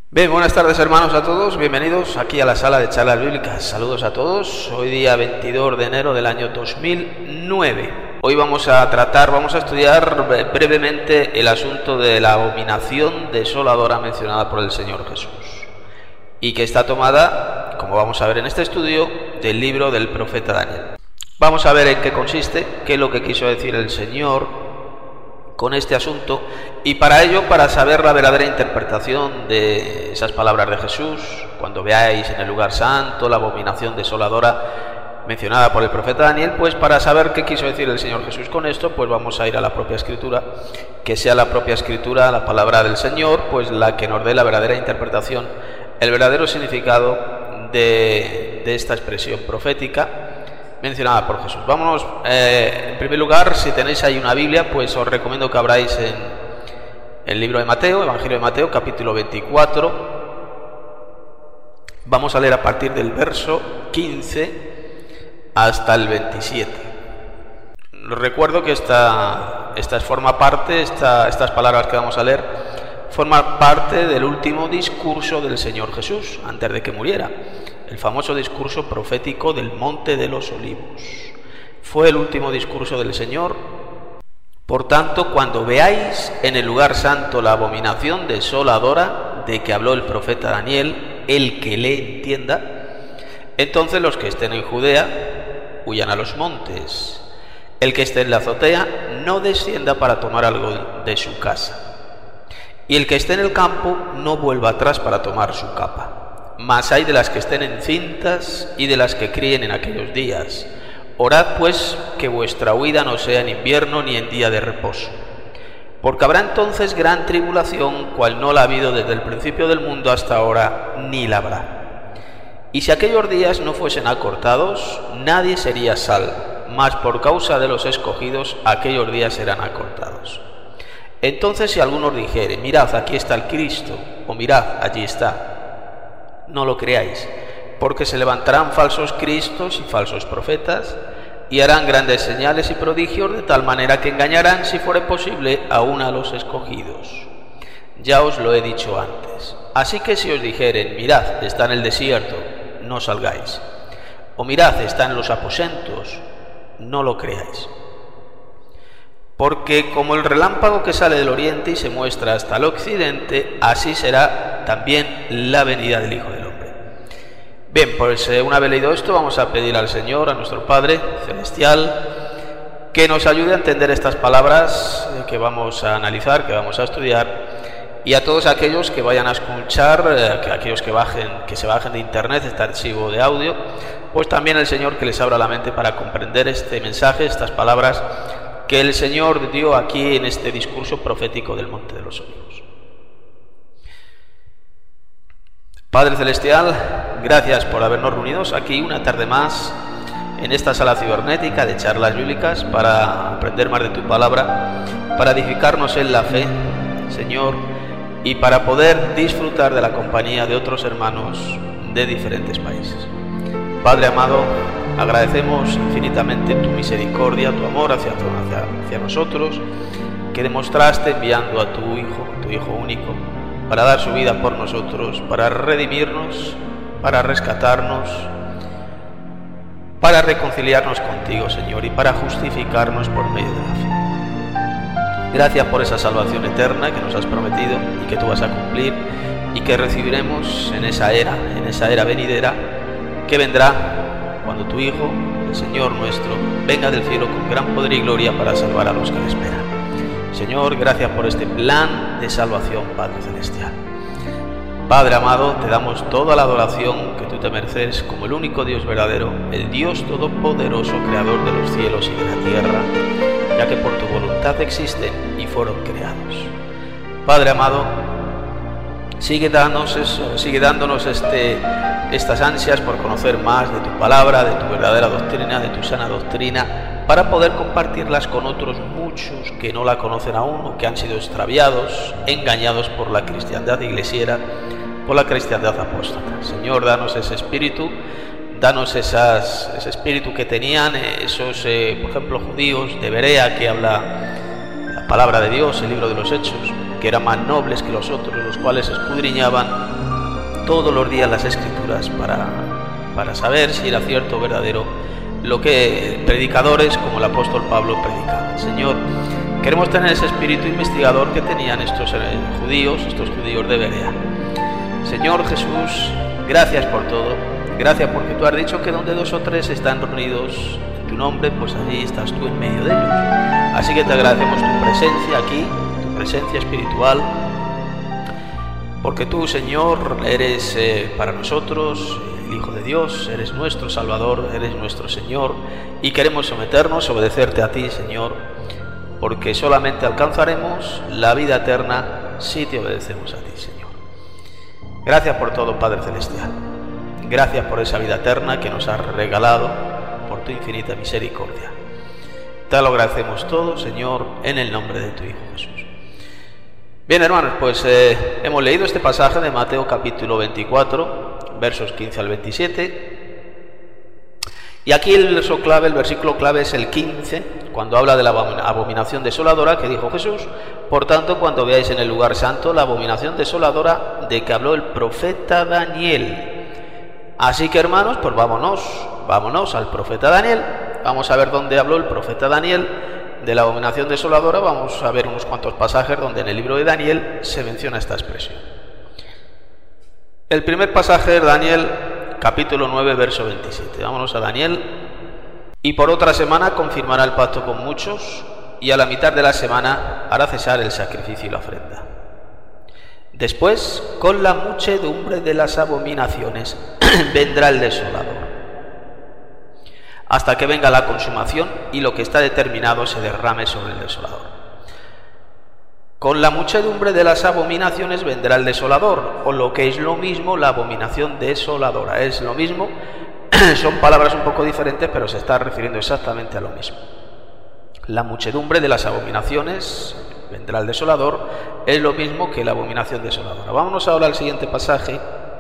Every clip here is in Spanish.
Bien, buenas tardes hermanos a todos, bienvenidos aquí a la sala de charlas bíblicas. Saludos a todos, hoy día 22 de enero del año 2009. Hoy vamos a estudiar brevemente el asunto de la abominación desoladora mencionada por el Señor Jesús y que está tomada, como vamos a ver en este estudio, del libro del profeta Daniel. Vamos a ver en qué consiste, qué es lo que quiso decir el Señor con este asunto, y para ello, para saber la verdadera interpretación de esas palabras de Jesús, cuando veáis en el lugar santo la abominación desoladora mencionada por el profeta Daniel, pues para saber qué quiso decir el Señor Jesús con esto, pues vamos a ir a la propia Escritura, que sea la propia Escritura, la palabra del Señor, pues la que nos dé la verdadera interpretación, el verdadero significado de esta expresión profética mencionada por Jesús. Vámonos, en primer lugar, si tenéis ahí una Biblia, pues os recomiendo que abráis en el libro de Mateo, Evangelio de Mateo, capítulo 24. Vamos a leer a partir del verso 15 hasta el 27. Recuerdo que estas palabras que vamos a leer forman parte del último discurso del Señor Jesús antes de que muriera. El famoso discurso profético del Monte de los Olivos. Fue el último discurso del Señor. Por tanto, cuando veáis en el lugar santo la abominación desoladora de que habló el profeta Daniel, el que le entienda, entonces los que estén en Judea huyan a los montes. El que esté en la azotea no descienda para tomar algo de su casa. Y el que esté en el campo no vuelva atrás para tomar su capa. Mas hay de las que estén encintas y de las que críen en aquellos días. Orad pues que vuestra huida no sea en invierno ni en día de reposo. Porque habrá entonces gran tribulación, cual no la ha habido desde el principio del mundo hasta ahora, ni la habrá. Y si aquellos días no fuesen acortados, nadie sería salvo, mas por causa de los escogidos, aquellos días serán acortados. Entonces si alguno dijere, mirad, aquí está el Cristo, o mirad, allí está, no lo creáis, porque se levantarán falsos cristos y falsos profetas, y harán grandes señales y prodigios, de tal manera que engañarán, si fuere posible, aún a los escogidos. Ya os lo he dicho antes. Así que si os dijeren, mirad, está en el desierto, no salgáis. O mirad, está en los aposentos, no lo creáis. Porque como el relámpago que sale del oriente y se muestra hasta el occidente, así será también la venida del Hijo del Hombre. Bien, pues una vez leído esto, vamos a pedir al Señor, a nuestro Padre Celestial, que nos ayude a entender estas palabras que vamos a analizar, que vamos a estudiar, y a todos aquellos que vayan a escuchar, aquellos que se bajen de internet este archivo de audio, pues también el Señor que les abra la mente para comprender este mensaje, estas palabras que el Señor dio aquí en este discurso profético del Monte de los Olivos. Padre Celestial, gracias por habernos reunidos aquí una tarde más en esta sala cibernética de charlas bíblicas para aprender más de tu palabra, para edificarnos en la fe, Señor, y para poder disfrutar de la compañía de otros hermanos de diferentes países. Padre amado, agradecemos infinitamente tu misericordia, tu amor hacia nosotros, que demostraste enviando a tu Hijo único, para dar su vida por nosotros, para redimirnos, para rescatarnos, para reconciliarnos contigo, Señor, y para justificarnos por medio de la fe. Gracias por esa salvación eterna que nos has prometido y que tú vas a cumplir y que recibiremos en esa era venidera que vendrá cuando tu Hijo, el Señor nuestro, venga del cielo con gran poder y gloria para salvar a los que le esperan. Señor, gracias por este plan de salvación, Padre Celestial. Padre amado, te damos toda la adoración que tú te mereces como el único Dios verdadero, el Dios todopoderoso, creador de los cielos y de la tierra, ya que por tu voluntad existen y fueron creados. Padre amado, sigue dándonos estas ansias por conocer más de tu palabra, de tu verdadera doctrina, de tu sana doctrina, para poder compartirlas con otros muchos que no la conocen aún o que han sido extraviados, engañados por la cristiandad iglesiera, por la cristiandad apóstata. Señor, danos ese espíritu, danos ese espíritu que tenían esos, por ejemplo, judíos de Berea, que habla la palabra de Dios, el libro de los Hechos, que eran más nobles que los otros, los cuales escudriñaban todos los días las Escrituras para saber si era cierto o verdadero lo que predicadores como el apóstol Pablo predicaban. Señor, queremos tener ese espíritu investigador que tenían estos judíos de Berea. Señor Jesús, gracias por todo. Gracias porque tú has dicho que donde 2 o 3 están reunidos en tu nombre, pues allí estás tú en medio de ellos. Así que te agradecemos tu presencia aquí, tu presencia espiritual, porque tú, Señor, eres para nosotros el Hijo de Dios, eres nuestro Salvador, eres nuestro Señor, y queremos someternos, obedecerte a ti, Señor, porque solamente alcanzaremos la vida eterna si te obedecemos a ti, Señor. Gracias por todo, Padre Celestial. Gracias por esa vida eterna que nos has regalado por tu infinita misericordia. Te lo agradecemos todo, Señor, en el nombre de tu Hijo Jesús. Bien, hermanos, pues hemos leído este pasaje de Mateo capítulo 24, versos 15 al 27. Y aquí el versículo clave es el 15, cuando habla de la abominación desoladora que dijo Jesús. Por tanto, cuando veáis en el lugar santo la abominación desoladora de que habló el profeta Daniel. Así que, hermanos, pues vámonos al profeta Daniel. Vamos a ver dónde habló el profeta Daniel de la abominación desoladora. Vamos a ver unos cuantos pasajes donde en el libro de Daniel se menciona esta expresión. El primer pasaje es Daniel capítulo 9, verso 27. Vámonos a Daniel. Y por otra semana confirmará el pacto con muchos, y a la mitad de la semana hará cesar el sacrificio y la ofrenda. Después, con la muchedumbre de las abominaciones, vendrá el desolador, hasta que venga la consumación y lo que está determinado se derrame sobre el desolador. Con la muchedumbre de las abominaciones vendrá el desolador, o lo que es lo mismo, la abominación desoladora. Es lo mismo, son palabras un poco diferentes, pero se está refiriendo exactamente a lo mismo. La muchedumbre de las abominaciones vendrá el desolador, es lo mismo que la abominación desoladora. Vámonos ahora al siguiente pasaje.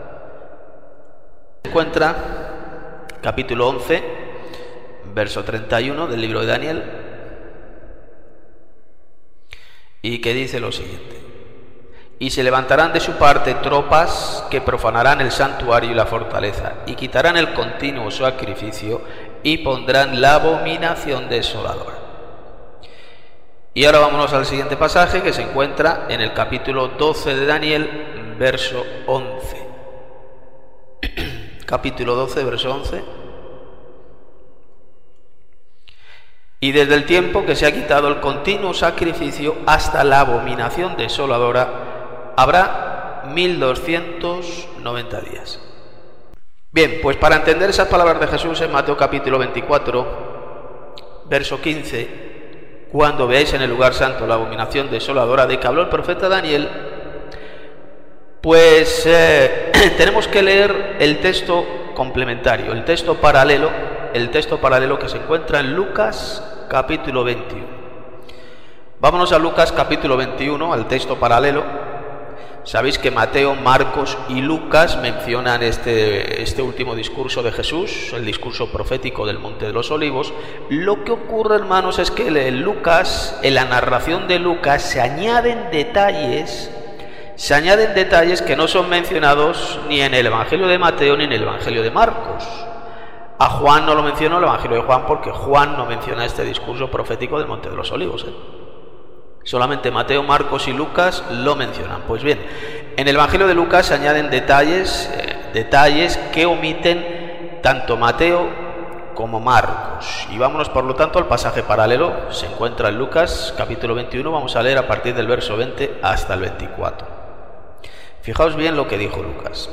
Se encuentra capítulo 11, verso 31 del libro de Daniel, y que dice lo siguiente: y se levantarán de su parte tropas que profanarán el santuario y la fortaleza, y quitarán el continuo sacrificio, y pondrán la abominación desoladora. Y ahora vámonos al siguiente pasaje, que se encuentra en el capítulo 12 de Daniel, verso 11. Capítulo 12, verso 11. Y desde el tiempo que se ha quitado el continuo sacrificio hasta la abominación desoladora, habrá 1290 días. Bien, pues para entender esas palabras de Jesús en Mateo capítulo 24, verso 15, cuando veáis en el lugar santo la abominación desoladora de que habló el profeta Daniel, pues tenemos que leer el texto complementario, el texto paralelo que se encuentra en Lucas capítulo 21. Vámonos a Lucas capítulo 21, al texto paralelo. Sabéis que Mateo, Marcos y Lucas mencionan este último discurso de Jesús, el discurso profético del Monte de los Olivos. Lo que ocurre, hermanos, es que en la narración de Lucas se añaden detalles que no son mencionados ni en el Evangelio de Mateo ni en el Evangelio de Marcos. A Juan no lo mencionó el Evangelio de Juan, porque Juan no menciona este discurso profético del Monte de los Olivos. Solamente Mateo, Marcos y Lucas lo mencionan. Pues bien, en el Evangelio de Lucas se añaden detalles que omiten tanto Mateo como Marcos. Y vámonos por lo tanto al pasaje paralelo. Se encuentra en Lucas capítulo 21, vamos a leer a partir del verso 20 hasta el 24. Fijaos bien lo que dijo Lucas.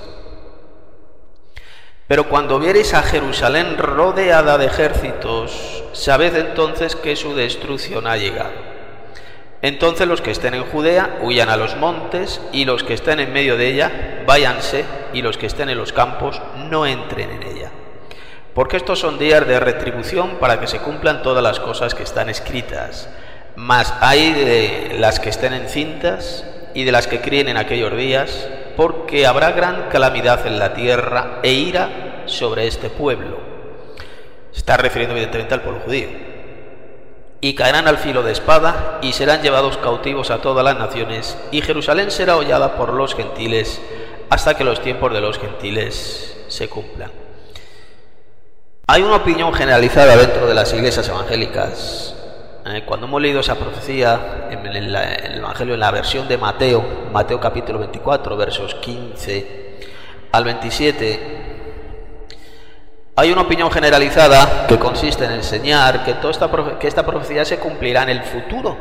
Pero cuando viereis a Jerusalén rodeada de ejércitos, sabed entonces que su destrucción ha llegado. Entonces los que estén en Judea huyan a los montes, y los que estén en medio de ella váyanse, y los que estén en los campos no entren en ella. Porque estos son días de retribución para que se cumplan todas las cosas que están escritas. Mas hay de las que estén encintas y de las que críen en aquellos días, porque habrá gran calamidad en la tierra e ira sobre este pueblo. Se está refiriendo evidentemente al pueblo judío. y caerán al filo de espada, y serán llevados cautivos a todas las naciones, y Jerusalén será hollada por los gentiles, hasta que los tiempos de los gentiles se cumplan. Hay una opinión generalizada dentro de las iglesias evangélicas. Cuando hemos leído esa profecía en el Evangelio, en la versión de Mateo, Mateo capítulo 24, versos 15 al 27, hay una opinión generalizada que consiste en enseñar que esta profecía se cumplirá en el futuro.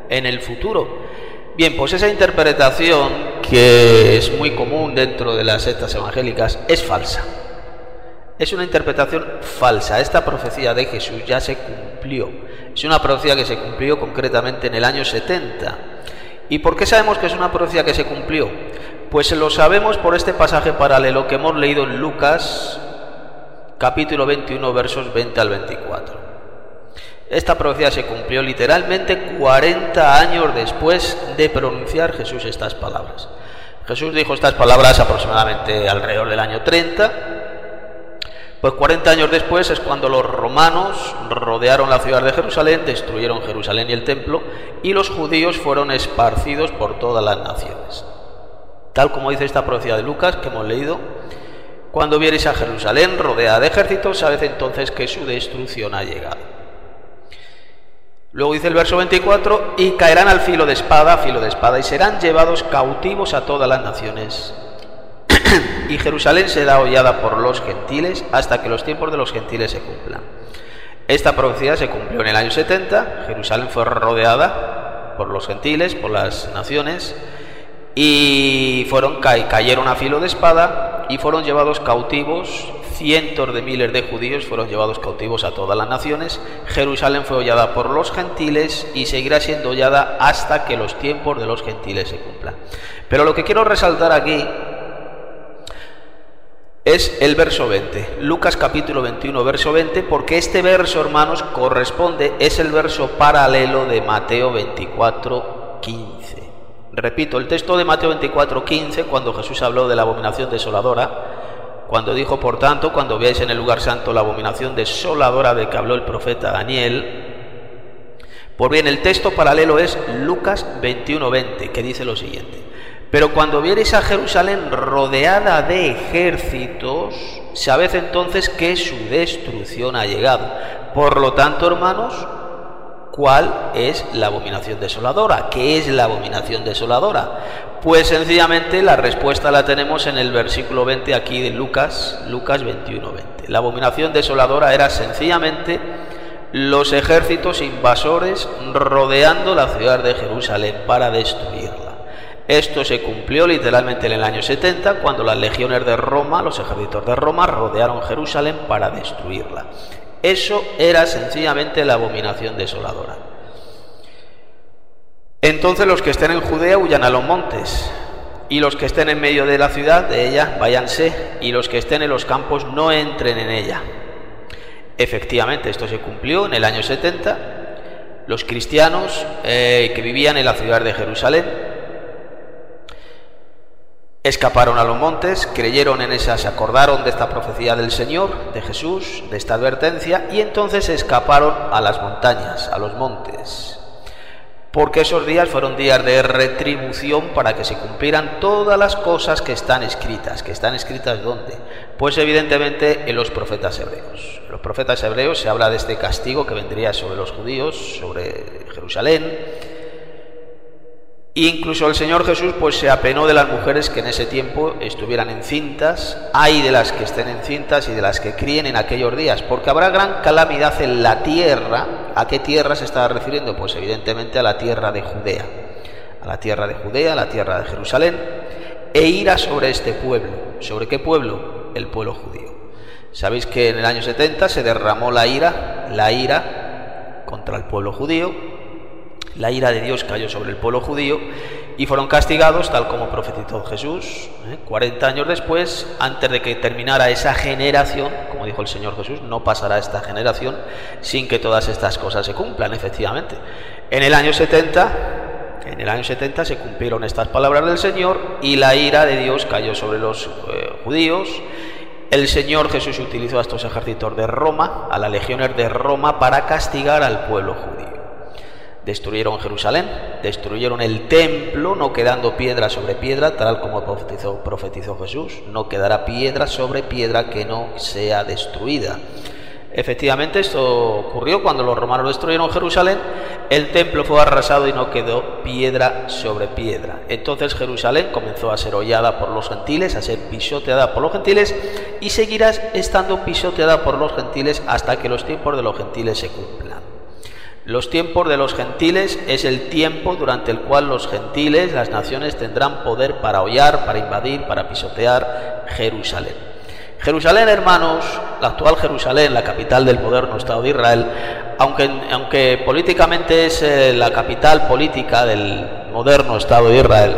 Bien, pues esa interpretación, que es muy común dentro de las sectas evangélicas, es falsa. Es una interpretación falsa. Esta profecía de Jesús ya se cumplió. Es una profecía que se cumplió concretamente en el año 70. ¿Y por qué sabemos que es una profecía que se cumplió? Pues lo sabemos por este pasaje paralelo que hemos leído en Lucas capítulo 21, versos 20 al 24. Esta profecía se cumplió literalmente 40 años después de pronunciar Jesús estas palabras. Jesús dijo estas palabras aproximadamente alrededor del año 30. Pues 40 años después es cuando los romanos rodearon la ciudad de Jerusalén, destruyeron Jerusalén y el templo, y los judíos fueron esparcidos por todas las naciones. Tal como dice esta profecía de Lucas que hemos leído: cuando viereis a Jerusalén rodeada de ejércitos, sabed entonces que su destrucción ha llegado. Luego dice el verso 24: y caerán al filo de espada, y serán llevados cautivos a todas las naciones. Y Jerusalén será hollada por los gentiles, hasta que los tiempos de los gentiles se cumplan. Esta profecía se cumplió en el año 70. Jerusalén fue rodeada por los gentiles, por las naciones, y cayeron a filo de espada y fueron llevados cautivos. Cientos de miles de judíos fueron llevados cautivos a todas las naciones. Jerusalén fue hollada por los gentiles y seguirá siendo hollada hasta que los tiempos de los gentiles se cumplan. Pero lo que quiero resaltar aquí es el verso 20, Lucas capítulo 21, verso 20, porque este verso, hermanos, es el verso paralelo de Mateo 24, 15. Repito, el texto de Mateo 24, 15, cuando Jesús habló de la abominación desoladora, cuando dijo, por tanto, cuando veáis en el lugar santo la abominación desoladora de que habló el profeta Daniel. Pues bien, el texto paralelo es Lucas 21, 20, que dice lo siguiente: pero cuando viereis a Jerusalén rodeada de ejércitos, sabed entonces que su destrucción ha llegado. Por lo tanto, hermanos, ¿cuál es la abominación desoladora? ¿Qué es la abominación desoladora? Pues sencillamente la respuesta la tenemos en el versículo 20 aquí de Lucas 21, 20. La abominación desoladora era sencillamente los ejércitos invasores rodeando la ciudad de Jerusalén para destruirla. Esto se cumplió literalmente en el año 70, cuando las legiones de Roma, los ejércitos de Roma, rodearon Jerusalén para destruirla. Eso era sencillamente la abominación desoladora. Entonces los que estén en Judea huyan a los montes, y los que estén en medio de la ciudad, de ella, váyanse, y los que estén en los campos no entren en ella. Efectivamente, esto se cumplió en el año 70. Los cristianos que vivían en la ciudad de Jerusalén escaparon a los montes, creyeron en esa, se acordaron de esta profecía del Señor, de Jesús, de esta advertencia, y entonces escaparon a las montañas, a los montes. Porque esos días fueron días de retribución para que se cumplieran todas las cosas que están escritas. ¿Que están escritas dónde? Pues evidentemente en los profetas hebreos. En los profetas hebreos se habla de este castigo que vendría sobre los judíos, sobre Jerusalén. Incluso el Señor Jesús pues se apenó de las mujeres que en ese tiempo estuvieran encintas. Ay de las que estén encintas y de las que críen en aquellos días, porque habrá gran calamidad en la tierra. ¿A qué tierra se estaba refiriendo? Pues evidentemente a la tierra de Judea. A la tierra de Judea, a la tierra de Jerusalén. E ira sobre este pueblo. ¿Sobre qué pueblo? El pueblo judío. Sabéis que en el año 70 se derramó la ira contra el pueblo judío. La ira de Dios cayó sobre el pueblo judío y fueron castigados tal como profetizó Jesús. 40 años después, antes de que terminara esa generación, como dijo el Señor Jesús, no pasará esta generación sin que todas estas cosas se cumplan, efectivamente. En el año 70 se cumplieron estas palabras del Señor y la ira de Dios cayó sobre los judíos. El Señor Jesús utilizó a estos ejércitos de Roma, a las legiones de Roma, para castigar al pueblo judío. Destruyeron Jerusalén, destruyeron el templo, no quedando piedra sobre piedra, tal como profetizó Jesús. No quedará piedra sobre piedra que no sea destruida. Efectivamente, esto ocurrió cuando los romanos destruyeron Jerusalén. El templo fue arrasado y no quedó piedra sobre piedra. Entonces Jerusalén comenzó a ser hollada por los gentiles, a ser pisoteada por los gentiles, y seguirá estando pisoteada por los gentiles hasta que los tiempos de los gentiles se cumplan. Los tiempos de los gentiles es el tiempo durante el cual los gentiles, las naciones, tendrán poder para hollar, para invadir, para pisotear Jerusalén. Jerusalén, hermanos, la actual Jerusalén, la capital del moderno Estado de Israel, aunque políticamente es la capital política del moderno Estado de Israel,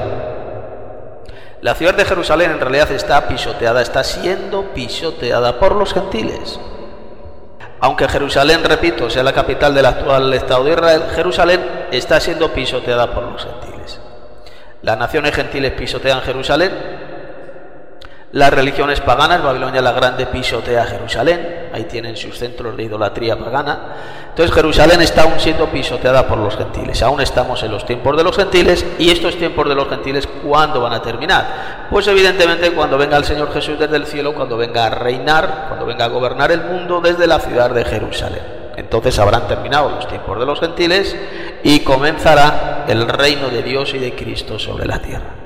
la ciudad de Jerusalén en realidad está pisoteada, está siendo pisoteada por los gentiles. Aunque Jerusalén, repito, sea la capital del actual Estado de Israel, Jerusalén está siendo pisoteada por los gentiles. Las naciones gentiles pisotean Jerusalén. Las religiones paganas, Babilonia la Grande pisotea Jerusalén, ahí tienen sus centros de idolatría pagana. Entonces Jerusalén está aún siendo pisoteada por los gentiles. Aún estamos en los tiempos de los gentiles. ¿Y estos tiempos de los gentiles cuándo van a terminar? Pues evidentemente cuando venga el Señor Jesús desde el cielo, cuando venga a reinar, cuando venga a gobernar el mundo desde la ciudad de Jerusalén. Entonces habrán terminado los tiempos de los gentiles y comenzará el reino de Dios y de Cristo sobre la tierra.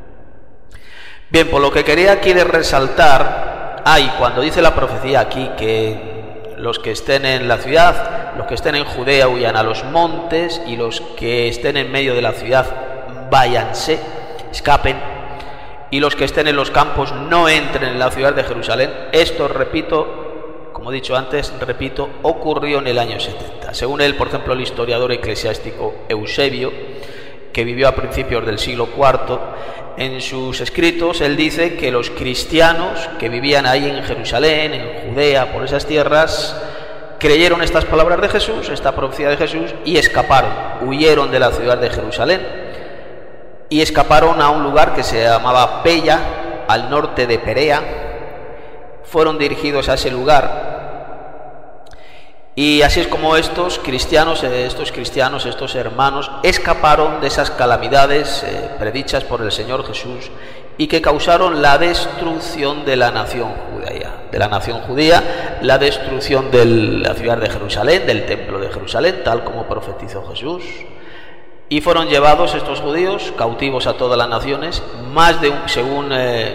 Bien, por lo que quería aquí resaltar, cuando dice la profecía aquí que los que estén en la ciudad, los que estén en Judea huyan a los montes, y los que estén en medio de la ciudad váyanse, escapen, y los que estén en los campos no entren en la ciudad de Jerusalén. Esto, repito, como he dicho antes, ocurrió en el año 70. Según él, por ejemplo, el historiador eclesiástico Eusebio, que vivió a principios del siglo IV, en sus escritos él dice que los cristianos que vivían ahí en Jerusalén, en Judea, por esas tierras, creyeron estas palabras de Jesús, esta profecía de Jesús, y escaparon, huyeron de la ciudad de Jerusalén y escaparon a un lugar que se llamaba Pella, al norte de Perea. Fueron dirigidos a ese lugar. Y así es como estos cristianos, estos hermanos, escaparon de esas calamidades predichas por el Señor Jesús y que causaron la destrucción de la nación judía, la destrucción de la ciudad de Jerusalén, del templo de Jerusalén, tal como profetizó Jesús. Y fueron llevados estos judíos cautivos a todas las naciones, según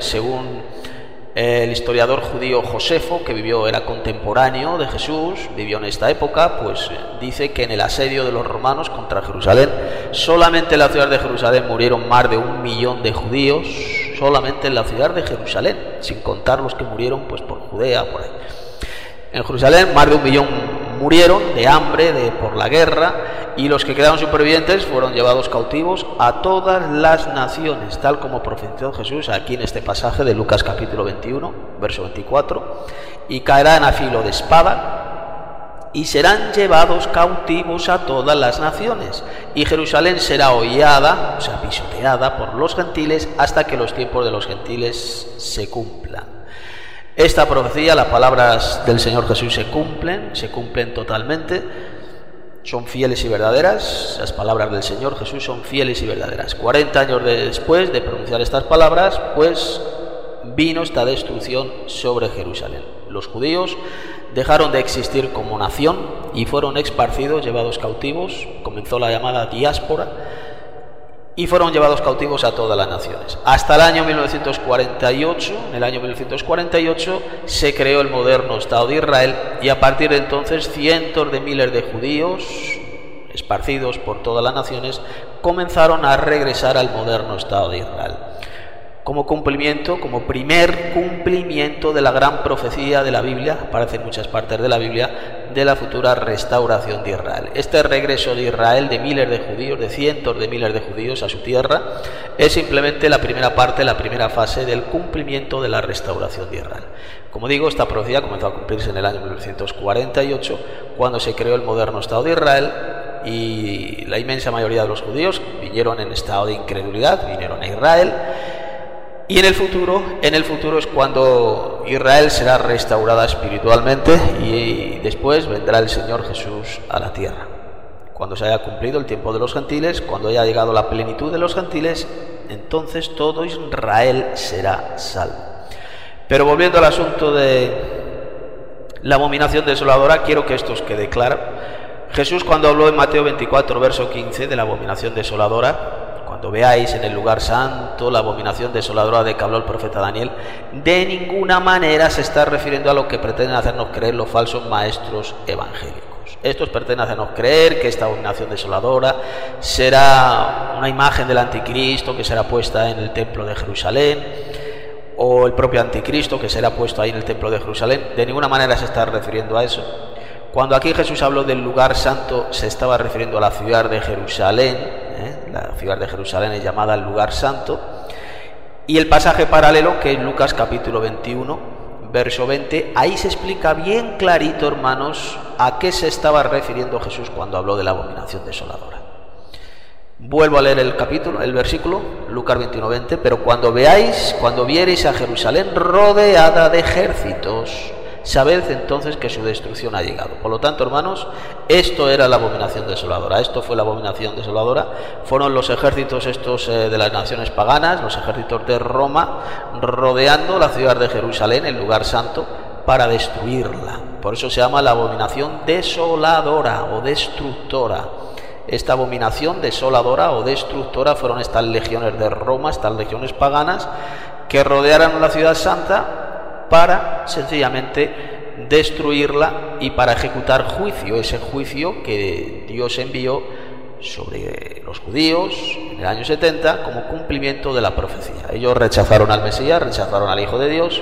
el historiador judío Josefo, que era contemporáneo de Jesús, vivió en esta época, pues dice que en el asedio de los romanos contra Jerusalén, solamente en la ciudad de Jerusalén murieron más de 1 millón de judíos, solamente en la ciudad de Jerusalén, sin contar los que murieron pues por Judea, por ahí. En Jerusalén más de 1 millón murieron de hambre, por la guerra, y los que quedaron supervivientes fueron llevados cautivos a todas las naciones, tal como profetizó Jesús aquí en este pasaje de Lucas capítulo 21, verso 24, y caerán a filo de espada y serán llevados cautivos a todas las naciones, y Jerusalén será hollada, o sea, pisoteada por los gentiles hasta que los tiempos de los gentiles se cumplan. Esta profecía, las palabras del Señor Jesús se cumplen totalmente, son fieles y verdaderas. Las palabras del Señor Jesús son fieles y verdaderas. 40 años después de pronunciar estas palabras, pues vino esta destrucción sobre Jerusalén. Los judíos dejaron de existir como nación y fueron esparcidos, llevados cautivos. Comenzó la llamada diáspora y fueron llevados cautivos a todas las naciones. Hasta el año 1948, en el año 1948 se creó el moderno Estado de Israel, y a partir de entonces cientos de miles de judíos esparcidos por todas las naciones comenzaron a regresar al moderno Estado de Israel. Como primer cumplimiento de la gran profecía de la Biblia, aparece en muchas partes de la Biblia, de la futura restauración de Israel. Este regreso de Israel de miles de judíos, de cientos de miles de judíos a su tierra, es simplemente la primera parte, la primera fase del cumplimiento de la restauración de Israel. Como digo, esta profecía comenzó a cumplirse en el año 1948, cuando se creó el moderno Estado de Israel, y la inmensa mayoría de los judíos vinieron en estado de incredulidad, vinieron a Israel. Y en el futuro es cuando Israel será restaurada espiritualmente, y después vendrá el Señor Jesús a la tierra. Cuando se haya cumplido el tiempo de los gentiles, cuando haya llegado la plenitud de los gentiles, entonces todo Israel será salvo. Pero volviendo al asunto de la abominación desoladora, quiero que esto os quede claro. Jesús, cuando habló en Mateo 24, verso 15, de la abominación desoladora, cuando veáis en el lugar santo la abominación desoladora de que habló el profeta Daniel, de ninguna manera se está refiriendo a lo que pretenden hacernos creer los falsos maestros evangélicos. Estos pretenden hacernos creer que esta abominación desoladora será una imagen del anticristo que será puesta en el templo de Jerusalén, o el propio anticristo que será puesto ahí en el templo de Jerusalén. De ninguna manera se está refiriendo a eso. Cuando aquí Jesús habló del lugar santo, se estaba refiriendo a la ciudad de Jerusalén. La ciudad de Jerusalén es llamada el lugar santo. Y el pasaje paralelo, que es Lucas capítulo 21, verso 20, ahí se explica bien clarito, hermanos, a qué se estaba refiriendo Jesús cuando habló de la abominación desoladora. Vuelvo a leer el versículo, Lucas 21, 20, pero cuando viereis a Jerusalén rodeada de ejércitos, sabed entonces que su destrucción ha llegado. Por lo tanto, hermanos, esto era la abominación desoladora. Esto fue la abominación desoladora. Fueron los ejércitos estos de las naciones paganas, los ejércitos de Roma, rodeando la ciudad de Jerusalén, el lugar santo, para destruirla. Por eso se llama la abominación desoladora o destructora. Esta abominación desoladora o destructora fueron estas legiones de Roma, estas legiones paganas, que rodearon la ciudad santa para sencillamente destruirla y para ejecutar juicio, ese juicio que Dios envió sobre los judíos en el año 70 como cumplimiento de la profecía. Ellos rechazaron al Mesías, rechazaron al Hijo de Dios,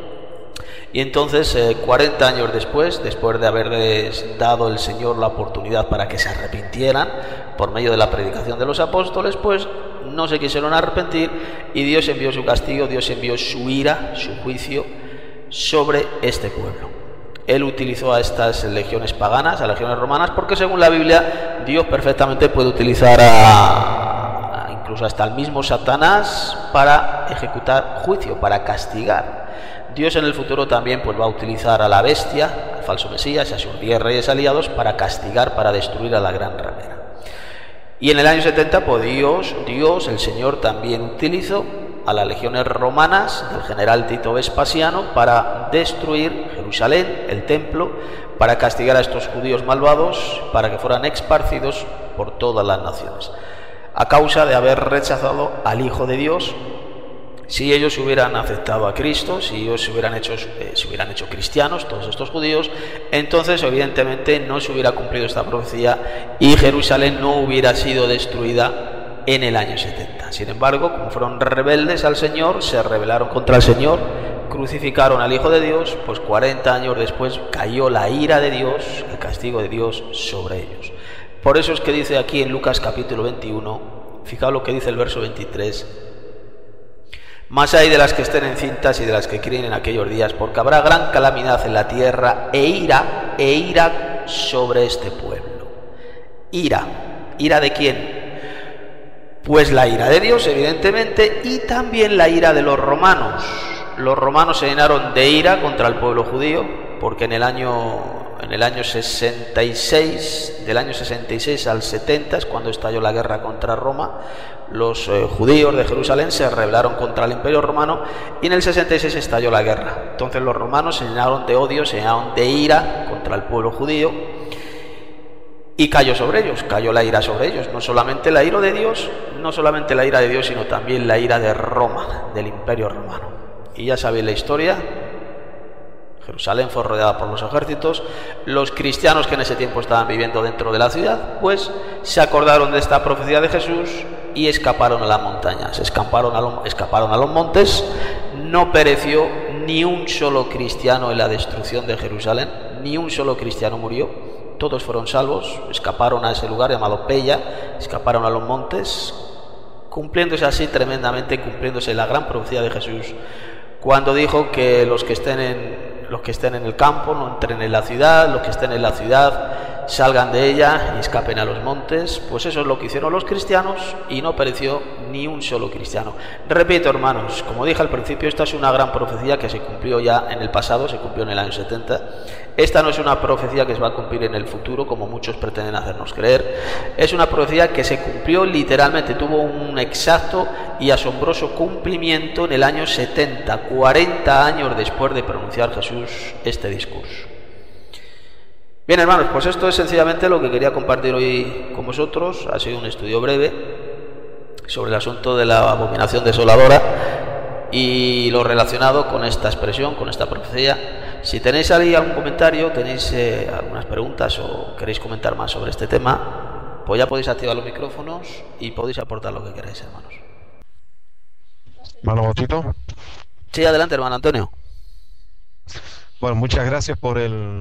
y entonces 40 años después de haberles dado el Señor la oportunidad para que se arrepintieran por medio de la predicación de los apóstoles, pues no se quisieron arrepentir y Dios envió su castigo, Dios envió su ira, su juicio sobre este pueblo. Él utilizó a estas legiones paganas, a legiones romanas, porque según la Biblia Dios perfectamente puede utilizar incluso hasta el mismo Satanás para ejecutar juicio, para castigar. Dios en el futuro también pues va a utilizar a la bestia, al falso Mesías, a sus 10 reyes aliados para castigar, para destruir a la gran ramera. Y en el año 70 pues Dios, el Señor, también utilizó a las legiones romanas del general Tito Vespasiano para destruir Jerusalén, el templo, para castigar a estos judíos malvados, para que fueran esparcidos por todas las naciones, a causa de haber rechazado al Hijo de Dios. Si ellos hubieran aceptado a Cristo, si ellos se hubieran hecho cristianos, todos estos judíos, entonces evidentemente no se hubiera cumplido esta profecía y Jerusalén no hubiera sido destruida en el año 70. Sin embargo, como fueron rebeldes al Señor, se rebelaron contra el Señor, crucificaron al Hijo de Dios, pues 40 años después cayó la ira de Dios, el castigo de Dios sobre ellos. Por eso es que dice aquí en Lucas capítulo 21, fijaos lo que dice el verso 23, más hay de las que estén encintas y de las que críen en aquellos días, porque habrá gran calamidad en la tierra e ira sobre este pueblo. ¿Ira de quién? Pues la ira de Dios, evidentemente, y también la ira de los romanos. Los romanos se llenaron de ira contra el pueblo judío, porque en el año 66, del año 66 al 70 es cuando estalló la guerra contra Roma. Los judíos de Jerusalén se rebelaron contra el Imperio Romano y en el 66 estalló la guerra. Entonces los romanos se llenaron de odio, se llenaron de ira contra el pueblo judío y cayó sobre ellos, cayó la ira sobre ellos. No solamente la ira de Dios, sino también la ira de Roma, del Imperio Romano. Y ya sabéis la historia. Jerusalén fue rodeada por los ejércitos. Los cristianos que en ese tiempo estaban viviendo dentro de la ciudad, pues se acordaron de esta profecía de Jesús y escaparon a las montañas, escaparon a los montes. No pereció ni un solo cristiano en la destrucción de Jerusalén, ni un solo cristiano murió. Todos fueron salvos, escaparon a ese lugar llamado Pella, escaparon a los montes, cumpliéndose así tremendamente, cumpliéndose la gran profecía de Jesús, cuando dijo que los que estén en el campo no entren en la ciudad, los que estén en la ciudad salgan de ella y escapen a los montes. Pues eso es lo que hicieron los cristianos y no pereció ni un solo cristiano. Repito, hermanos, como dije al principio, esta es una gran profecía que se cumplió ya en el pasado, se cumplió en el año 70 Esta no es una profecía que se va a cumplir en el futuro, como muchos pretenden hacernos creer. Es una profecía que se cumplió literalmente, tuvo un exacto y asombroso cumplimiento en el año 70, 40 años después de pronunciar Jesús este discurso. Bien, hermanos, pues esto es sencillamente lo que quería compartir hoy con vosotros. Ha sido un estudio breve sobre el asunto de la abominación desoladora y lo relacionado con esta expresión, con esta profecía. Si tenéis ahí algún comentario, tenéis algunas preguntas o queréis comentar más sobre este tema, pues ya podéis activar los micrófonos y podéis aportar lo que queráis, hermanos. Hermano Botito. Sí, adelante, hermano Antonio. Bueno, muchas gracias por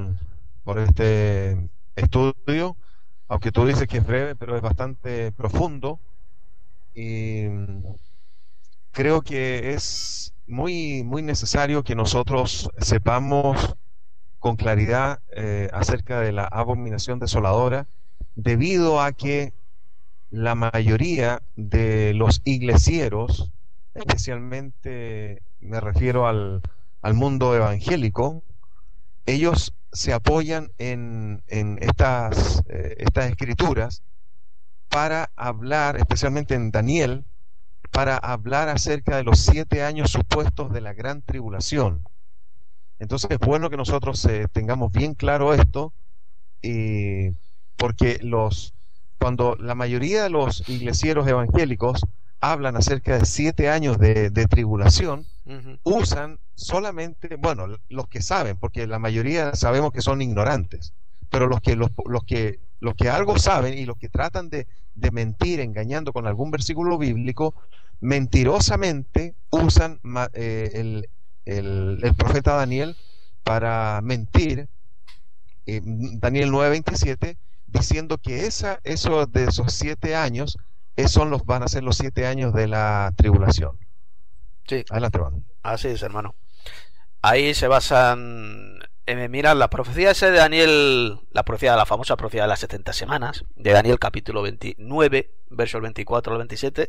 este estudio, aunque tú dices que es breve, pero es bastante profundo, y creo que es muy necesario que nosotros sepamos con claridad acerca de la abominación desoladora, debido a que la mayoría de los iglesieros, especialmente me refiero al mundo evangélico, ellos se apoyan en estas escrituras para hablar, especialmente en Daniel, para hablar acerca de los 7 años supuestos de la gran tribulación. Entonces es bueno que nosotros tengamos bien claro esto, porque cuando la mayoría de los iglesieros evangélicos hablan acerca de 7 años de tribulación, usan solamente, bueno, los que saben, porque la mayoría sabemos que son ignorantes, pero los que algo saben y los que tratan de mentir engañando con algún versículo bíblico, mentirosamente usan el profeta Daniel para mentir, Daniel 9:27, diciendo que eso de esos 7 años van a ser los 7 años de la tribulación. Sí. Adelante, hermano. Así es, hermano. Ahí se basan. Mira, la profecía esa de Daniel, la famosa profecía de las 70 semanas, de Daniel capítulo 29, versos 24 al 27,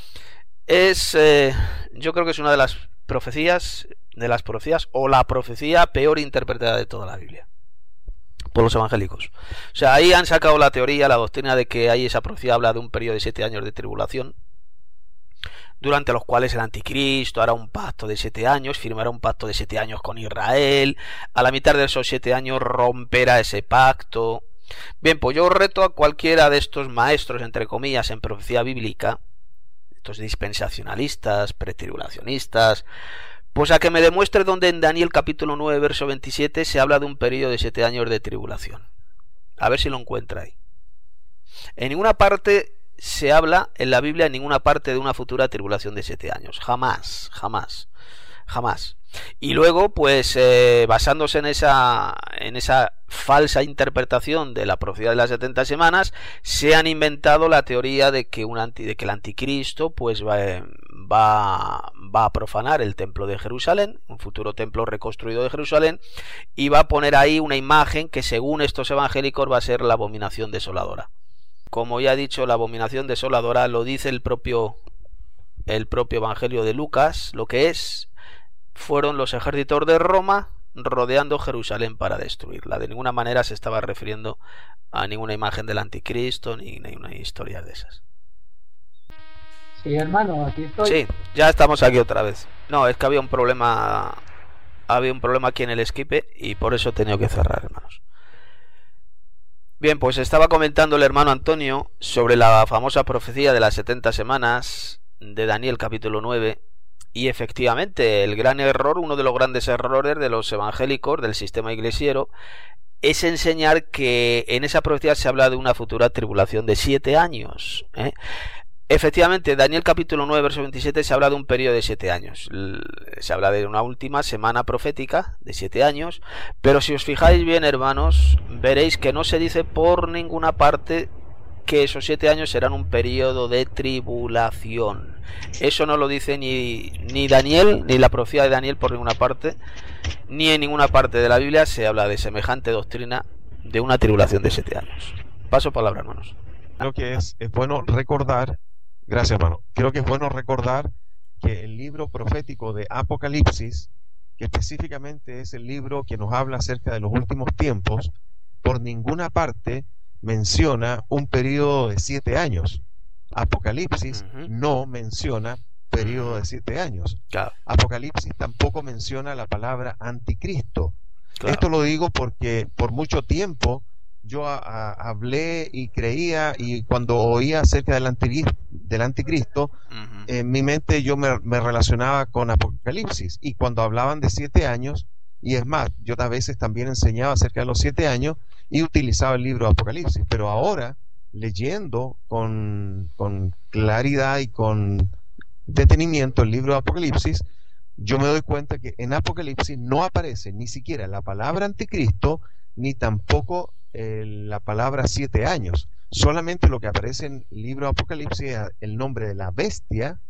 yo creo que es una de las profecías, o la profecía peor interpretada de toda la Biblia por los evangélicos. O sea, ahí han sacado la teoría, la doctrina de que ahí esa profecía habla de un periodo de 7 años de tribulación, durante los cuales el anticristo hará un pacto de 7 años, firmará un pacto de 7 años con Israel, a la mitad de esos 7 años romperá ese pacto. Bien, pues yo reto a cualquiera de estos maestros, entre comillas, en profecía bíblica, estos dispensacionalistas, pretribulacionistas, pues a que me demuestre donde en Daniel capítulo 9, verso 27 se habla de un periodo de 7 años de tribulación. A ver si lo encuentra ahí. En ninguna parte se habla en la Biblia, en ninguna parte, de una futura tribulación de 7 años. Jamás, jamás, jamás. Y luego, pues, basándose en esa falsa interpretación de la profecía de las 70 semanas, se han inventado la teoría de que el anticristo, pues, va a profanar el templo de Jerusalén, un futuro templo reconstruido de Jerusalén, y va a poner ahí una imagen que, según estos evangélicos, va a ser la abominación desoladora. Como ya he dicho, la abominación desoladora lo dice el propio Evangelio de Lucas, lo que fueron los ejércitos de Roma rodeando Jerusalén para destruirla. De ninguna manera se estaba refiriendo a ninguna imagen del anticristo ni una historia de esas. Sí, hermano, aquí estoy. Sí, ya estamos aquí otra vez. No, es que había un problema aquí en el Skype y por eso he tenido que cerrar, hermanos. Bien, pues estaba comentando el hermano Antonio sobre la famosa profecía de las 70 semanas de Daniel capítulo 9, y efectivamente el gran error, uno de los grandes errores de los evangélicos, del sistema iglesiero, es enseñar que en esa profecía se habla de una futura tribulación de 7 años. Efectivamente, Daniel capítulo 9, verso 27 se habla de un periodo de 7 años. Se habla de una última semana profética de 7 años, pero si os fijáis bien, hermanos, veréis que no se dice por ninguna parte que esos 7 años serán un periodo de tribulación. Eso no lo dice ni Daniel, ni la profecía de Daniel por ninguna parte, ni en ninguna parte de la Biblia se habla de semejante doctrina de una tribulación de 7 años. Paso palabra, hermanos. Creo que es bueno recordar. Gracias, hermano. Creo que es bueno recordar que el libro profético de Apocalipsis que específicamente es el libro que nos habla acerca de los últimos tiempos, por ninguna parte menciona un periodo de 7 años. Apocalipsis no menciona periodo de 7 años. Claro. Apocalipsis tampoco menciona la palabra anticristo. Claro. Esto lo digo porque por mucho tiempo yo hablé y creía, y cuando oía acerca del anticristo, en mi mente yo me relacionaba con Apocalipsis, y cuando hablaban de 7 años, y es más, yo a veces también enseñaba acerca de los 7 años y utilizaba el libro de Apocalipsis, pero ahora, leyendo con claridad y con detenimiento el libro de Apocalipsis, yo me doy cuenta que en Apocalipsis no aparece ni siquiera la palabra anticristo, ni tampoco la palabra 7 años. Solamente lo que aparece en el libro de Apocalipsis es el nombre de la bestia,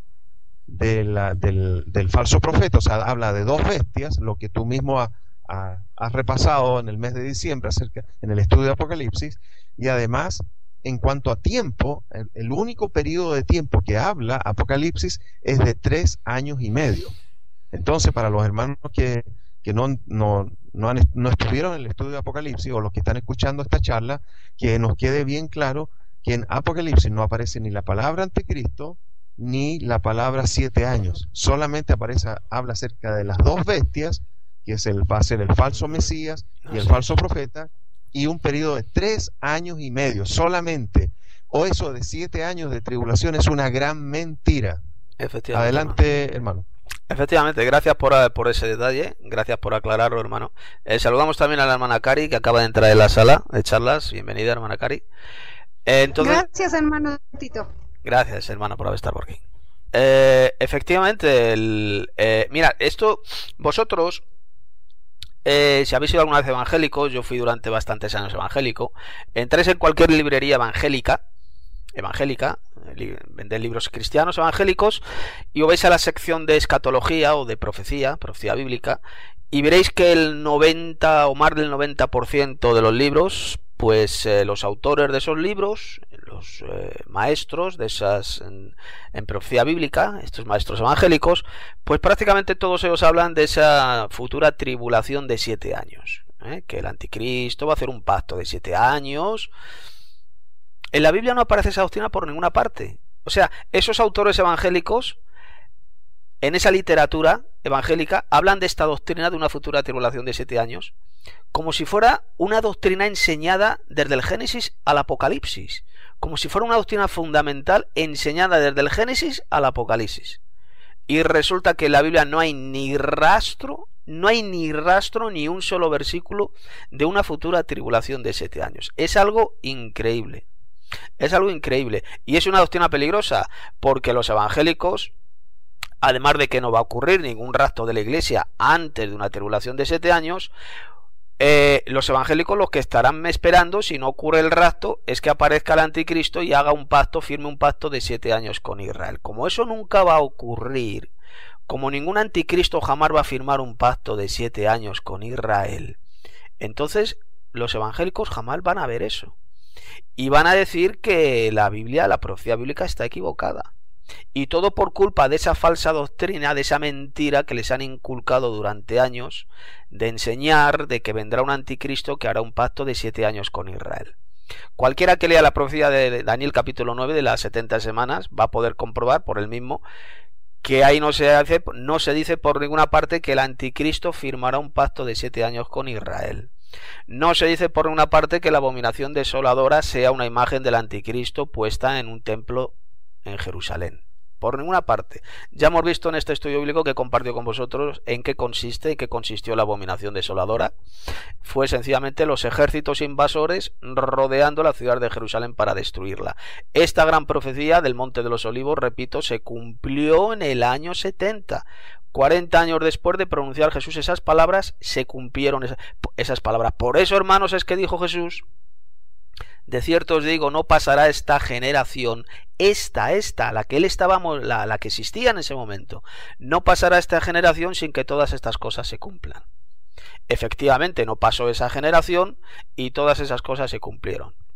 del falso profeta. O sea, habla de 2 bestias, lo que tú mismo has repasado en el mes de diciembre en el estudio de Apocalipsis. Y además, en cuanto a tiempo, el único periodo de tiempo que habla Apocalipsis es de 3 años y medio. Entonces, para los hermanos que no estuvieron en el estudio de Apocalipsis, o los que están escuchando esta charla, que nos quede bien claro que en Apocalipsis no aparece ni la palabra anticristo ni la palabra 7 años. Solamente habla acerca de las 2 bestias, que va a ser el falso Mesías y el falso profeta, y un periodo de 3 años y medio solamente. O eso de 7 años de tribulación es una gran mentira. Efectivamente. Adelante, hermano. Efectivamente, gracias por ese detalle, gracias por aclararlo, hermano. Saludamos también a la hermana Cari, que acaba de entrar en la sala de charlas. Bienvenida, hermana Cari. Gracias, hermano Tito. Gracias, hermano, por estar por aquí. Efectivamente, mira, esto, vosotros, si habéis sido alguna vez evangélicos, yo fui durante bastantes años evangélico, entréis en cualquier librería evangélica, vender libros cristianos evangélicos, y os vais a la sección de escatología o de profecía bíblica, y veréis que el 90 o más del 90% de los libros, pues los autores de esos libros, los maestros de esas en profecía bíblica, estos maestros evangélicos, pues prácticamente todos ellos hablan de esa futura tribulación de 7 años, que el anticristo va a hacer un pacto de 7 años. En la Biblia no aparece esa doctrina por ninguna parte. O sea, esos autores evangélicos, en esa literatura evangélica, hablan de esta doctrina de una futura tribulación de 7 años, como si fuera una doctrina enseñada desde el Génesis al Apocalipsis, como si fuera una doctrina fundamental enseñada desde el Génesis al Apocalipsis. Y resulta que en la Biblia no hay ni rastro, ni un solo versículo de una futura tribulación de 7 años. Es algo increíble. Es algo increíble, y es una doctrina peligrosa, porque los evangélicos, además de que no va a ocurrir ningún rapto de la iglesia antes de una tribulación de 7 años, los evangélicos lo que estarán esperando, si no ocurre el rapto, es que aparezca el anticristo y haga un pacto, firme un pacto de 7 años con Israel. Como eso nunca va a ocurrir, como ningún anticristo jamás va a firmar un pacto de 7 años con Israel, entonces los evangélicos jamás van a ver eso. Y van a decir que la Biblia, la profecía bíblica, está equivocada. Y todo por culpa de esa falsa doctrina, de esa mentira que les han inculcado durante años, de enseñar de que vendrá un anticristo que hará un pacto de 7 años con Israel. Cualquiera que lea la profecía de Daniel capítulo 9 de las 70 semanas va a poder comprobar por él mismo que ahí no se dice por ninguna parte que el anticristo firmará un pacto de 7 años con Israel. No se dice por una parte que la abominación desoladora sea una imagen del anticristo puesta en un templo en Jerusalén. Por ninguna parte. Ya hemos visto en este estudio bíblico que compartió con vosotros en qué consistió la abominación desoladora. Fue sencillamente los ejércitos invasores rodeando la ciudad de Jerusalén para destruirla. Esta gran profecía del Monte de los Olivos, repito, se cumplió en el año 70. 40 años después de pronunciar Jesús esas palabras, se cumplieron esas palabras. Por eso, hermanos, es que dijo Jesús: de cierto os digo, no pasará esta generación, la que él estaba, la que existía en ese momento, no pasará esta generación sin que todas estas cosas se cumplan. Efectivamente, no pasó esa generación y todas esas cosas se cumplieron.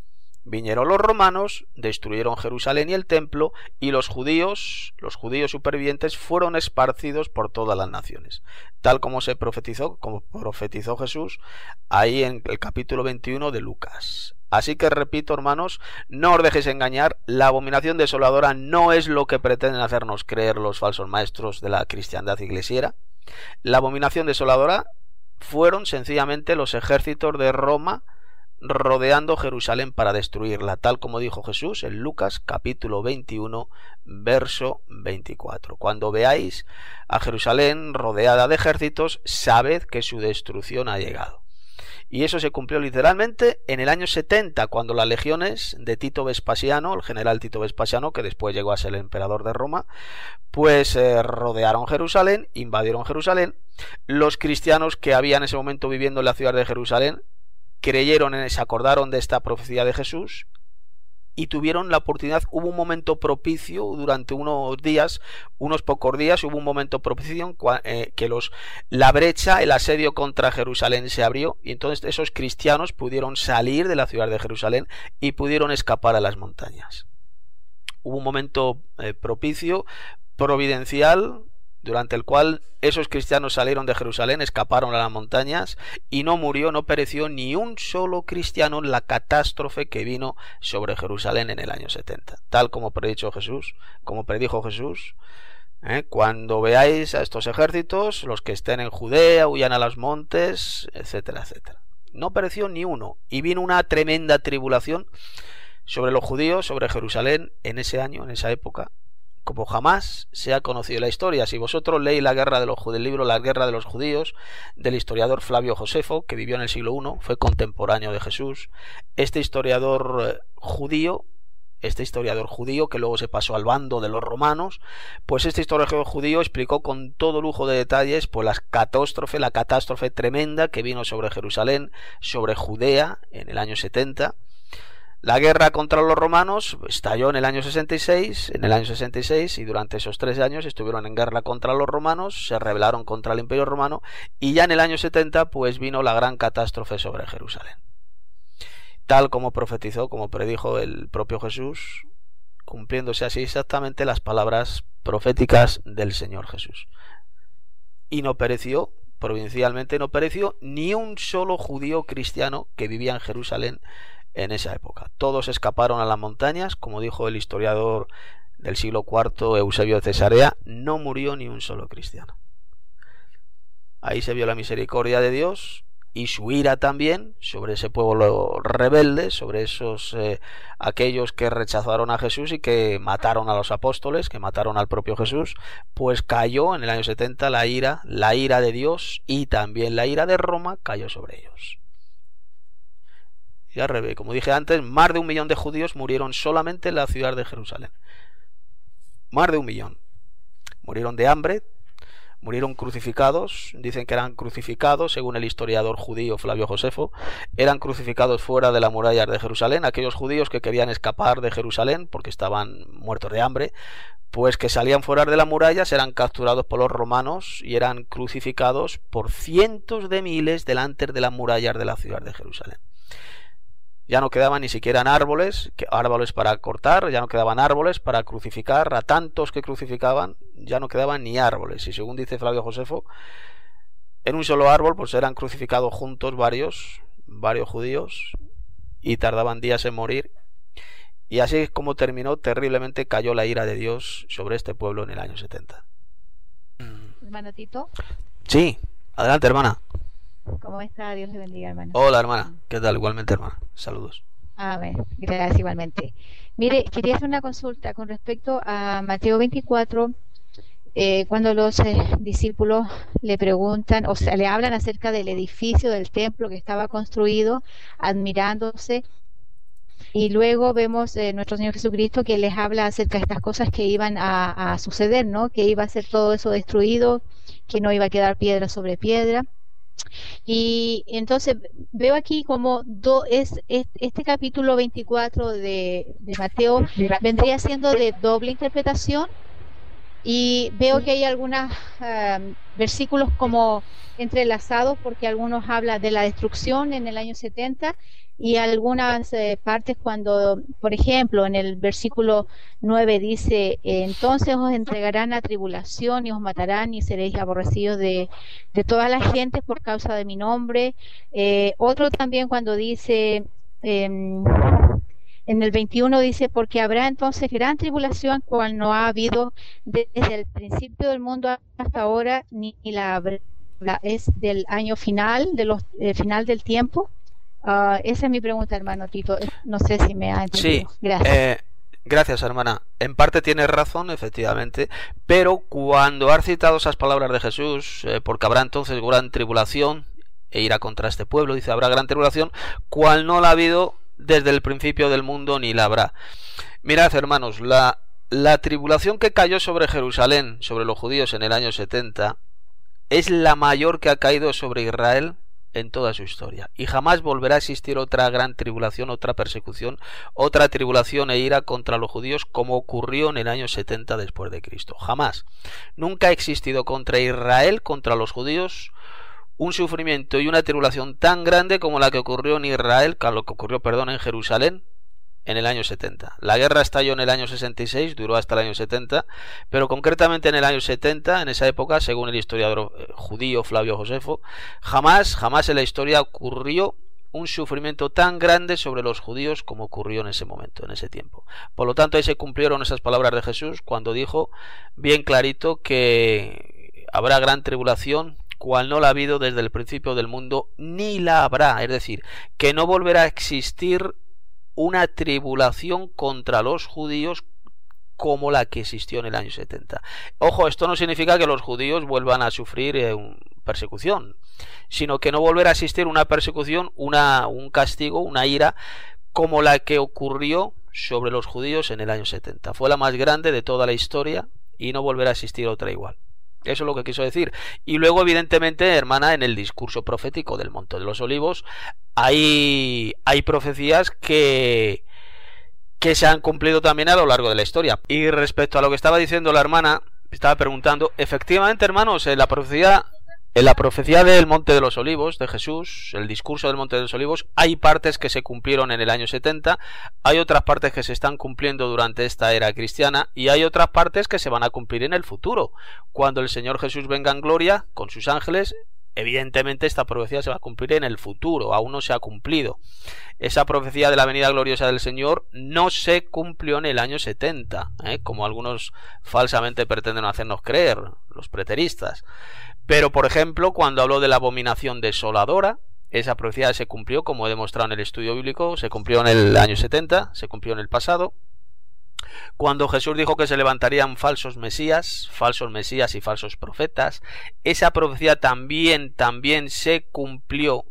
Vinieron los romanos, destruyeron Jerusalén y el templo, y los judíos supervivientes fueron esparcidos por todas las naciones, tal como profetizó Jesús ahí en el capítulo 21 de Lucas. Así que repito, hermanos, no os dejéis engañar, la abominación desoladora no es lo que pretenden hacernos creer los falsos maestros de la cristiandad iglesiera. La abominación desoladora fueron sencillamente los ejércitos de Roma rodeando Jerusalén para destruirla, tal como dijo Jesús en Lucas capítulo 21 verso 24. Cuando veáis a Jerusalén rodeada de ejércitos, sabed que su destrucción ha llegado. Y eso se cumplió literalmente en el año 70, cuando las legiones de Tito Vespasiano, el general Tito Vespasiano, que después llegó a ser el emperador de Roma, pues rodearon Jerusalén, invadieron Jerusalén. Los cristianos que habían en ese momento viviendo en la ciudad de Jerusalén se acordaron de esta profecía de Jesús y tuvieron la oportunidad. Hubo un momento propicio durante unos pocos días, hubo un momento propicio que la brecha, el asedio contra Jerusalén se abrió, y entonces esos cristianos pudieron salir de la ciudad de Jerusalén y pudieron escapar a las montañas. Hubo un momento propicio, providencial, durante el cual esos cristianos salieron de Jerusalén, escaparon a las montañas, y no pereció ni un solo cristiano en la catástrofe que vino sobre Jerusalén en el año 70, tal como predijo Jesús. Cuando veáis a estos ejércitos, los que estén en Judea huyan a los montes, etcétera, etcétera. No pereció ni uno, y vino una tremenda tribulación sobre los judíos, sobre Jerusalén, en ese año, en esa época, como jamás se ha conocido en la historia. Si vosotros leéis el libro La guerra de los judíos, del historiador Flavio Josefo, que vivió en el siglo I, fue contemporáneo de Jesús, este historiador judío, que luego se pasó al bando de los romanos, pues este historiador judío explicó con todo lujo de detalles pues la catástrofe tremenda que vino sobre Jerusalén, sobre Judea en el año 70. La guerra contra los romanos estalló en el año 66, y durante esos 3 años estuvieron en guerra contra los romanos, se rebelaron contra el Imperio Romano, y ya en el año 70 pues vino la gran catástrofe sobre Jerusalén. Tal como profetizó, como predijo el propio Jesús, cumpliéndose así exactamente las palabras proféticas del Señor Jesús. Y provincialmente no pereció ni un solo judío cristiano que vivía en Jerusalén en esa época. Todos escaparon a las montañas, como dijo el historiador del siglo IV Eusebio de Cesarea, no murió ni un solo cristiano. Ahí se vio la misericordia de Dios y su ira también sobre ese pueblo rebelde, sobre aquellos que rechazaron a Jesús y que mataron a los apóstoles, que mataron al propio Jesús. Pues cayó en el año 70 la ira de Dios, y también la ira de Roma cayó sobre ellos. Ya como dije antes, más de 1 millón de judíos murieron solamente en la ciudad de Jerusalén. Más de 1 millón. Murieron de hambre, murieron crucificados. Dicen que eran crucificados, según el historiador judío Flavio Josefo, eran crucificados fuera de las murallas de Jerusalén. Aquellos judíos que querían escapar de Jerusalén porque estaban muertos de hambre, pues que salían fuera de las murallas, eran capturados por los romanos y eran crucificados por cientos de miles delante de las murallas de la ciudad de Jerusalén. Ya no quedaban ni siquiera árboles para cortar, ya no quedaban árboles para crucificar. A tantos que crucificaban, ya no quedaban ni árboles. Y según dice Flavio Josefo, en un solo árbol pues eran crucificados juntos varios judíos, y tardaban días en morir. Y así es como terminó. Terriblemente cayó la ira de Dios sobre este pueblo en el año 70. ¿Hermano Tito? Sí, adelante, hermana. ¿Cómo está? Dios le bendiga, hermano. Hola, hermana. ¿Qué tal? Igualmente, hermana. Saludos. Amén. Gracias, igualmente. Mire, quería hacer una consulta con respecto a Mateo 24, cuando los discípulos le preguntan, o sea, le hablan acerca del edificio del templo que estaba construido, admirándose, y luego vemos nuestro Señor Jesucristo que les habla acerca de estas cosas que iban a suceder, ¿no? Que iba a ser todo eso destruido, que no iba a quedar piedra sobre piedra. Y entonces veo aquí como este capítulo 24 de Mateo vendría siendo de doble interpretación, Y veo que hay algunos versículos como entrelazados, porque algunos hablan de la destrucción en el año 70 y algunas partes cuando, por ejemplo, en el versículo 9 dice, entonces os entregarán a tribulación y os matarán y seréis aborrecidos de todas las gentes por causa de mi nombre. Otro también cuando dice... en el 21 dice, porque habrá entonces gran tribulación, cual no ha habido desde el principio del mundo hasta ahora, ni la habrá. Es del año final, final del tiempo. Esa es mi pregunta, hermano Tito. No sé si me ha entendido. Sí, Gracias. gracias, hermana. En parte tienes razón, efectivamente, pero cuando has citado esas palabras de Jesús, porque habrá entonces gran tribulación e irá contra este pueblo, dice, habrá gran tribulación, cual no la ha habido desde el principio del mundo ni la habrá. Mirad, hermanos, la tribulación que cayó sobre Jerusalén, sobre los judíos en el año 70, es la mayor que ha caído sobre Israel en toda su historia, y jamás volverá a existir otra gran tribulación, otra persecución, otra tribulación e ira contra los judíos como ocurrió en el año 70 después de Cristo. Jamás. Nunca ha existido contra Israel, contra los judíos, un sufrimiento y una tribulación tan grande como la que ocurrió en Israel, en Jerusalén en el año 70. La guerra estalló en el año 66, duró hasta el año 70, pero concretamente en el año 70, en esa época, según el historiador judío Flavio Josefo, jamás en la historia ocurrió un sufrimiento tan grande sobre los judíos como ocurrió en ese momento, en ese tiempo. Por lo tanto, ahí se cumplieron esas palabras de Jesús cuando dijo bien clarito que habrá gran tribulación, cual no la ha habido desde el principio del mundo, ni la habrá. Es decir, que no volverá a existir una tribulación contra los judíos como la que existió en el año 70. Ojo, esto no significa que los judíos vuelvan a sufrir persecución, sino que no volverá a existir una persecución, un castigo, una ira como la que ocurrió sobre los judíos en el año 70. Fue la más grande de toda la historia y no volverá a existir otra igual. Eso es lo que quiso decir. Y luego, evidentemente, hermana, en el discurso profético del Monte de los Olivos hay profecías que se han cumplido también a lo largo de la historia. Y respecto a lo que estaba diciendo la hermana, estaba preguntando, efectivamente, hermanos, en la profecía del Monte de los Olivos de Jesús, el discurso del Monte de los Olivos, hay partes que se cumplieron en el año 70, hay otras partes que se están cumpliendo durante esta era cristiana y hay otras partes que se van a cumplir en el futuro. Cuando el Señor Jesús venga en gloria con sus ángeles, evidentemente esta profecía se va a cumplir en el futuro, aún no se ha cumplido. Esa profecía de la venida gloriosa del Señor no se cumplió en el año 70, como algunos falsamente pretenden hacernos creer, los preteristas. Pero, por ejemplo, cuando habló de la abominación desoladora, esa profecía se cumplió, como he demostrado en el estudio bíblico, se cumplió en el año 70, se cumplió en el pasado. Cuando Jesús dijo que se levantarían falsos mesías y falsos profetas, esa profecía también se cumplió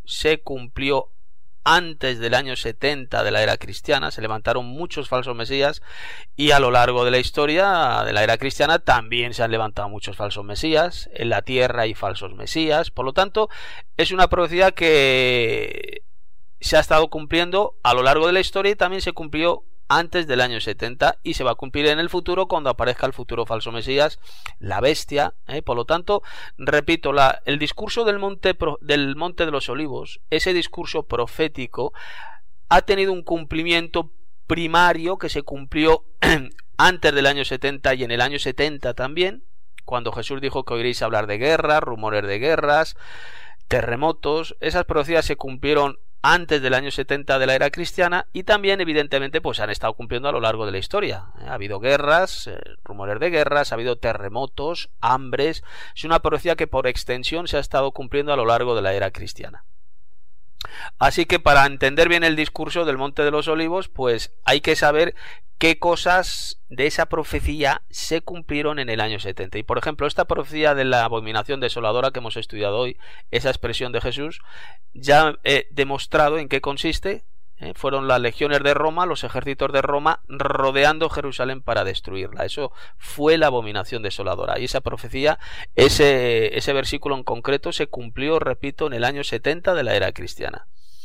antes del año 70 de la era cristiana. Se levantaron muchos falsos mesías y a lo largo de la historia de la era cristiana también se han levantado muchos falsos mesías. En la tierra hay falsos mesías. Por lo tanto, es una profecía que se ha estado cumpliendo a lo largo de la historia y también se cumplió antes del año 70 y se va a cumplir en el futuro cuando aparezca el futuro falso mesías, la bestia. Por lo tanto, repito, el discurso del monte de los Olivos, ese discurso profético, ha tenido un cumplimiento primario que se cumplió antes del año 70 y en el año 70 también, cuando Jesús dijo que oiréis hablar de guerras, rumores de guerras, terremotos. Esas profecías se cumplieron antes del año 70 de la era cristiana y también evidentemente pues han estado cumpliendo a lo largo de la historia. Ha habido guerras, rumores de guerras, ha habido terremotos, hambres. Es una profecía que por extensión se ha estado cumpliendo a lo largo de la era cristiana. Así que para entender bien el discurso del Monte de los Olivos, pues hay que saber qué cosas de esa profecía se cumplieron en el año 70. Y por ejemplo, esta profecía de la abominación desoladora que hemos estudiado hoy, esa expresión de Jesús, ya he demostrado en qué consiste. Fueron las legiones de Roma, los ejércitos de Roma, rodeando Jerusalén para destruirla. Eso fue la abominación desoladora. Y esa profecía, ese versículo en concreto, se cumplió, repito, en el año 70 de la era cristiana.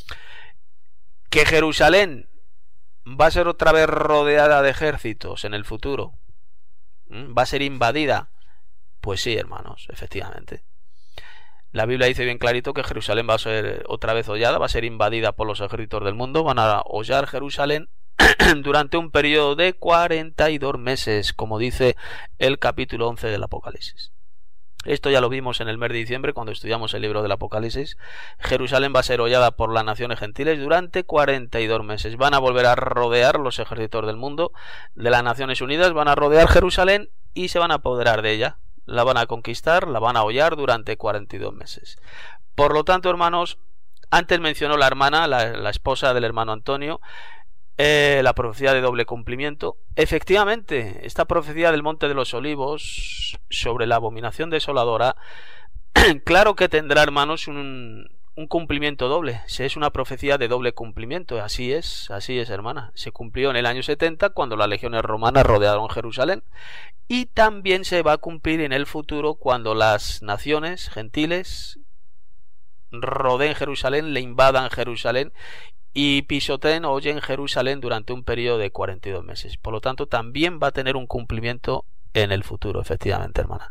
Que Jerusalén va a ser otra vez rodeada de ejércitos en el futuro, ¿Va a ser invadida? Pues sí, hermanos, efectivamente. La Biblia dice bien clarito que Jerusalén va a ser otra vez hollada, va a ser invadida por los ejércitos del mundo, van a hollar Jerusalén durante un periodo de 42 meses, como dice el capítulo 11 del Apocalipsis. Esto ya lo vimos en el mes de diciembre cuando estudiamos el libro del Apocalipsis. Jerusalén va a ser hollada por las naciones gentiles durante 42 meses. Van a volver a rodear los ejércitos del mundo, de las Naciones Unidas, van a rodear Jerusalén y se van a apoderar de ella. La van a conquistar, la van a hollar durante 42 meses. Por lo tanto, hermanos, antes mencionó la hermana, la esposa del hermano Antonio, la profecía de doble cumplimiento. Efectivamente, esta profecía del Monte de los Olivos sobre la abominación desoladora, claro que tendrá, hermanos, un cumplimiento doble. Es una profecía de doble cumplimiento. Así es, hermana. Se cumplió en el año 70 cuando las legiones romanas rodearon Jerusalén, y también se va a cumplir en el futuro cuando las naciones gentiles rodeen Jerusalén, le invadan Jerusalén y pisoteen o oyen Jerusalén durante un periodo de 42 meses. Por lo tanto, también va a tener un cumplimiento en el futuro, efectivamente, hermana.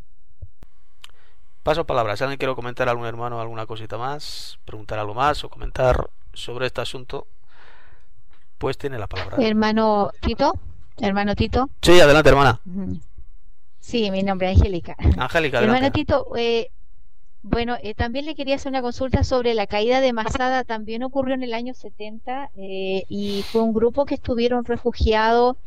Paso palabras. Si alguien quiere comentar, algún hermano, alguna cosita más, preguntar algo más o comentar sobre este asunto, pues tiene la palabra. Hermano Tito. Sí, adelante, hermana. Sí, mi nombre es Angélica. Angélica, hermano adelante. Tito, también le quería hacer una consulta sobre la caída de Masada. También ocurrió en el año 70 y fue un grupo que estuvieron refugiados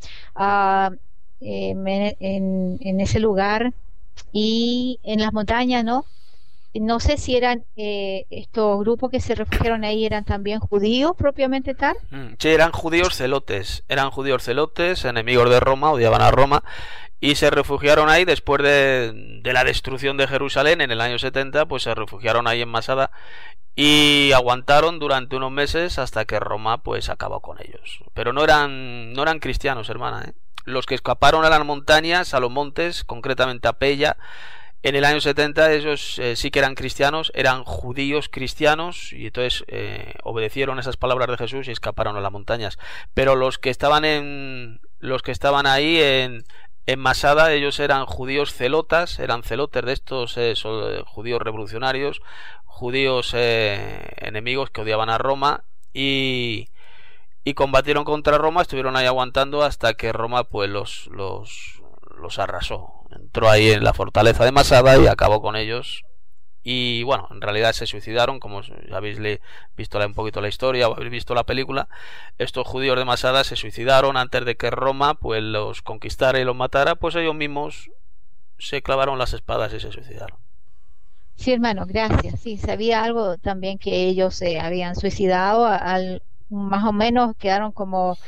en ese lugar y en las montañas, ¿no? No sé si eran estos grupos que se refugiaron ahí, eran también judíos propiamente tal. Sí, eran judíos celotes, enemigos de Roma, odiaban a Roma, y se refugiaron ahí después de la destrucción de Jerusalén en el año 70, pues se refugiaron ahí en Masada y aguantaron durante unos meses hasta que Roma pues acabó con ellos. Pero no eran cristianos, hermana, Los que escaparon a las montañas, a los montes, concretamente a Pella, en el año 70, ellos sí que eran cristianos, eran judíos cristianos, y entonces obedecieron esas palabras de Jesús y escaparon a las montañas. Pero los que estaban ahí en Masada, ellos eran judíos celotas, eran celotes de estos judíos revolucionarios, judíos enemigos que odiaban a Roma, y combatieron contra Roma, estuvieron ahí aguantando hasta que Roma pues los arrasó. Entró ahí en la fortaleza de Masada y acabó con ellos. Y bueno, en realidad se suicidaron, como ya habéis visto un poquito la historia o habéis visto la película. Estos judíos de Masada se suicidaron antes de que Roma pues los conquistara y los matara. Pues ellos mismos se clavaron las espadas y se suicidaron. Sí, hermano, gracias. Sí, sabía algo también que ellos se habían suicidado. Más o menos quedaron como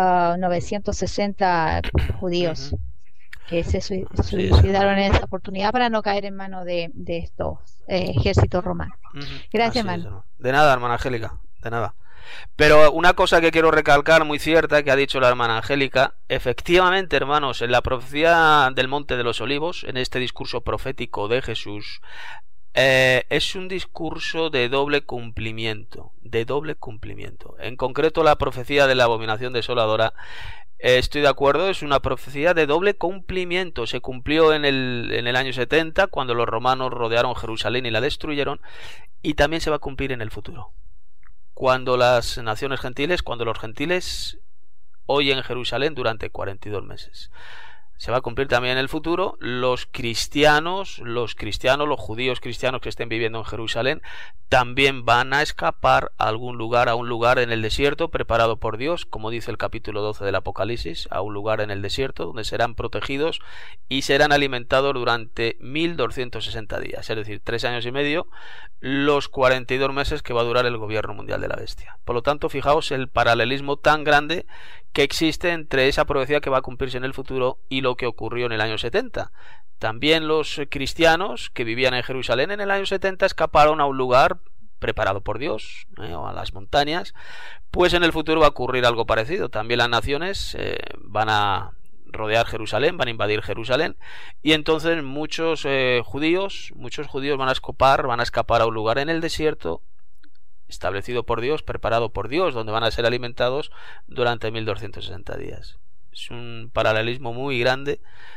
960 judíos que se suicidaron en esa oportunidad para no caer en manos de estos ejércitos romanos. Gracias, hermano. De nada, hermana Angélica, de nada. Pero una cosa que quiero recalcar muy cierta que ha dicho la hermana Angélica, efectivamente, hermanos, en la profecía del Monte de los Olivos, en este discurso profético de Jesús, es un discurso de doble cumplimiento, En concreto, la profecía de la abominación desoladora, estoy de acuerdo, es una profecía de doble cumplimiento. Se cumplió en el año 70 cuando los romanos rodearon Jerusalén y la destruyeron, y también se va a cumplir en el futuro cuando las naciones gentiles, cuando los gentiles oyen Jerusalén durante 42 meses. Se va a cumplir también en el futuro. Los judíos cristianos que estén viviendo en Jerusalén también van a escapar a un lugar en el desierto preparado por Dios, como dice el capítulo 12 del Apocalipsis, a un lugar en el desierto donde serán protegidos y serán alimentados durante 1260 días, es decir, 3 años y medio, los 42 meses que va a durar el gobierno mundial de la bestia. Por lo tanto, fijaos el paralelismo tan grande que existe entre esa profecía que va a cumplirse en el futuro y lo que ocurrió en el año 70. También los cristianos que vivían en Jerusalén en el año 70 escaparon a un lugar preparado por Dios, o a las montañas. Pues en el futuro va a ocurrir algo parecido. También las naciones van a rodear Jerusalén, van a invadir Jerusalén, y entonces muchos judíos van a escapar a un lugar en el desierto establecido por Dios, preparado por Dios, donde van a ser alimentados durante 1260 días. Es un paralelismo muy grande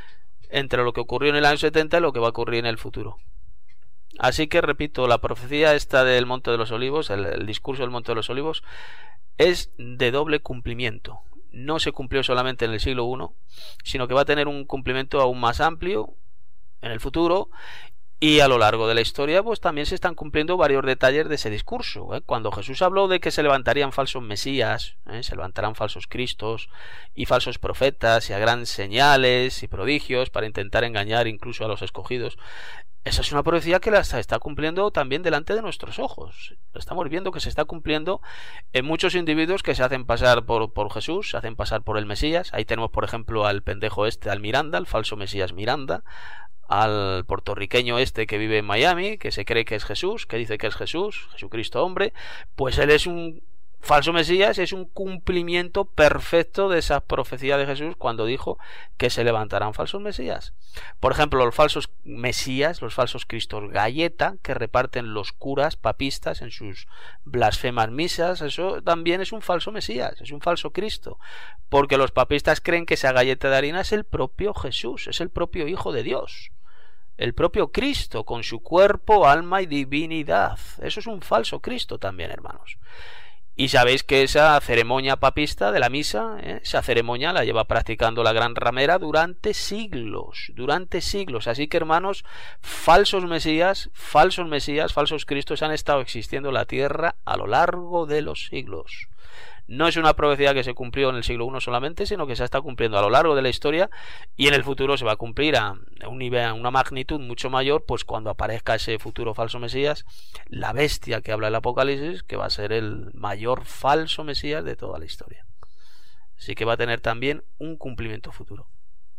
entre lo que ocurrió en el año 70 y lo que va a ocurrir en el futuro. Así que repito, la profecía esta del Monte de los Olivos, el discurso del Monte de los Olivos, es de doble cumplimiento. No se cumplió solamente en el siglo I, sino que va a tener un cumplimiento aún más amplio en el futuro, y a lo largo de la historia pues también se están cumpliendo varios detalles de ese discurso. Cuando Jesús habló de que se levantarían falsos mesías, se levantarán falsos cristos y falsos profetas, y habrán señales y prodigios para intentar engañar incluso a los escogidos, esa es una profecía que la está cumpliendo también delante de nuestros ojos. Estamos viendo que se está cumpliendo en muchos individuos que se hacen pasar por Jesús, se hacen pasar por el Mesías. Ahí tenemos por ejemplo al pendejo este, al Miranda, el falso Mesías Miranda, al puertorriqueño este que vive en Miami, que se cree que es Jesús, que dice que es Jesús, Jesucristo hombre. Pues él es un falso Mesías, es un cumplimiento perfecto de esa profecía de Jesús cuando dijo que se levantarán falsos mesías. Por ejemplo, los falsos mesías, los falsos cristos galleta que reparten los curas papistas en sus blasfemas misas, eso también es un falso mesías, es un falso Cristo, porque los papistas creen que esa galleta de harina es el propio Jesús, es el propio Hijo de Dios, el propio Cristo con su cuerpo, alma y divinidad. Eso es un falso Cristo también, hermanos. Y sabéis que esa ceremonia papista de la misa, esa ceremonia la lleva practicando la Gran Ramera durante siglos, Así que, hermanos, falsos mesías, falsos cristos han estado existiendo en la tierra a lo largo de los siglos. No es una profecía que se cumplió en el siglo I solamente, sino que se está cumpliendo a lo largo de la historia, y en el futuro se va a cumplir a un nivel, a una magnitud mucho mayor, pues cuando aparezca ese futuro falso Mesías, la bestia que habla el Apocalipsis, que va a ser el mayor falso Mesías de toda la historia. Así que va a tener también un cumplimiento futuro.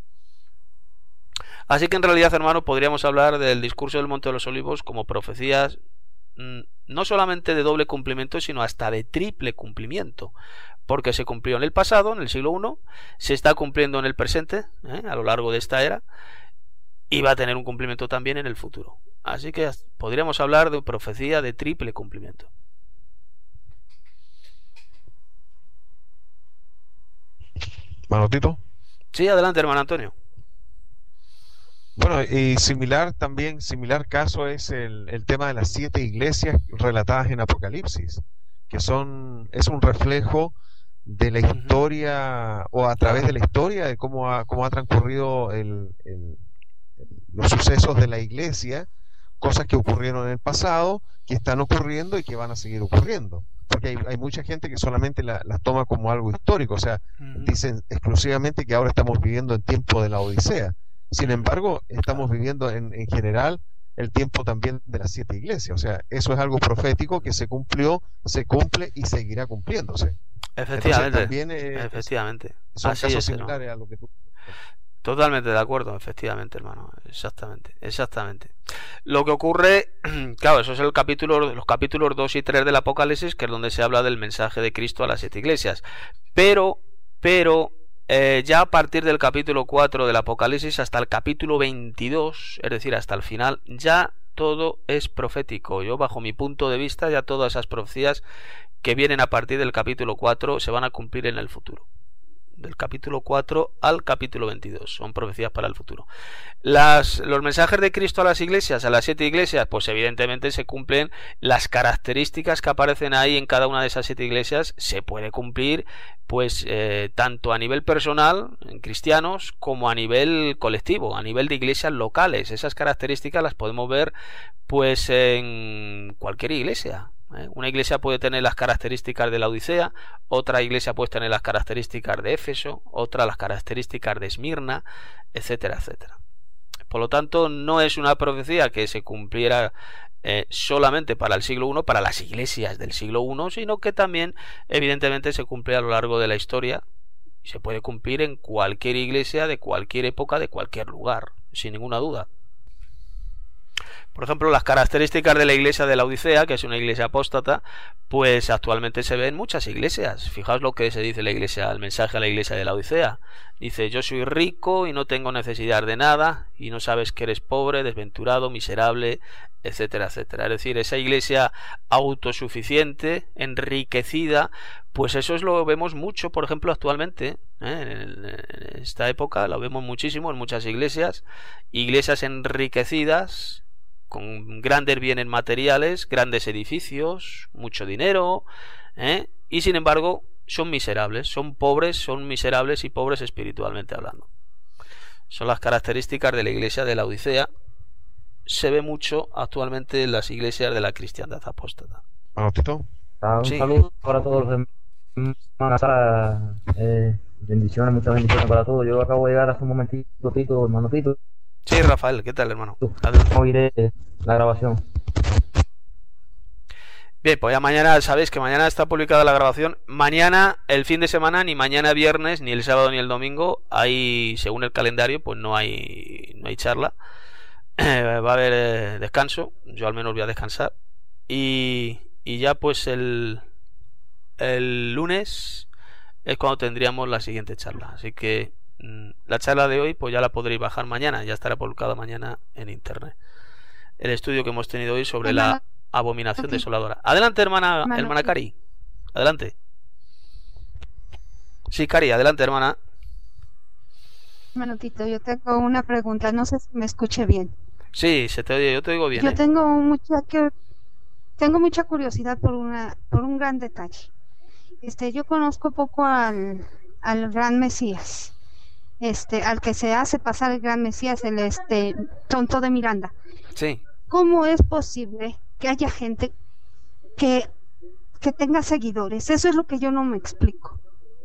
Así que en realidad, hermanos, podríamos hablar del discurso del Monte de los Olivos como profecías no solamente de doble cumplimiento, sino hasta de triple cumplimiento, porque se cumplió en el pasado, en el siglo I, se está cumpliendo en el presente, a lo largo de esta era, y va a tener un cumplimiento también en el futuro. Así que podríamos hablar de profecía de triple cumplimiento. Manotito. Sí, adelante, hermano Antonio. Bueno, y similar caso es el tema de las 7 iglesias relatadas en Apocalipsis, que es un reflejo de la historia, o a través de la historia, de cómo ha transcurrido los sucesos de la iglesia, cosas que ocurrieron en el pasado, que están ocurriendo y que van a seguir ocurriendo. Porque hay mucha gente que solamente las toma como algo histórico, o sea, dicen exclusivamente que ahora estamos viviendo en tiempo de la Odisea. Sin embargo, estamos viviendo en general el tiempo también de las 7 iglesias. O sea, eso es algo profético que se cumplió, se cumple y seguirá cumpliéndose. Efectivamente. Entonces, también efectivamente. Son Así casos es, similares a lo que tú... Totalmente de acuerdo, efectivamente, hermano. Exactamente. Lo que ocurre, claro, eso es los capítulos 2 y 3 del Apocalipsis, que es donde se habla del mensaje de Cristo a las 7 iglesias. Pero ya a partir del capítulo 4 del Apocalipsis hasta el capítulo 22, es decir, hasta el final, ya todo es profético. Yo, bajo mi punto de vista, ya todas esas profecías que vienen a partir del capítulo 4 se van a cumplir en el futuro. Del capítulo 4 al capítulo 22 son profecías para el futuro. Los mensajes de Cristo a las iglesias, a las 7 iglesias, pues evidentemente se cumplen las características que aparecen ahí en cada una de esas 7 iglesias. Se puede cumplir pues tanto a nivel personal en cristianos como a nivel colectivo, a nivel de iglesias locales. Esas características las podemos ver pues en cualquier iglesia. Una iglesia puede tener las características de la Odisea, otra iglesia puede tener las características de Éfeso, otra las características de Esmirna, etcétera, etcétera. Por lo tanto, no es una profecía que se cumpliera solamente para el siglo I, para las iglesias del siglo I, sino que también evidentemente se cumple a lo largo de la historia y se puede cumplir en cualquier iglesia de cualquier época, de cualquier lugar, sin ninguna duda. Por ejemplo, las características de la iglesia de la Odisea, que es una iglesia apóstata, pues actualmente se ve en muchas iglesias. Fijaos lo que se dice la iglesia, el mensaje a la iglesia de la Odisea. Dice: yo soy rico y no tengo necesidad de nada, y no sabes que eres pobre, desventurado, miserable, etcétera, etcétera. Es decir, esa iglesia autosuficiente, enriquecida, pues eso es lo vemos mucho, por ejemplo, actualmente, en esta época lo vemos muchísimo en muchas iglesias enriquecidas, con grandes bienes materiales, grandes edificios, mucho dinero, y sin embargo son miserables, son pobres, son miserables y pobres espiritualmente hablando. Son las características de la iglesia de la Odisea. Se ve mucho actualmente en las iglesias de la cristiandad apóstata. Bueno, Tito. Un Sí. saludo para todos los hermanos. Bendiciones, muchas bendiciones para todos. Yo acabo de llegar hace un momentito, Tito, hermano Tito. Sí, Rafael, ¿qué tal, hermano? Adelante. Oiré la grabación. Bien, pues ya mañana, sabéis que mañana está publicada la grabación. Mañana, el fin de semana, ni mañana viernes, ni el sábado ni el domingo, hay, según el calendario, pues no hay charla. Va a haber descanso. Yo al menos voy a descansar. Y ya pues el lunes es cuando tendríamos la siguiente charla. Así que la charla de hoy pues ya la podréis bajar mañana. Ya estará publicada mañana en internet. El estudio que hemos tenido hoy sobre la abominación desoladora. Adelante, hermana Cari. Adelante. Sí, Cari, adelante, hermana. Hermano Tito, yo tengo una pregunta, no sé si me escuche bien. Sí, se te oye, yo te oigo bien. Yo tengo mucha curiosidad por un gran detalle. Yo conozco poco al gran Mesías, al que se hace pasar el gran Mesías, el tonto de Miranda. Sí. ¿Cómo es posible que haya gente que tenga seguidores? Eso es lo que yo no me explico.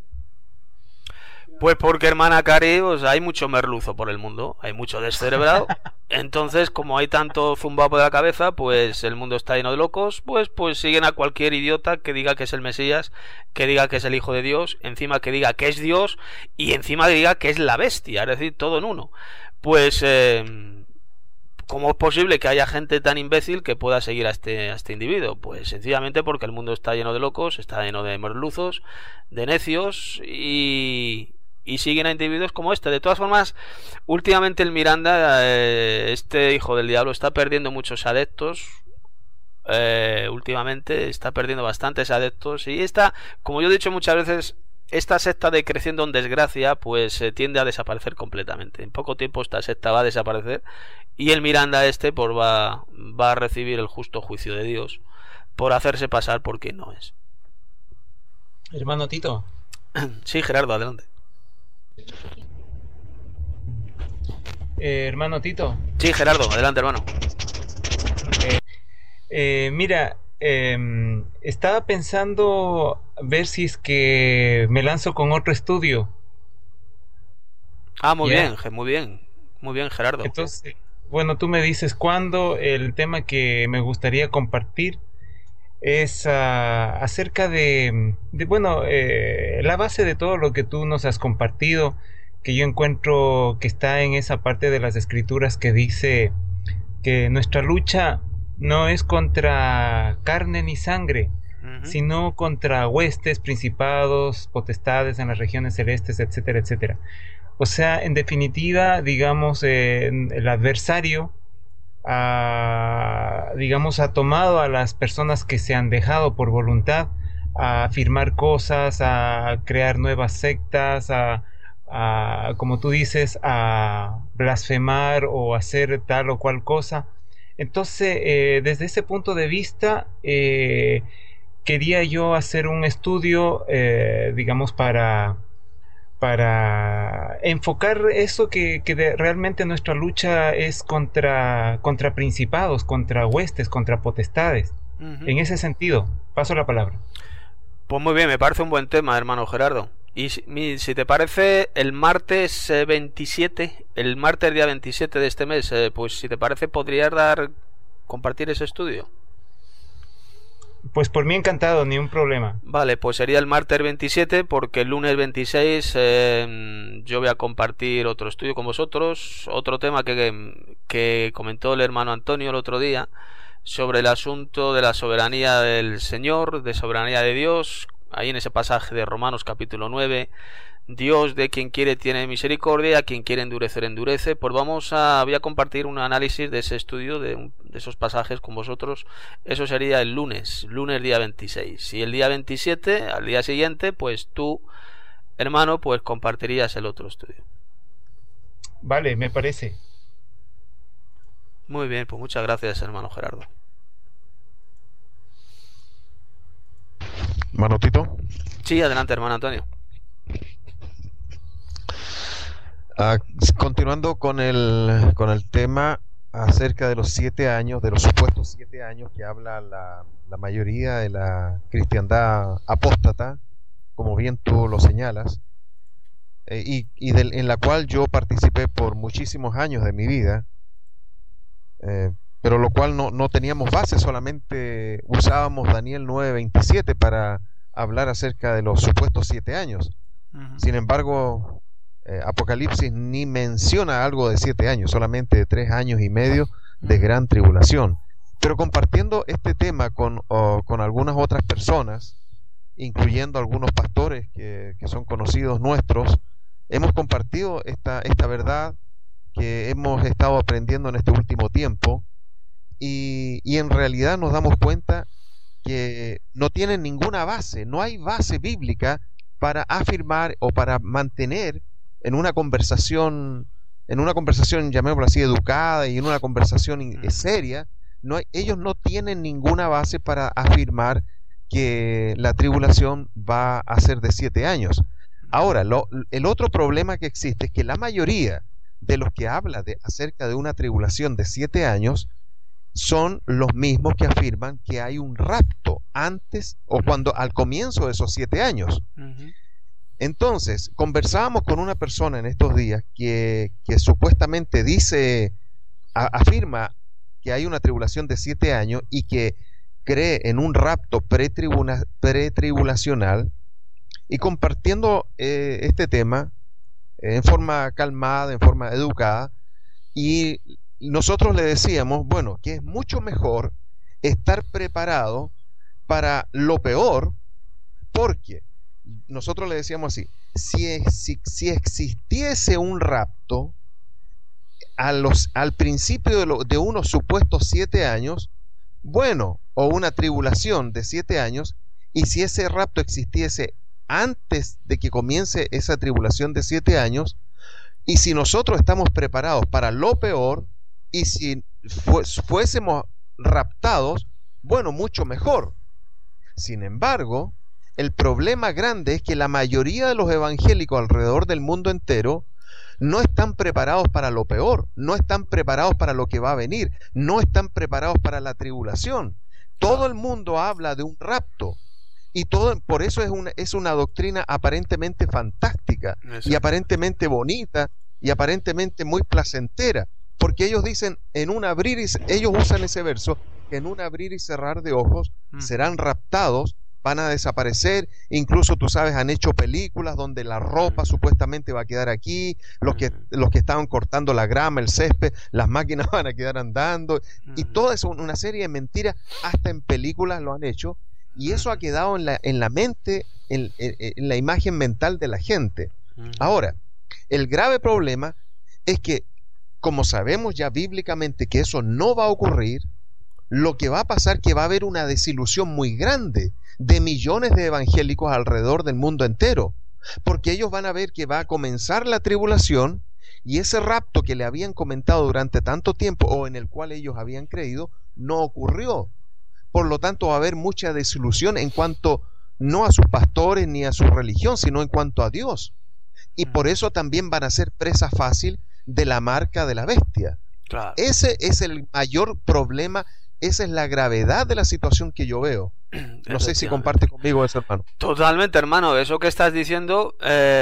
Pues porque, hermana Cari, pues hay mucho merluzo por el mundo, hay mucho descerebrado. Entonces, como hay tanto zumbado por la cabeza, pues el mundo está lleno de locos, pues siguen a cualquier idiota que diga que es el Mesías, que diga que es el Hijo de Dios, encima que diga que es Dios y encima que diga que es la bestia, es decir, todo en uno. Pues ¿cómo es posible que haya gente tan imbécil que pueda seguir a este individuo? Pues sencillamente porque el mundo está lleno de locos, está lleno de merluzos, de necios y siguen a individuos como este. De todas formas, últimamente el Miranda, este hijo del diablo, está perdiendo muchos adeptos. Últimamente está perdiendo bastantes adeptos. Y esta, como yo he dicho muchas veces, esta secta de creciendo en desgracia, pues tiende a desaparecer completamente. En poco tiempo esta secta va a desaparecer. Y el Miranda pues va a recibir el justo juicio de Dios por hacerse pasar por quien no es. Hermano Tito. Sí, Gerardo, adelante. Hermano Tito. Sí, Gerardo, adelante, hermano. Mira, estaba pensando ver si es que me lanzo con otro estudio. Ah, muy bien, Gerardo. Entonces, bueno, tú me dices cuándo. El tema que me gustaría compartir es acerca de la base de todo lo que tú nos has compartido, que yo encuentro que está en esa parte de las escrituras que dice que nuestra lucha no es contra carne ni sangre, sino contra huestes, principados, potestades en las regiones celestes, etcétera, etcétera. O sea, en definitiva, digamos, el adversario ha tomado a las personas que se han dejado por voluntad a afirmar cosas, a crear nuevas sectas, como tú dices, a blasfemar o hacer tal o cual cosa. Entonces, desde ese punto de vista, quería yo hacer un estudio, digamos, para enfocar eso que realmente nuestra lucha es contra principados, contra huestes, contra potestades. En ese sentido, paso la palabra. Pues muy bien, me parece un buen tema, hermano Gerardo. Y si te parece, el martes 27, el martes día 27 de este mes, pues si te parece, podrías compartir ese estudio. Pues por mí encantado, ni un problema. Vale, pues sería el martes 27, porque el lunes 26 yo voy a compartir otro estudio con vosotros, otro tema que comentó el hermano Antonio el otro día, sobre el asunto de la soberanía del Señor, de soberanía de Dios, ahí en ese pasaje de Romanos capítulo 9, Dios de quien quiere tiene misericordia, a quien quiere endurecer endurece. Pues voy a compartir un análisis de ese estudio, de esos pasajes con vosotros. Eso sería el lunes día 26. Y el día 27, al día siguiente, pues tú, hermano, pues compartirías el otro estudio. Vale, me parece. Muy bien, pues muchas gracias, hermano Gerardo. ¿Hermano Tito? Sí, adelante, hermano Antonio. Continuando con el tema acerca de los 7 años, de los supuestos 7 años que habla la mayoría de la cristiandad apóstata, como bien tú lo señalas, en la cual yo participé por muchísimos años de mi vida, pero lo cual no teníamos base, solamente usábamos Daniel 9:27 para hablar acerca de los supuestos 7 años. Sin embargo, Apocalipsis ni menciona algo de 7 años, solamente de 3 años y medio de gran tribulación. Pero compartiendo este tema con algunas otras personas, incluyendo algunos pastores que son conocidos nuestros, hemos compartido esta verdad que hemos estado aprendiendo en este último tiempo, y en realidad nos damos cuenta que no tienen ninguna base, no hay base bíblica para afirmar o para mantener en una conversación, llamémoslo así, educada, y en una conversación seria. Ellos no tienen ninguna base para afirmar que la tribulación va a ser de 7 años. Ahora, el otro problema que existe es que la mayoría de los que habla acerca de una tribulación de 7 años son los mismos que afirman que hay un rapto antes o al comienzo de esos 7 años. Entonces, conversábamos con una persona en estos días que supuestamente afirma que hay una tribulación de 7 años y que cree en un rapto pretribulacional, y compartiendo este tema en forma calmada, en forma educada, y nosotros le decíamos, bueno, que es mucho mejor estar preparado para lo peor, porque nosotros le decíamos así: si existiese un rapto al principio de unos supuestos 7 años, bueno, o una tribulación de 7 años, y si ese rapto existiese antes de que comience esa tribulación de 7 años, y si nosotros estamos preparados para lo peor, y si fuésemos raptados, bueno, mucho mejor. Sin embargo, el problema grande es que la mayoría de los evangélicos alrededor del mundo entero no están preparados para lo peor, no están preparados para lo que va a venir, no están preparados para la tribulación. Todo el mundo habla de un rapto, y por eso es una doctrina aparentemente fantástica, y aparentemente bonita, y aparentemente muy placentera, porque ellos dicen, ellos usan ese verso, que en un abrir y cerrar de ojos serán raptados, van a desaparecer. Incluso, tú sabes, han hecho películas donde la ropa supuestamente va a quedar aquí, los que estaban cortando la grama, el césped, las máquinas van a quedar andando, y toda es una serie de mentiras. Hasta en películas lo han hecho, y eso ha quedado en la mente, en la imagen mental de la gente. Ahora, el grave problema es que, como sabemos ya bíblicamente que eso no va a ocurrir, lo que va a pasar es que va a haber una desilusión muy grande de millones de evangélicos alrededor del mundo entero, porque ellos van a ver que va a comenzar la tribulación, y ese rapto que le habían comentado durante tanto tiempo, o en el cual ellos habían creído, no ocurrió. Por lo tanto, va a haber mucha desilusión en cuanto no a sus pastores ni a su religión, sino en cuanto a Dios. Y por eso también van a ser presa fácil de la marca de la bestia. Claro. Ese es el mayor problema, esa es la gravedad de la situación que yo veo. No sé si comparte conmigo eso, hermano. Totalmente, hermano. Eso que estás diciendo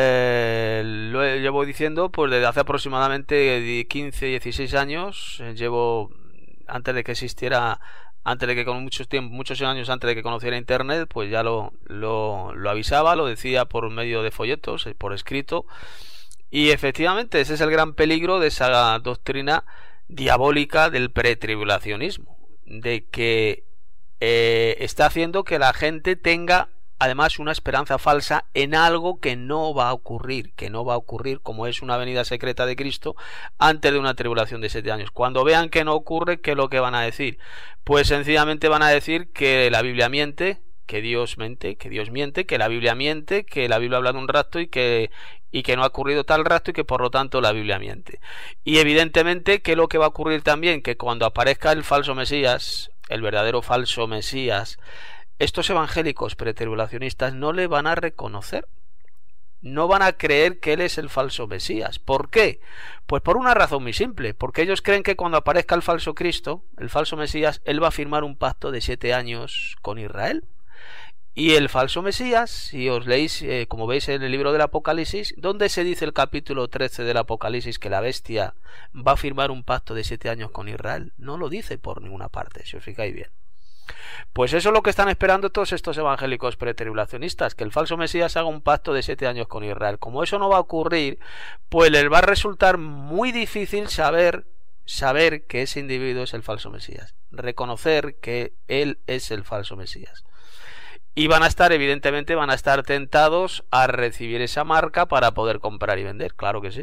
lo llevo diciendo pues desde hace aproximadamente 15, 16 años. Llevo, antes de que existiera antes de que, con muchos años antes de que conociera internet, pues ya lo avisaba, lo decía por medio de folletos, por escrito. Y efectivamente ese es el gran peligro de esa doctrina diabólica del pretribulacionismo, de que está haciendo que la gente tenga además una esperanza falsa en algo que no va a ocurrir, como es una venida secreta de Cristo antes de una tribulación de 7 años. Cuando vean que no ocurre, ¿qué es lo que van a decir? Pues sencillamente van a decir que la Biblia miente, que Dios miente, que la Biblia miente, que la Biblia habla de un rapto y que no ha ocurrido tal rapto y que por lo tanto la Biblia miente. Y evidentemente, ¿qué es lo que va a ocurrir también? Que cuando aparezca el falso Mesías, el verdadero falso Mesías, estos evangélicos pretribulacionistas no le van a reconocer, no van a creer que él es el falso Mesías. ¿Por qué? Pues por una razón muy simple, porque ellos creen que cuando aparezca el falso Cristo, el falso Mesías, él va a firmar un pacto de 7 años con Israel. Y el falso Mesías, si os leéis, como veis en el libro del Apocalipsis, ¿dónde se dice el capítulo 13 del Apocalipsis que la bestia va a firmar un pacto de 7 años con Israel? No lo dice por ninguna parte, si os fijáis bien. Pues eso es lo que están esperando todos estos evangélicos pretribulacionistas, que el falso Mesías haga un pacto de 7 años con Israel. Como eso no va a ocurrir, pues les va a resultar muy difícil saber que ese individuo es el falso Mesías, reconocer que él es el falso Mesías. Y evidentemente van a estar tentados a recibir esa marca para poder comprar y vender, claro que sí.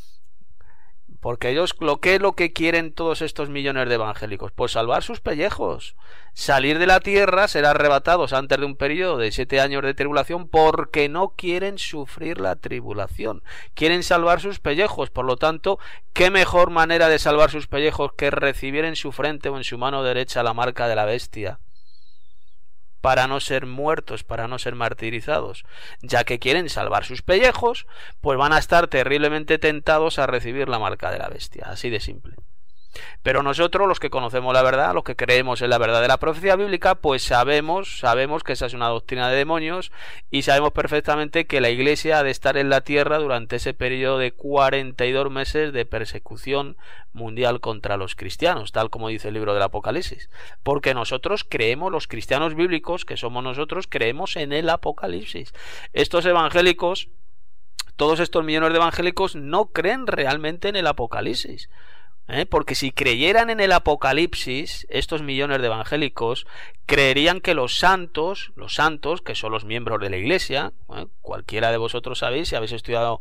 Porque ellos, ¿qué es lo que quieren todos estos millones de evangélicos? Pues salvar sus pellejos, salir de la tierra, ser arrebatados antes de un periodo de 7 años de tribulación, porque no quieren sufrir la tribulación, quieren salvar sus pellejos. Por lo tanto, ¿qué mejor manera de salvar sus pellejos que recibir en su frente o en su mano derecha la marca de la bestia? Para no ser muertos, para no ser martirizados, ya que quieren salvar sus pellejos, pues van a estar terriblemente tentados a recibir la marca de la bestia, así de simple. Pero nosotros, los que conocemos la verdad, los que creemos en la verdad de la profecía bíblica, pues sabemos que esa es una doctrina de demonios, y sabemos perfectamente que la Iglesia ha de estar en la tierra durante ese periodo de 42 meses de persecución mundial contra los cristianos, tal como dice el libro del Apocalipsis, porque nosotros creemos, los cristianos bíblicos que somos nosotros, creemos en el Apocalipsis. Estos evangélicos, todos estos millones de evangélicos, no creen realmente en el Apocalipsis. Porque si creyeran en el Apocalipsis, estos millones de evangélicos creerían que los santos, que son los miembros de la Iglesia, cualquiera de vosotros sabéis, si habéis estudiado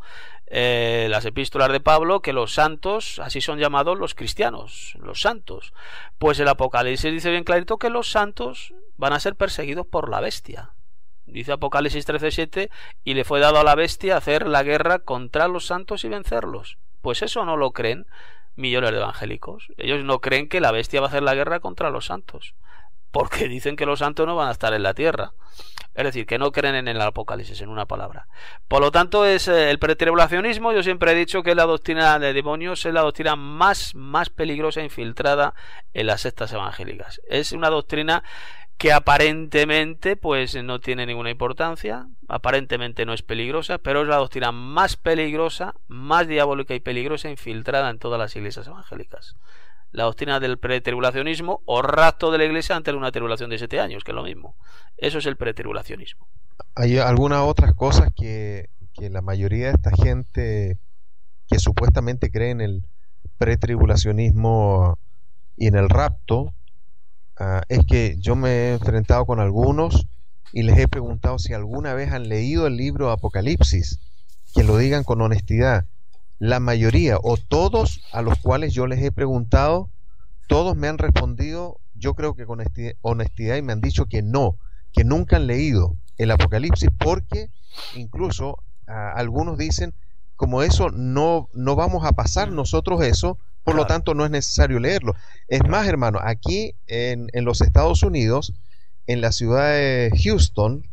las epístolas de Pablo, que los santos, así son llamados los cristianos, los santos. Pues el Apocalipsis dice bien clarito que los santos van a ser perseguidos por la bestia. Dice Apocalipsis 13:7, y le fue dado a la bestia hacer la guerra contra los santos y vencerlos. Pues eso no lo creen millones de evangélicos. Ellos no creen que la bestia va a hacer la guerra contra los santos, porque dicen que los santos no van a estar en la tierra. Es decir, que no creen en el Apocalipsis, en una palabra. Por lo tanto, es el pretribulacionismo. Yo siempre he dicho que la doctrina de demonios es la doctrina más peligrosa e infiltrada en las sectas evangélicas. Es una doctrina que aparentemente pues no tiene ninguna importancia, aparentemente no es peligrosa, pero es la doctrina más peligrosa, más diabólica y peligrosa infiltrada en todas las iglesias evangélicas. La doctrina del pretribulacionismo o rapto de la iglesia ante una tribulación de 7 años, que es lo mismo. Eso es el pretribulacionismo. Hay algunas otras cosas que la mayoría de esta gente que supuestamente cree en el pretribulacionismo y en el rapto, es que yo me he enfrentado con algunos y les he preguntado si alguna vez han leído el libro Apocalipsis, que lo digan con honestidad. La mayoría o todos a los cuales yo les he preguntado, todos me han respondido, yo creo que con honestidad, y me han dicho que no, que nunca han leído el Apocalipsis, porque incluso algunos dicen, como eso no vamos a pasar nosotros eso, por lo tanto no es necesario leerlo. Es más, hermano, aquí en los Estados Unidos, en la ciudad de Houston,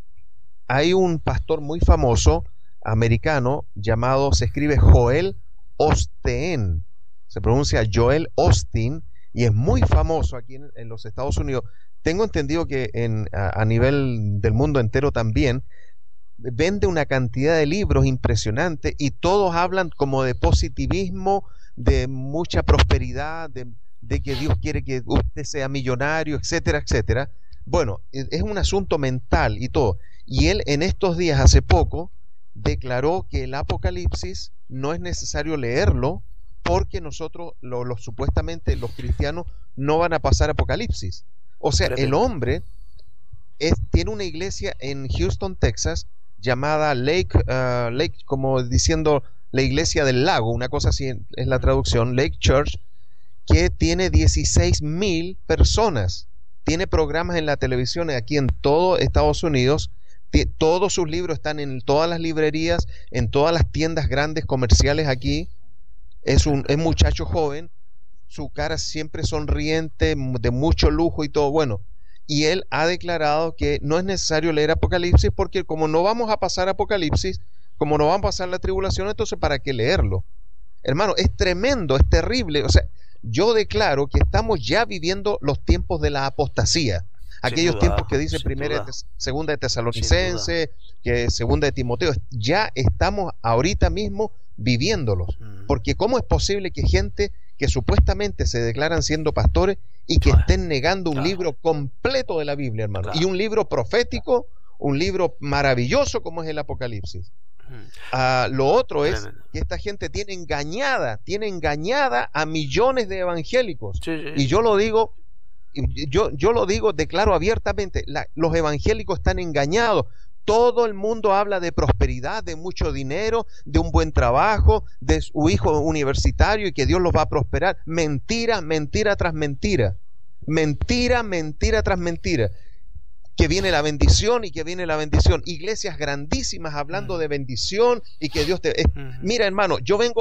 hay un pastor muy famoso americano llamado, se escribe Joel Osteen, se pronuncia Joel Osteen, y es muy famoso aquí en los Estados Unidos. Tengo entendido que a nivel del mundo entero también. Vende una cantidad de libros impresionante y todos hablan como de positivismo, de mucha prosperidad, de de que Dios quiere que usted sea millonario, etcétera, etcétera. Bueno, es un asunto mental y todo. Y él en estos días, hace poco, declaró que el Apocalipsis no es necesario leerlo porque nosotros, supuestamente los cristianos, no van a pasar Apocalipsis. O sea, el hombre tiene una iglesia en Houston, Texas, llamada Lake, como diciendo la iglesia del lago, una cosa así es la traducción, Lake Church, que tiene 16,000 personas. Tiene programas en la televisión aquí en todo Estados Unidos. Todos sus libros están en todas las librerías, en todas las tiendas grandes comerciales aquí. Es un muchacho joven, su cara siempre sonriente, de mucho lujo y todo. Bueno, y él ha declarado que no es necesario leer Apocalipsis porque como no vamos a pasar Apocalipsis, como no vamos a pasar la tribulación, entonces ¿para qué leerlo? Hermano, es tremendo, es terrible. O sea, yo declaro que estamos ya viviendo los tiempos de la apostasía. Aquellos tiempos que dice segunda de Tesalonicense, que segunda de Timoteo, ya estamos ahorita mismo viviéndolos. Porque ¿cómo es posible que gente que supuestamente se declaran siendo pastores y que estén negando un libro completo de la Biblia, hermano? Y un libro profético, un libro maravilloso como es el Apocalipsis. Lo otro es que esta gente tiene engañada a millones de evangélicos. Y yo lo digo, declaro abiertamente, los evangélicos están engañados. Todo el mundo habla de prosperidad, de mucho dinero, de un buen trabajo, de su hijo universitario y que Dios los va a prosperar. Mentira, mentira tras mentira. Mentira, mentira tras mentira. Que viene la bendición y que viene la bendición. Iglesias grandísimas hablando de bendición y que Dios te... Mira, hermano,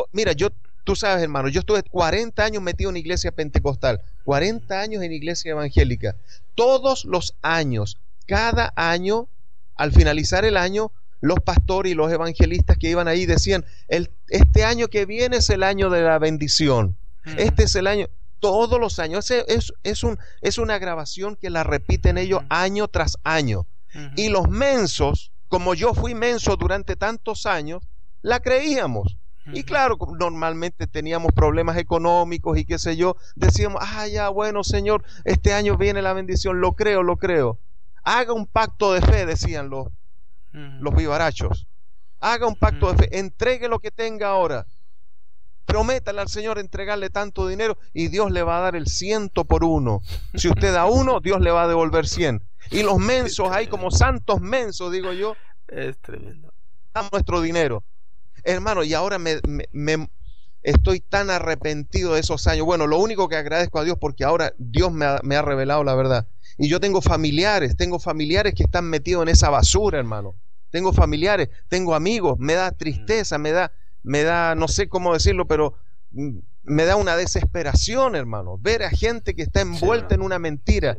tú sabes, hermano, yo estuve 40 años metido en iglesia pentecostal, 40 años en iglesia evangélica. Todos los años, cada año, al finalizar el año, los pastores y los evangelistas que iban ahí decían, este año que viene es el año de la bendición. Este es el año... Todos los años, es una grabación que la repiten ellos año tras año. Y los mensos, como yo fui menso durante tantos años, la creíamos. Y claro, normalmente teníamos problemas económicos y qué sé yo, decíamos, ya bueno Señor, este año viene la bendición, lo creo. Haga un pacto de fe, decían los vivarachos. Haga un pacto de fe, entregue lo que tenga ahora. Prométale al Señor entregarle tanto dinero y Dios le va a dar el 100 por 1. Si usted da 1, Dios le va a devolver 100. Y los mensos, hay como santos mensos, digo yo, es tremendo, dan nuestro dinero, hermano. Y ahora me estoy tan arrepentido de esos años. Bueno, lo único que agradezco a Dios porque ahora Dios me ha revelado la verdad. Y yo tengo familiares que están metidos en esa basura, hermano. Tengo familiares, tengo amigos, me da tristeza, me da, no sé cómo decirlo, pero me da una desesperación, hermano, ver a gente que está envuelta en una mentira,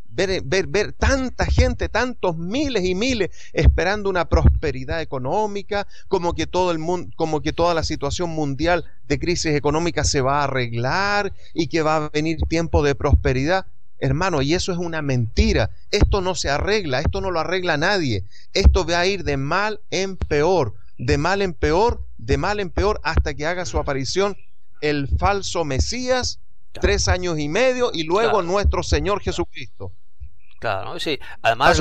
ver tanta gente, tantos miles y miles esperando una prosperidad económica, como que todo el mundo, como que toda la situación mundial de crisis económica se va a arreglar y que va a venir tiempo de prosperidad. Hermano, y eso es una mentira. Esto no se arregla, esto no lo arregla nadie. Esto va a ir de mal en peor, de mal en peor, de mal en peor, hasta que haga su aparición el falso Mesías, 3 años y medio, y luego nuestro Señor Jesucristo. Claro, sí. Además,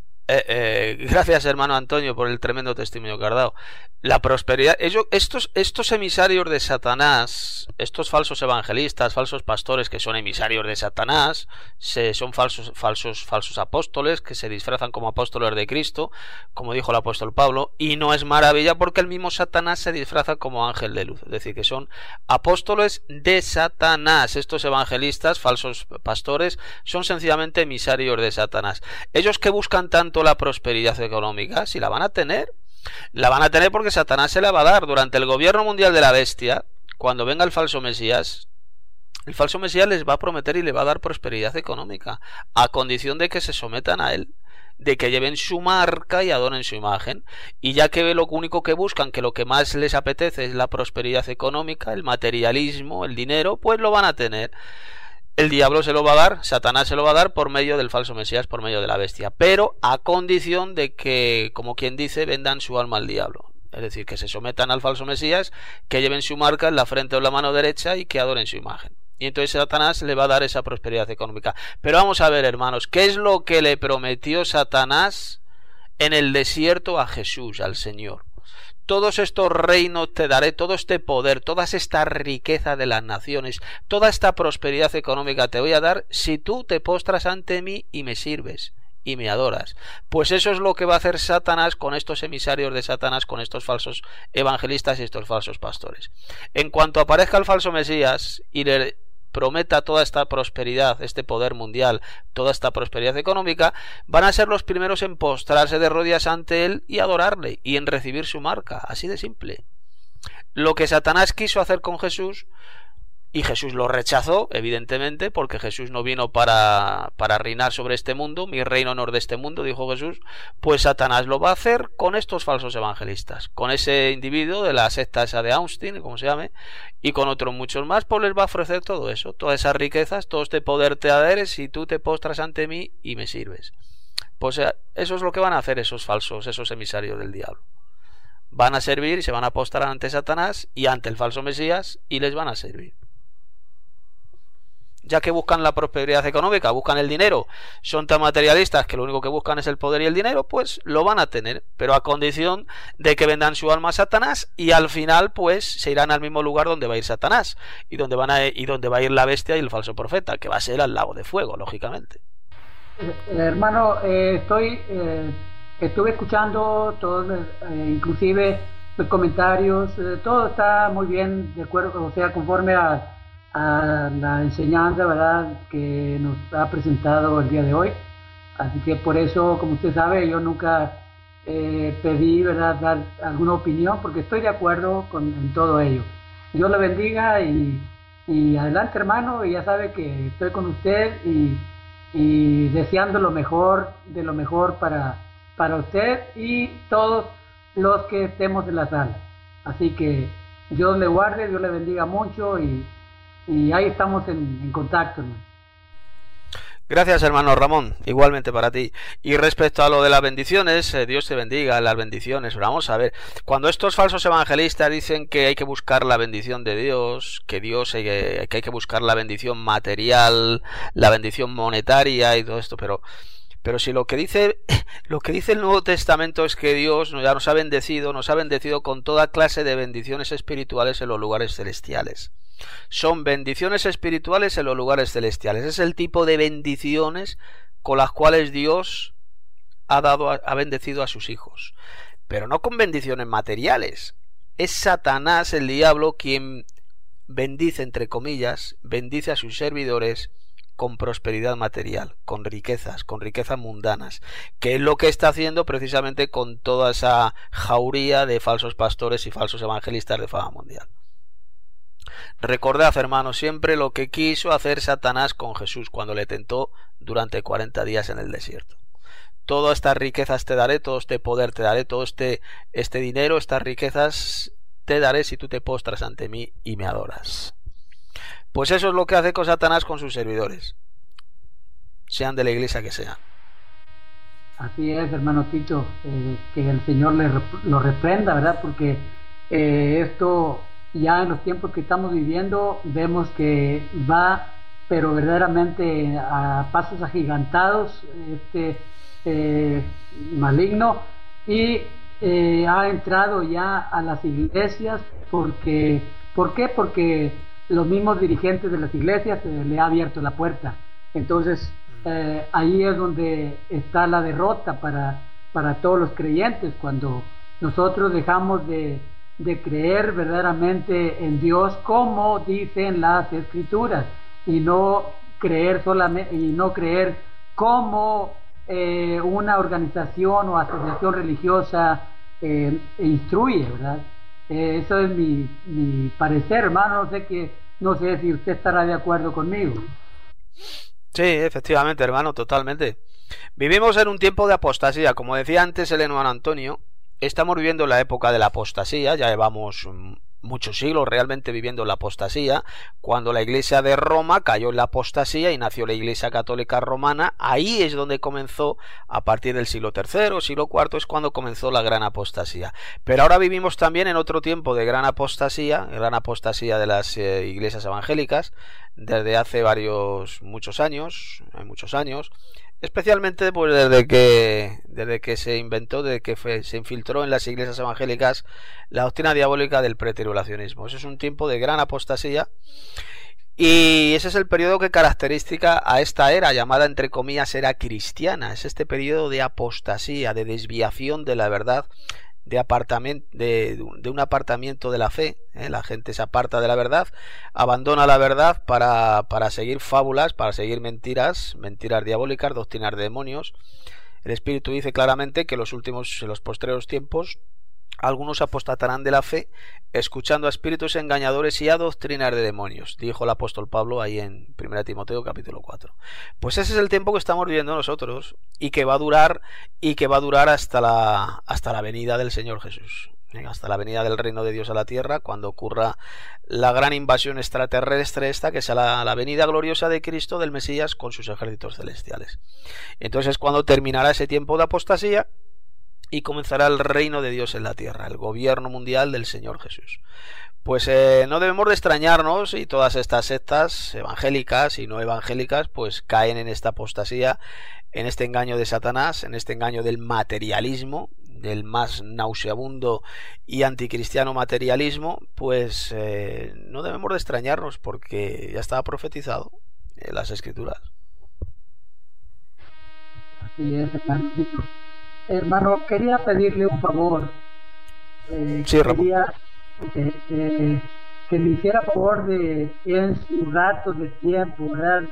gracias, hermano Antonio, por el tremendo testimonio que has dado. La prosperidad, estos emisarios de Satanás, estos falsos evangelistas, falsos pastores que son emisarios de Satanás, son falsos apóstoles que se disfrazan como apóstoles de Cristo, como dijo el apóstol Pablo, y no es maravilla porque el mismo Satanás se disfraza como ángel de luz, es decir, que son apóstoles de Satanás. Estos evangelistas, falsos pastores, son sencillamente emisarios de Satanás. Ellos que buscan tanto la prosperidad económica, si la van a tener porque Satanás se la va a dar. Durante el gobierno mundial de la bestia, cuando venga el falso Mesías les va a prometer y le va a dar prosperidad económica, a condición de que se sometan a él, de que lleven su marca y adoren su imagen. Y ya que lo único que buscan, que lo que más les apetece es la prosperidad económica, el materialismo, el dinero, pues lo van a tener. El diablo se lo va a dar, Satanás se lo va a dar por medio del falso Mesías, por medio de la bestia, pero a condición de que, como quien dice, vendan su alma al diablo. Es decir, que se sometan al falso Mesías, que lleven su marca en la frente o en la mano derecha y que adoren su imagen. Y entonces Satanás le va a dar esa prosperidad económica. Pero vamos a ver, hermanos, ¿qué es lo que le prometió Satanás en el desierto a Jesús, al Señor? Todos estos reinos te daré, todo este poder, toda esta riqueza de las naciones, toda esta prosperidad económica te voy a dar si tú te postras ante mí y me sirves y me adoras. Pues eso es lo que va a hacer Satanás con estos emisarios de Satanás, con estos falsos evangelistas y estos falsos pastores. En cuanto aparezca el falso Mesías y le prometa toda esta prosperidad, este poder mundial, toda esta prosperidad económica, van a ser los primeros en postrarse de rodillas ante él y adorarle y en recibir su marca, así de simple. Lo que Satanás quiso hacer con Jesús, y Jesús lo rechazó, evidentemente, porque Jesús no vino para reinar sobre este mundo, mi reino no es de este mundo, dijo Jesús, pues Satanás lo va a hacer con estos falsos evangelistas, con ese individuo de la secta esa de Austin, como se llame, y con otros muchos más, pues les va a ofrecer todo eso, todas esas riquezas, todo este poder te daré si tú te postras ante mí y me sirves. Pues eso es lo que van a hacer esos falsos, esos emisarios del diablo. Van a servir y se van a postrar ante Satanás y ante el falso Mesías y les van a servir. Ya que buscan la prosperidad económica, buscan el dinero, son tan materialistas que lo único que buscan es el poder y el dinero, pues lo van a tener, pero a condición de que vendan su alma a Satanás y al final pues se irán al mismo lugar donde va a ir Satanás y donde va a ir la bestia y el falso profeta, que va a ser al lago de fuego, lógicamente. Hermano, estuve escuchando todos, inclusive los comentarios, todo está muy bien de acuerdo, o sea, conforme a la enseñanza, ¿verdad?, que nos ha presentado el día de hoy. Así que por eso, como usted sabe, yo nunca pedí, ¿verdad?, dar alguna opinión, porque estoy de acuerdo en todo ello. Dios le bendiga y adelante, hermano, y ya sabe que estoy con usted y deseando lo mejor, de lo mejor para usted y todos los que estemos en la sala. Así que Dios le guarde, Dios le bendiga mucho y ahí estamos en contacto, hermano. Gracias, hermano Ramón, igualmente para ti. Y respecto a lo de las bendiciones, Dios te bendiga, las bendiciones. Pero vamos a ver, cuando estos falsos evangelistas dicen que hay que buscar la bendición de Dios, que hay que buscar la bendición material, la bendición monetaria y todo esto, pero si lo que dice el Nuevo Testamento es que Dios ya nos ha bendecido con toda clase de bendiciones espirituales en los lugares celestiales. Son bendiciones espirituales en los lugares celestiales. Es el tipo de bendiciones con las cuales Dios ha bendecido a sus hijos. Pero no con bendiciones materiales. Es Satanás, el diablo, quien bendice, entre comillas, bendice a sus servidores con prosperidad material, con riquezas mundanas, que es lo que está haciendo precisamente con toda esa jauría de falsos pastores y falsos evangelistas de fama mundial. Recordad, hermanos, siempre lo que quiso hacer Satanás con Jesús cuando le tentó durante 40 días en el desierto. Todas estas riquezas te daré, todo este poder te daré, todo este dinero, estas riquezas te daré si tú te postras ante mí y me adoras. Pues eso es lo que hace con Satanás con sus servidores, sean de la iglesia que sean. Así es, hermano Tito, que el Señor lo reprenda, ¿verdad? Porque esto ya en los tiempos que estamos viviendo vemos que va, pero verdaderamente a pasos agigantados, maligno, y ha entrado ya a las iglesias. ¿Por qué? Porque los mismos dirigentes de las iglesias le ha abierto la puerta. Entonces ahí es donde está la derrota para todos los creyentes, cuando nosotros dejamos de creer verdaderamente en Dios como dicen las Escrituras, y no creer solamente, y no creer como una organización o asociación religiosa instruye, ¿verdad? Eso es mi parecer, hermano. No sé si usted estará de acuerdo conmigo. Sí, efectivamente, hermano, totalmente. Vivimos en un tiempo de apostasía, como decía antes el hermano Antonio. Estamos viviendo la época de la apostasía, ya llevamos muchos siglos realmente viviendo la apostasía. Cuando la Iglesia de Roma cayó en la apostasía y nació la Iglesia Católica Romana, ahí es donde comenzó, a partir del siglo III, siglo IV, es cuando comenzó la gran apostasía. Pero ahora vivimos también en otro tiempo de gran apostasía de las iglesias evangélicas, desde hace muchos años, especialmente pues desde que se inventó, se infiltró en las iglesias evangélicas la doctrina diabólica del pretribulacionismo. Ese es un tiempo de gran apostasía, y ese es el periodo que caracteriza a esta era llamada entre comillas era cristiana. Es este periodo de apostasía, de desviación de la verdad, de un apartamiento de la fe. La gente se aparta de la verdad, abandona la verdad para seguir fábulas, para seguir mentiras diabólicas, doctrinas de demonios. El Espíritu dice claramente que en los postreros tiempos algunos apostatarán de la fe, escuchando a espíritus engañadores y a doctrinas de demonios, dijo el apóstol Pablo ahí en 1 Timoteo capítulo 4. Pues ese es el tiempo que estamos viviendo nosotros, y que va a durar hasta la venida del Señor Jesús, hasta la venida del reino de Dios a la tierra, cuando ocurra la gran invasión extraterrestre que será la venida gloriosa de Cristo, del Mesías, con sus ejércitos celestiales. Entonces es cuando terminará ese tiempo de apostasía y comenzará el reino de Dios en la tierra, el gobierno mundial del Señor Jesús. Pues no debemos de extrañarnos, y todas estas sectas evangélicas y no evangélicas pues caen en esta apostasía, en este engaño de Satanás, en este engaño del materialismo, del más nauseabundo y anticristiano materialismo. Pues no debemos de extrañarnos, porque ya estaba profetizado en las Escrituras. Así es, hermano, quería pedirle un favor. Sí, Ramón. Quería que me hiciera favor de, en sus ratos de tiempo, ¿verdad?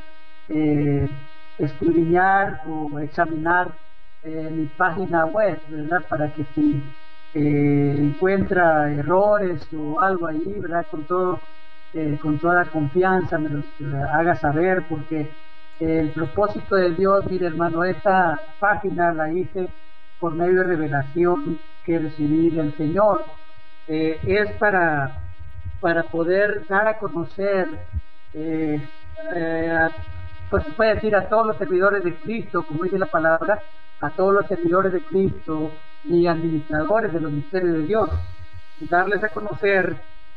Escudriñar o examinar mi página web, ¿verdad? Para que si encuentra errores o algo ahí, ¿verdad? Con toda confianza me lo haga saber, porque el propósito de Dios, mire, hermano, esta página la hice por medio de revelación que recibí del Señor. Es para poder dar a conocer, pues se puede decir, a todos los servidores de Cristo, como dice la palabra, a todos los servidores de Cristo y administradores de los misterios de Dios, darles a conocer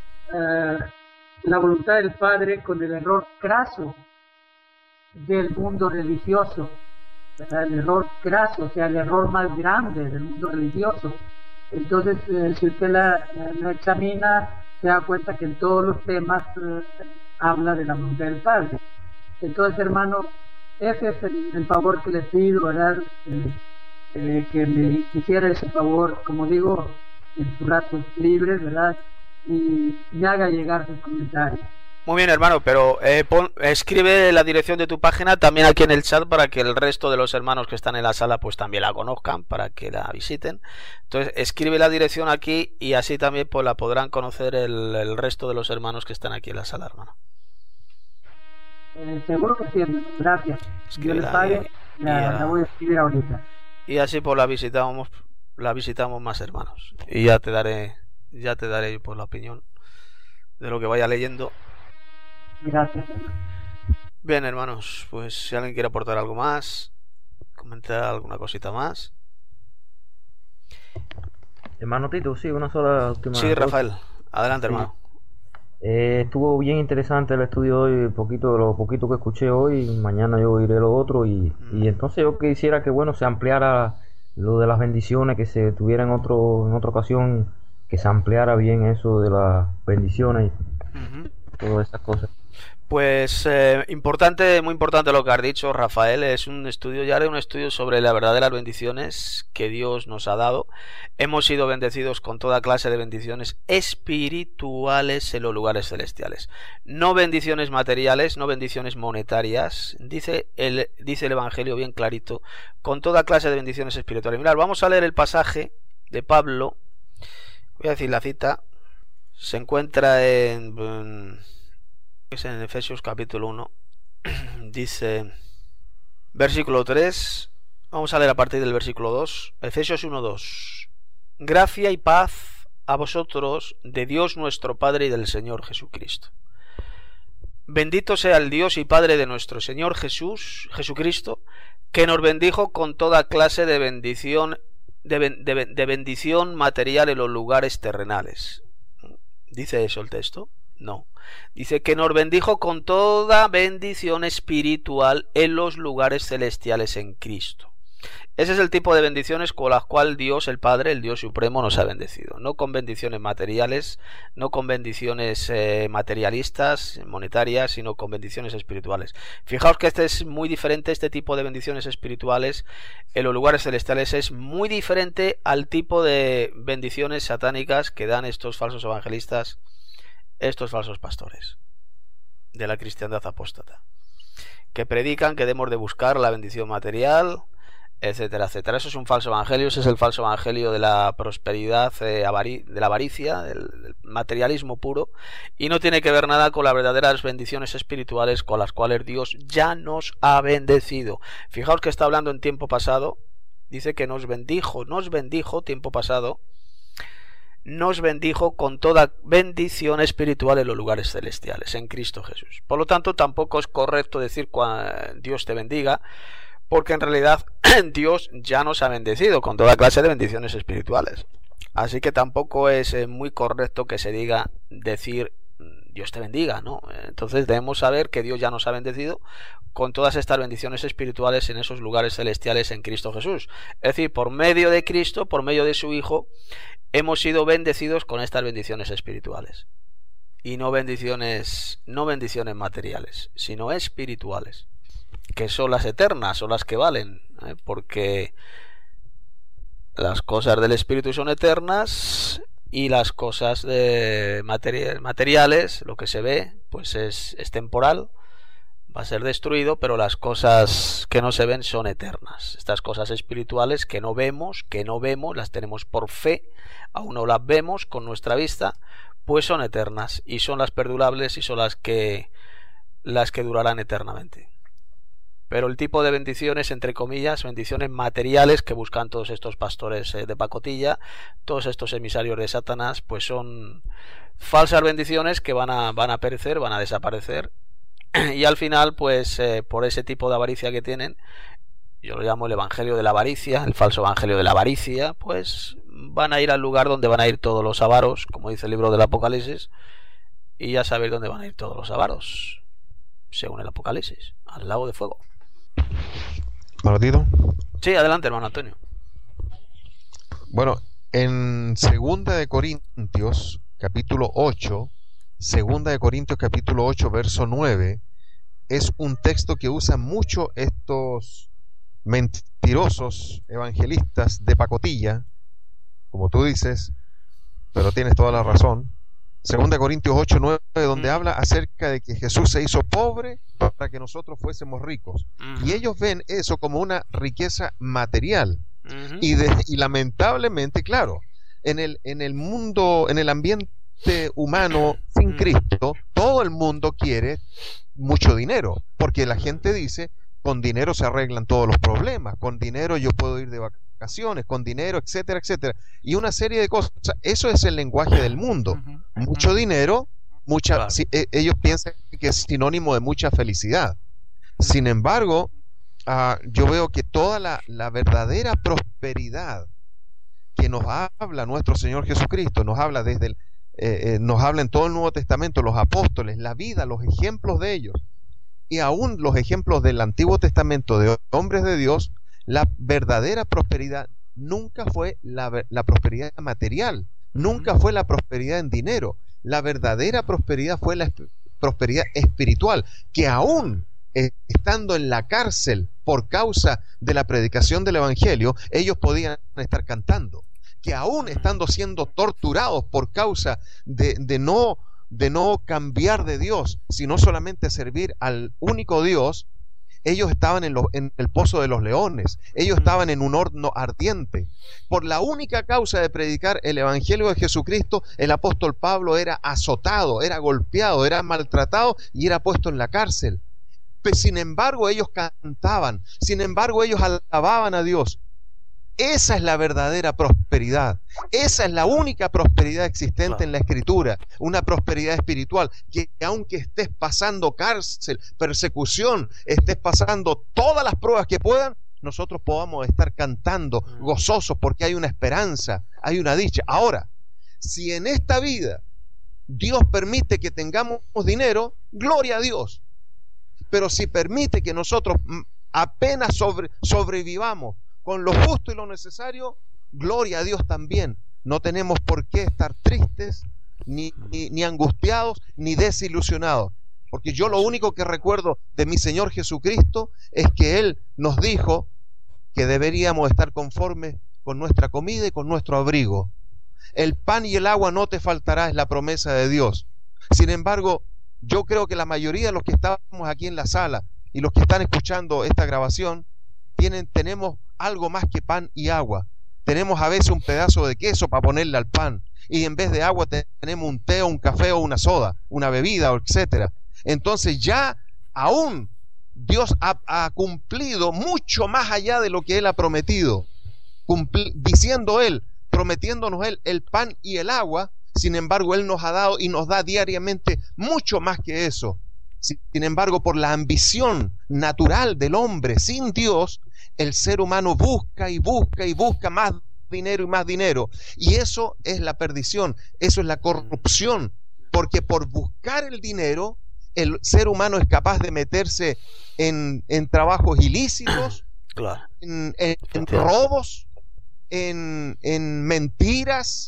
la voluntad del Padre con el error craso del mundo religioso, ¿verdad? El error craso, o sea, el error más grande del mundo religioso. Entonces, si usted la examina, se da cuenta que en todos los temas habla de la voluntad del Padre. Entonces, hermano, ese es el favor que le pido, ¿verdad? Que me hiciera ese favor, como digo, en sus ratos libres, ¿verdad? Y me haga llegar sus comentarios. Muy bien, hermano, pero escribe la dirección de tu página también aquí en el chat, para que el resto de los hermanos que están en la sala pues también la conozcan, para que la visiten. Entonces escribe la dirección aquí, y así también pues la podrán conocer el resto de los hermanos que están aquí en la sala, hermano. Seguro que sí, hermano. Gracias. Yo les pague, la voy a escribir ahorita. Y así pues la visitamos más hermanos, y ya te daré pues la opinión de lo que vaya leyendo. Gracias. Bien, hermanos, pues si alguien quiere aportar algo más, comentar alguna cosita más. Hermano Tito, sí, una sola última Sí, cosa. Rafael, adelante, Sí. hermano. Estuvo bien interesante el estudio hoy, lo poquito que escuché hoy. Mañana yo oiré lo otro, y entonces yo quisiera que, bueno, se ampliara lo de las bendiciones, que se tuviera en otra ocasión, que se ampliara bien eso de las bendiciones y todas esas cosas. Pues muy importante lo que has dicho, Rafael. Es un estudio sobre la verdad de las bendiciones que Dios nos ha dado. Hemos sido bendecidos con toda clase de bendiciones espirituales en los lugares celestiales, no bendiciones materiales, no bendiciones monetarias. Dice el Evangelio bien clarito, con toda clase de bendiciones espirituales. Mirad, vamos a leer el pasaje de Pablo. Voy a decir la cita. Se encuentra en Efesios capítulo 1, dice versículo 3, vamos a leer a partir del versículo 2, Efesios 1:2. Gracia y paz a vosotros de Dios nuestro Padre y del Señor Jesucristo. Bendito sea el Dios y Padre de nuestro Señor Jesucristo, que nos bendijo con toda clase de bendición, de bendición material en los lugares terrenales. ¿Dice eso el texto? No. Dice que nos bendijo con toda bendición espiritual en los lugares celestiales en Cristo. Ese es el tipo de bendiciones con las cuales Dios el Padre, el Dios Supremo, nos ha bendecido. No con bendiciones materiales, no con bendiciones materialistas, monetarias, sino con bendiciones espirituales. Fijaos que este es muy diferente, este tipo de bendiciones espirituales en los lugares celestiales es muy diferente al tipo de bendiciones satánicas que dan estos falsos evangelistas, estos falsos pastores de la cristiandad apóstata, que predican que debemos de buscar la bendición material, etcétera, etcétera. Eso es un falso evangelio, ese es el falso evangelio de la prosperidad, de la avaricia, del materialismo puro, y no tiene que ver nada con las verdaderas bendiciones espirituales con las cuales Dios ya nos ha bendecido. Fijaos que está hablando en tiempo pasado, dice que nos bendijo, tiempo pasado, nos bendijo con toda bendición espiritual en los lugares celestiales, en Cristo Jesús. Por lo tanto, tampoco es correcto decir Dios te bendiga, porque en realidad Dios ya nos ha bendecido con toda clase de bendiciones espirituales. Así que tampoco es muy correcto que se diga decir Dios te bendiga, ¿no? Entonces debemos saber que Dios ya nos ha bendecido con todas estas bendiciones espirituales en esos lugares celestiales en Cristo Jesús. Es decir, por medio de Cristo, por medio de su Hijo, hemos sido bendecidos con estas bendiciones espirituales. Y no bendiciones materiales, sino espirituales, que son las eternas, son las que valen, porque las cosas del espíritu son eternas y las cosas de materiales, lo que se ve, pues es temporal, va a ser destruido, pero las cosas que no se ven son eternas. Estas cosas espirituales que no vemos, las tenemos por fe, aún no las vemos con nuestra vista, pues son eternas y son las perdurables y son las que durarán eternamente. Pero el tipo de bendiciones, entre comillas, bendiciones materiales que buscan todos estos pastores de pacotilla, todos estos emisarios de Satanás, pues son falsas bendiciones que van a perecer, van a desaparecer, y al final, pues por ese tipo de avaricia que tienen, yo lo llamo el evangelio de la avaricia, el falso evangelio de la avaricia, pues van a ir al lugar donde van a ir todos los avaros, como dice el libro del Apocalipsis, y ya sabéis dónde van a ir todos los avaros, según el Apocalipsis, al lago de fuego. ¿Martito? Sí, adelante, hermano Antonio. Bueno, en 2 de Corintios, capítulo 8, 2 de Corintios, capítulo 8, verso 9, es un texto que usan mucho estos mentirosos evangelistas de pacotilla, como tú dices, pero tienes toda la razón. 2 de Corintios 8, 9, donde habla acerca de que Jesús se hizo pobre para que nosotros fuésemos ricos. Y ellos ven eso como una riqueza material. Y lamentablemente, claro, en el mundo, en el ambiente humano sin Cristo, todo el mundo quiere mucho dinero, porque la gente dice, con dinero se arreglan todos los problemas, con dinero yo puedo ir de vacaciones, con dinero, etcétera, etcétera, y una serie de cosas. Eso es el lenguaje del mundo. Mucho dinero, claro. Ellos piensan que es sinónimo de mucha felicidad. Sin embargo, yo veo que toda la verdadera prosperidad que nos habla nuestro Señor Jesucristo, nos habla nos habla en todo el Nuevo Testamento, los apóstoles, la vida, los ejemplos de ellos, y aún los ejemplos del Antiguo Testamento de hombres de Dios. La verdadera prosperidad nunca fue la prosperidad material, nunca fue la prosperidad en dinero. La verdadera prosperidad fue la prosperidad espiritual, que aún estando en la cárcel por causa de la predicación del Evangelio, ellos podían estar cantando, que aún estando siendo torturados por causa de no cambiar de Dios, sino solamente servir al único Dios, ellos estaban en el pozo de los leones, ellos estaban en un horno ardiente. Por la única causa de predicar el Evangelio de Jesucristo, el apóstol Pablo era azotado, era golpeado, era maltratado y era puesto en la cárcel. Sin embargo, ellos cantaban, sin embargo, ellos alababan a Dios. Esa es la verdadera prosperidad. Esa es la única prosperidad existente en la Escritura. Una prosperidad espiritual. Que aunque estés pasando cárcel, persecución, estés pasando todas las pruebas que puedan, nosotros podamos estar cantando gozosos porque hay una esperanza, hay una dicha. Ahora, si en esta vida Dios permite que tengamos dinero, gloria a Dios. Pero si permite que nosotros apenas sobrevivamos con lo justo y lo necesario, gloria a Dios también. No tenemos por qué estar tristes, ni angustiados, ni desilusionados. Porque yo lo único que recuerdo de mi Señor Jesucristo es que Él nos dijo que deberíamos estar conformes con nuestra comida y con nuestro abrigo. El pan y el agua no te faltará, es la promesa de Dios. Sin embargo, yo creo que la mayoría de los que estamos aquí en la sala y los que están escuchando esta grabación, tenemos algo más que pan y agua. Tenemos a veces un pedazo de queso para ponerle al pan, y en vez de agua tenemos un té o un café o una soda, una bebida, etcétera. Entonces ya aún Dios ha cumplido mucho más allá de lo que Él ha prometido, diciendo Él, prometiéndonos Él el pan y el agua. Sin embargo, Él nos ha dado y nos da diariamente mucho más que eso. Sin embargo, por la ambición natural del hombre sin Dios, el ser humano busca y busca y busca más dinero y más dinero. Y eso es la perdición, eso es la corrupción. Porque por buscar el dinero, el ser humano es capaz de meterse en trabajos ilícitos, Claro. en robos, en mentiras.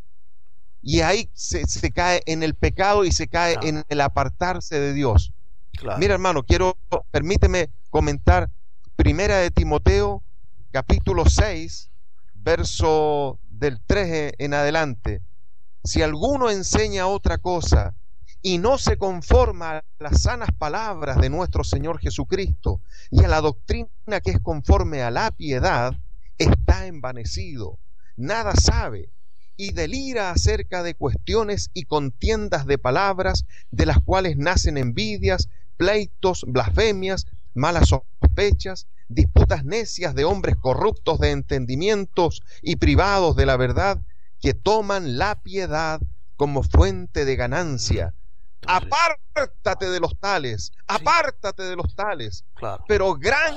Y ahí se cae en el pecado y se cae en el apartarse de Dios. Claro. Mira, hermano, permíteme comentar Primera de Timoteo, capítulo 6, verso del 3 en adelante. Si alguno enseña otra cosa y no se conforma a las sanas palabras de nuestro Señor Jesucristo y a la doctrina que es conforme a la piedad, está envanecido, nada sabe, y delira acerca de cuestiones y contiendas de palabras, de las cuales nacen envidias, pleitos, blasfemias, malas sospechas, disputas necias de hombres corruptos de entendimientos y privados de la verdad, que toman la piedad como fuente de ganancia. Apártate de los tales, apártate de los tales. Claro. Pero gran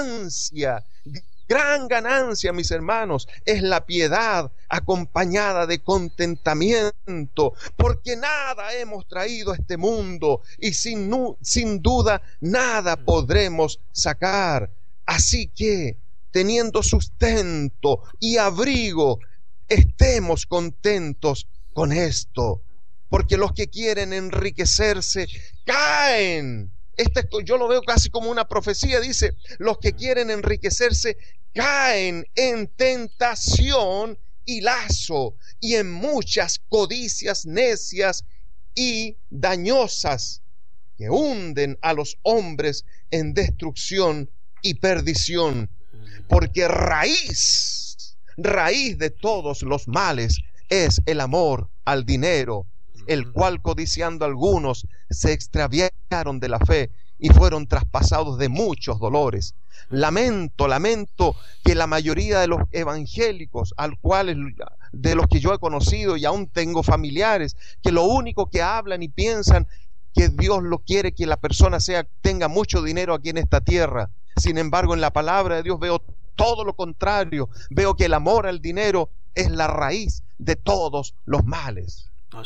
ganancia, mis hermanos, es la piedad acompañada de contentamiento, porque nada hemos traído a este mundo y sin duda nada podremos sacar. Así que, teniendo sustento y abrigo, estemos contentos con esto, porque los que quieren enriquecerse caen. Yo lo veo casi como una profecía. Dice, los que quieren enriquecerse caen en tentación y lazo, y en muchas codicias necias y dañosas, que hunden a los hombres en destrucción y perdición. Porque raíz de todos los males es el amor al dinero, el cual codiciando algunos se extraviaron de la fe y fueron traspasados de muchos dolores. Lamento que la mayoría de los evangélicos, de los que yo he conocido y aún tengo familiares, que lo único que hablan y piensan que Dios lo quiere que la persona tenga mucho dinero aquí en esta tierra. Sin embargo, en la palabra de Dios veo todo lo contrario. Veo que el amor al dinero es la raíz de todos los males.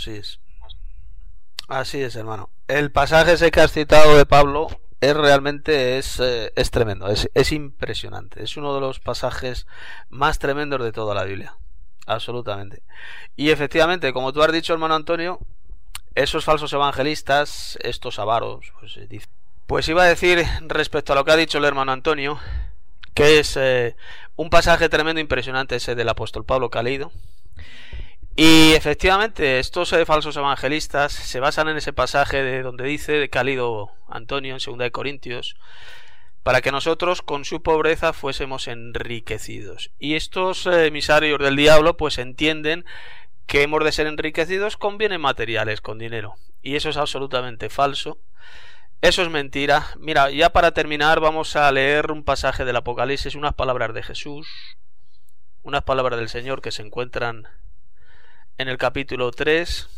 Así es, hermano. El pasaje ese que has citado de Pablo realmente es tremendo, es impresionante. Es uno de los pasajes más tremendos de toda la Biblia. Absolutamente. Y efectivamente, como tú has dicho, hermano Antonio, esos falsos evangelistas, estos avaros, pues iba a decir respecto a lo que ha dicho el hermano Antonio, que es un pasaje tremendo, impresionante ese del apóstol Pablo que ha leído. Y efectivamente, estos falsos evangelistas se basan en ese pasaje de donde dice que ha leído Antonio en 2 de Corintios, para que nosotros con su pobreza fuésemos enriquecidos. Y estos emisarios del diablo pues entienden que hemos de ser enriquecidos con bienes materiales, con dinero. Y eso es absolutamente falso. Eso es mentira. Mira, ya para terminar vamos a leer un pasaje del Apocalipsis, unas palabras de Jesús, unas palabras del Señor que se encuentran en el capítulo 3,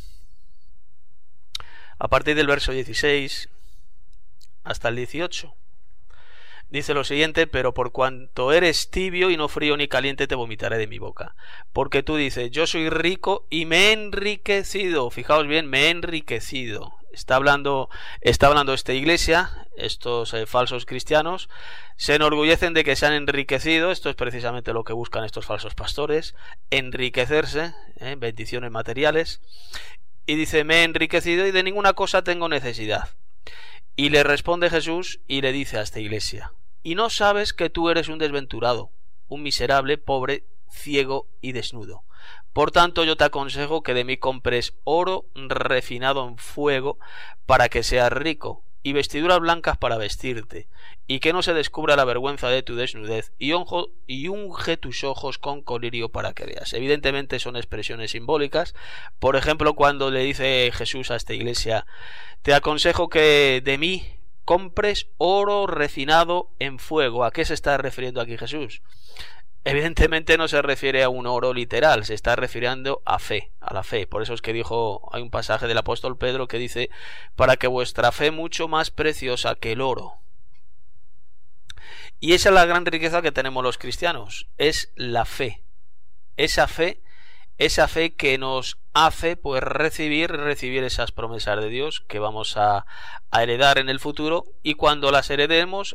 a partir del verso 16 hasta el 18. Dice lo siguiente: pero por cuanto eres tibio y no frío ni caliente, te vomitaré de mi boca. Porque tú dices, yo soy rico y me he enriquecido. Fijaos bien, me he enriquecido. Está hablando esta iglesia, estos falsos cristianos, se enorgullecen de que se han enriquecido. Esto es precisamente lo que buscan estos falsos pastores, enriquecerse, bendiciones materiales. Y dice, me he enriquecido y de ninguna cosa tengo necesidad. Y le responde Jesús y le dice a esta iglesia, ¿y no sabes que tú eres un desventurado, un miserable, pobre, ciego y desnudo? Por tanto yo te aconsejo que de mí compres oro refinado en fuego para que seas rico, y vestiduras blancas para vestirte, y que no se descubra la vergüenza de tu desnudez, y unge tus ojos con colirio para que veas. Evidentemente son expresiones simbólicas. Por ejemplo, cuando le dice Jesús a esta iglesia, te aconsejo que de mí compres oro refinado en fuego. ¿A qué se está refiriendo aquí Jesús? Evidentemente no se refiere a un oro literal, se está refiriendo a fe, a la fe. Por eso es que dijo, hay un pasaje del apóstol Pedro que dice, para que vuestra fe mucho más preciosa que el oro. Y esa es la gran riqueza que tenemos los cristianos, es la fe. Esa fe que nos hace pues recibir esas promesas de Dios que vamos a heredar en el futuro, y cuando las heredemos,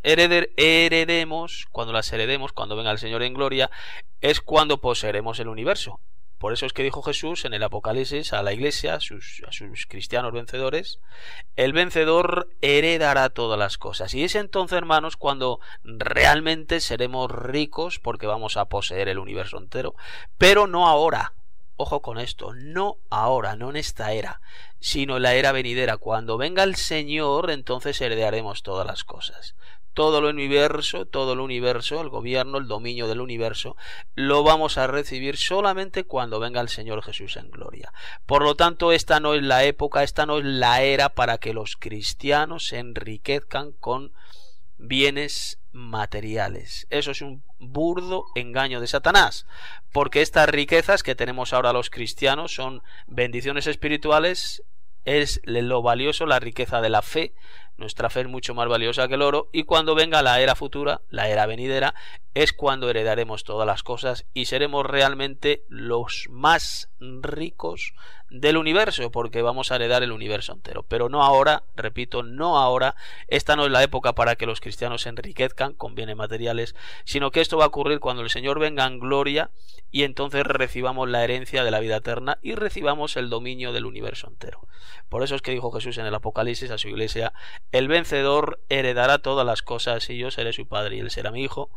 cuando venga el Señor en gloria, es cuando poseeremos el universo. Por eso es que dijo Jesús en el Apocalipsis a la iglesia, a sus cristianos vencedores, el vencedor heredará todas las cosas. Y es entonces, hermanos, cuando realmente seremos ricos, porque vamos a poseer el universo entero, pero no ahora. Ojo con esto, no ahora, no en esta era, sino en la era venidera. Cuando venga el Señor, entonces heredaremos todas las cosas. Todo el universo, el gobierno, el dominio del universo, lo vamos a recibir solamente cuando venga el Señor Jesús en gloria. Por lo tanto, esta no es la época, esta no es la era para que los cristianos se enriquezcan con bienes materiales. Eso es un burdo engaño de Satanás, porque estas riquezas que tenemos ahora los cristianos son bendiciones espirituales, es lo valioso, la riqueza de la fe. Nuestra fe es mucho más valiosa que el oro, y cuando venga la era futura, la era venidera, es cuando heredaremos todas las cosas y seremos realmente los más ricos del universo, porque vamos a heredar el universo entero. Pero no ahora, repito, no ahora. Esta no es la época para que los cristianos se enriquezcan con bienes materiales, sino que esto va a ocurrir cuando el Señor venga en gloria, y entonces recibamos la herencia de la vida eterna y recibamos el dominio del universo entero. Por eso es que dijo Jesús en el Apocalipsis a su iglesia, el vencedor heredará todas las cosas y yo seré su padre y él será mi hijo.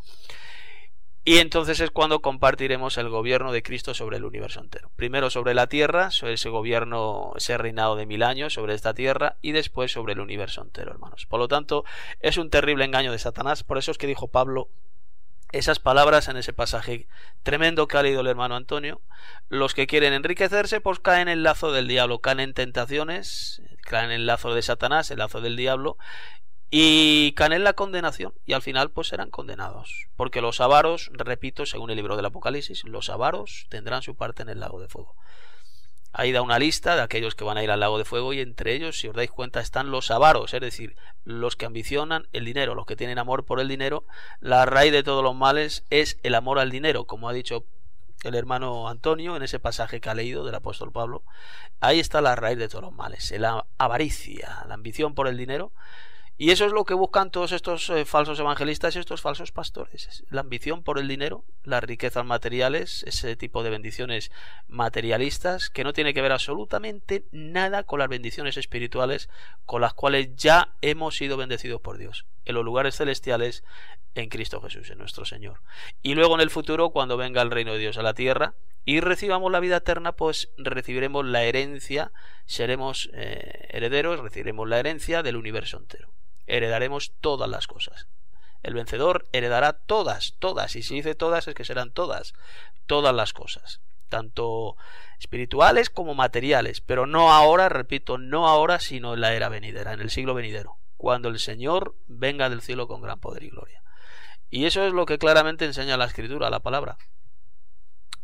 Y entonces es cuando compartiremos el gobierno de Cristo sobre el universo entero. Primero sobre la tierra, sobre ese gobierno, ese reinado de 1000 años sobre esta tierra, y después sobre el universo entero, hermanos. Por lo tanto, es un terrible engaño de Satanás. Por eso es que dijo Pablo esas palabras en ese pasaje tremendo que ha leído el hermano Antonio. Los que quieren enriquecerse pues caen en el lazo del diablo, caen en tentaciones, caen en el lazo de Satanás, el lazo del diablo, y caen en la condenación, y al final pues serán condenados, porque los avaros, repito, según el libro del Apocalipsis, los avaros tendrán su parte en el lago de fuego. Ahí da una lista de aquellos que van a ir al lago de fuego, y entre ellos, si os dais cuenta, están los avaros, es decir, los que ambicionan el dinero, los que tienen amor por el dinero. La raíz de todos los males es el amor al dinero, como ha dicho el hermano Antonio en ese pasaje que ha leído del apóstol Pablo. Ahí está la raíz de todos los males, la avaricia, la ambición por el dinero. Y eso es lo que buscan todos estos falsos evangelistas y estos falsos pastores, la ambición por el dinero, las riquezas materiales, ese tipo de bendiciones materialistas que no tiene que ver absolutamente nada con las bendiciones espirituales con las cuales ya hemos sido bendecidos por Dios en los lugares celestiales en Cristo Jesús, en nuestro Señor. Y luego en el futuro, cuando venga el reino de Dios a la tierra y recibamos la vida eterna, pues recibiremos la herencia, seremos herederos, recibiremos la herencia del universo entero. Heredaremos todas las cosas. El vencedor heredará todas, y si dice todas es que serán todas las cosas, tanto espirituales como materiales, pero no ahora, repito, no ahora, sino en la era venidera, en el siglo venidero, cuando el Señor venga del cielo con gran poder y gloria. Y eso es lo que claramente enseña la Escritura, la palabra.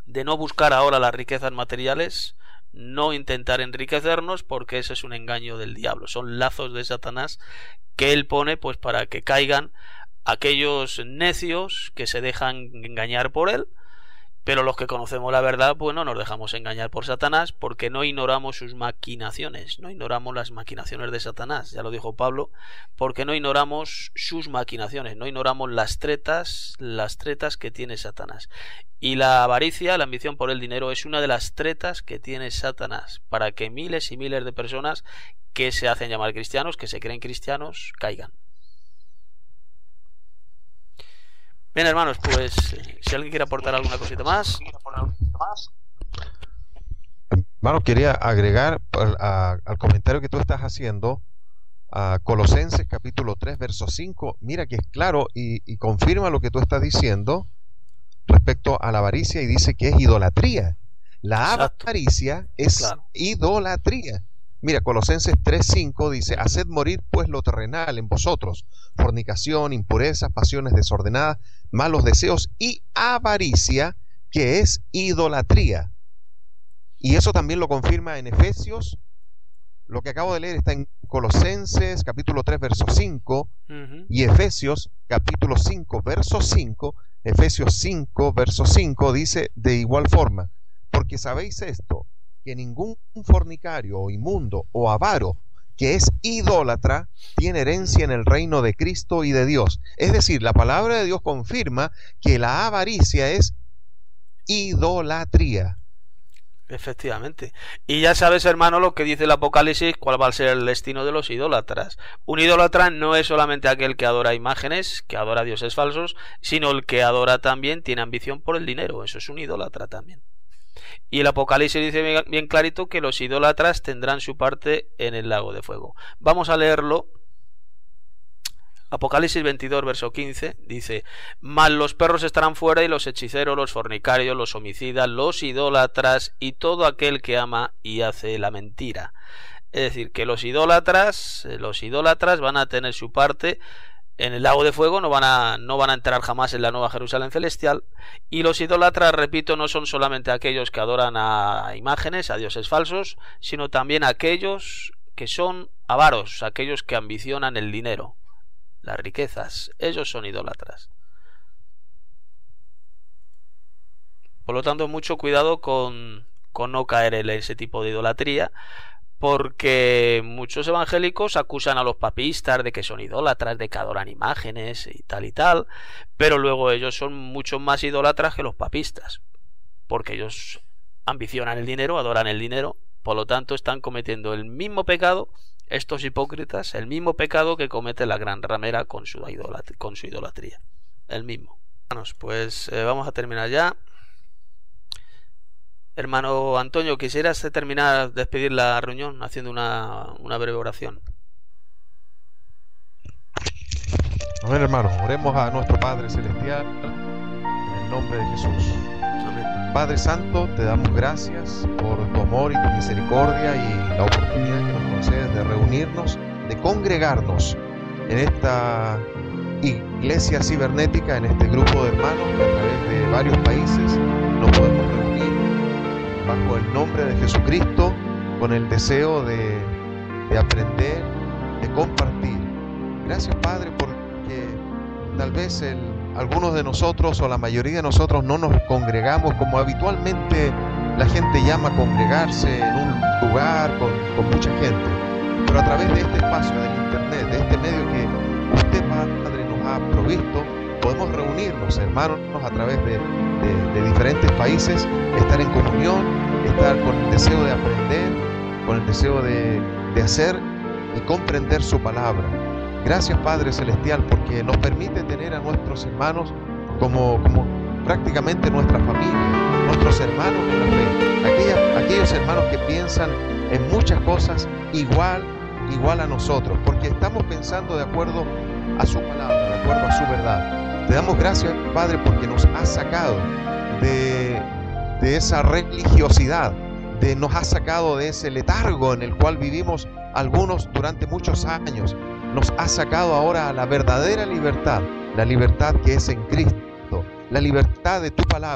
de no buscar ahora las riquezas materiales, no intentar enriquecernos, porque ese es un engaño del diablo, son lazos de Satanás que él pone pues para que caigan aquellos necios que se dejan engañar por él. Pero los que conocemos la verdad, pues no nos dejamos engañar por Satanás, porque no ignoramos sus maquinaciones, no ignoramos las maquinaciones de Satanás, ya lo dijo Pablo, porque no ignoramos sus maquinaciones, no ignoramos las tretas que tiene Satanás. Y la avaricia, la ambición por el dinero, es una de las tretas que tiene Satanás, para que miles y miles de personas que se hacen llamar cristianos, que se creen cristianos, caigan. Bien, hermanos, pues si alguien quiere aportar alguna cosita más. Hermano, quería agregar al comentario que tú estás haciendo a Colosenses capítulo 3, verso 5. Mira que es claro y confirma lo que tú estás diciendo respecto a la avaricia, y dice que es idolatría. La avaricia es idolatría. Mira, Colosenses 3:5 dice: haced morir pues lo terrenal en vosotros, fornicación, impurezas, pasiones desordenadas, malos deseos y avaricia, que es idolatría. Y eso también lo confirma en Efesios. Lo que acabo de leer está en Colosenses capítulo 3 verso 5 y Efesios capítulo 5 verso 5. Efesios 5 verso 5 dice de igual forma: porque sabéis esto, que ningún fornicario o inmundo o avaro que es idólatra tiene herencia en el reino de Cristo y de Dios. Es decir, la palabra de Dios confirma que la avaricia es idolatría. Efectivamente. Y ya sabes, hermano, lo que dice el Apocalipsis, cuál va a ser el destino de los idólatras. Un idólatra no es solamente aquel que adora imágenes, que adora dioses falsos, sino el que adora también, tiene ambición por el dinero. Eso es un idólatra también. Y el Apocalipsis dice bien clarito que los idólatras tendrán su parte en el lago de fuego. Vamos a leerlo. Apocalipsis 22 verso 15 dice: mas los perros estarán fuera, y los hechiceros, los fornicarios, los homicidas, los idólatras y todo aquel que ama y hace la mentira. Es decir, que los idólatras van a tener su parte en el lago de fuego, no van a entrar jamás en la nueva Jerusalén celestial. Y los idólatras, repito, no son solamente aquellos que adoran a imágenes, a dioses falsos, sino también aquellos que son avaros, aquellos que ambicionan el dinero, las riquezas. Ellos son idólatras. Por lo tanto, mucho cuidado con no caer en ese tipo de idolatría, porque muchos evangélicos acusan a los papistas de que son idólatras, de que adoran imágenes y tal, pero luego ellos son mucho más idólatras que los papistas, porque ellos ambicionan el dinero, adoran el dinero. Por lo tanto, están cometiendo el mismo pecado, estos hipócritas, el mismo pecado que comete la gran ramera con su idolatría, el mismo. Bueno, pues vamos a terminar ya. Hermano Antonio, ¿quisieras terminar, despedir la reunión haciendo una breve oración? A ver, hermano, oremos a nuestro Padre Celestial en el nombre de Jesús. Amén. Padre Santo, te damos gracias por tu amor y tu misericordia y la oportunidad que nos concedes de reunirnos, de congregarnos en esta iglesia cibernética, en este grupo de hermanos que a través de varios países nos podemos reunir bajo el nombre de Jesucristo, con el deseo de aprender, de compartir. Gracias, Padre, porque tal vez algunos de nosotros o la mayoría de nosotros no nos congregamos como habitualmente la gente llama congregarse en un lugar con mucha gente, pero a través de este espacio del internet, de este medio que usted, Padre, nos ha provisto, podemos reunirnos, hermanos, a través de diferentes países, estar en comunión, estar con el deseo de aprender, con el deseo de hacer y comprender su palabra. Gracias, Padre Celestial, porque nos permite tener a nuestros hermanos como prácticamente nuestra familia, nuestros hermanos en la fe, aquellos hermanos que piensan en muchas cosas igual a nosotros, porque estamos pensando de acuerdo a su palabra, de acuerdo a su verdad. Te damos gracias, Padre, porque nos has sacado de esa religiosidad, nos has sacado de ese letargo en el cual vivimos algunos durante muchos años. Nos has sacado ahora a la verdadera libertad, la libertad que es en Cristo, la libertad de tu palabra,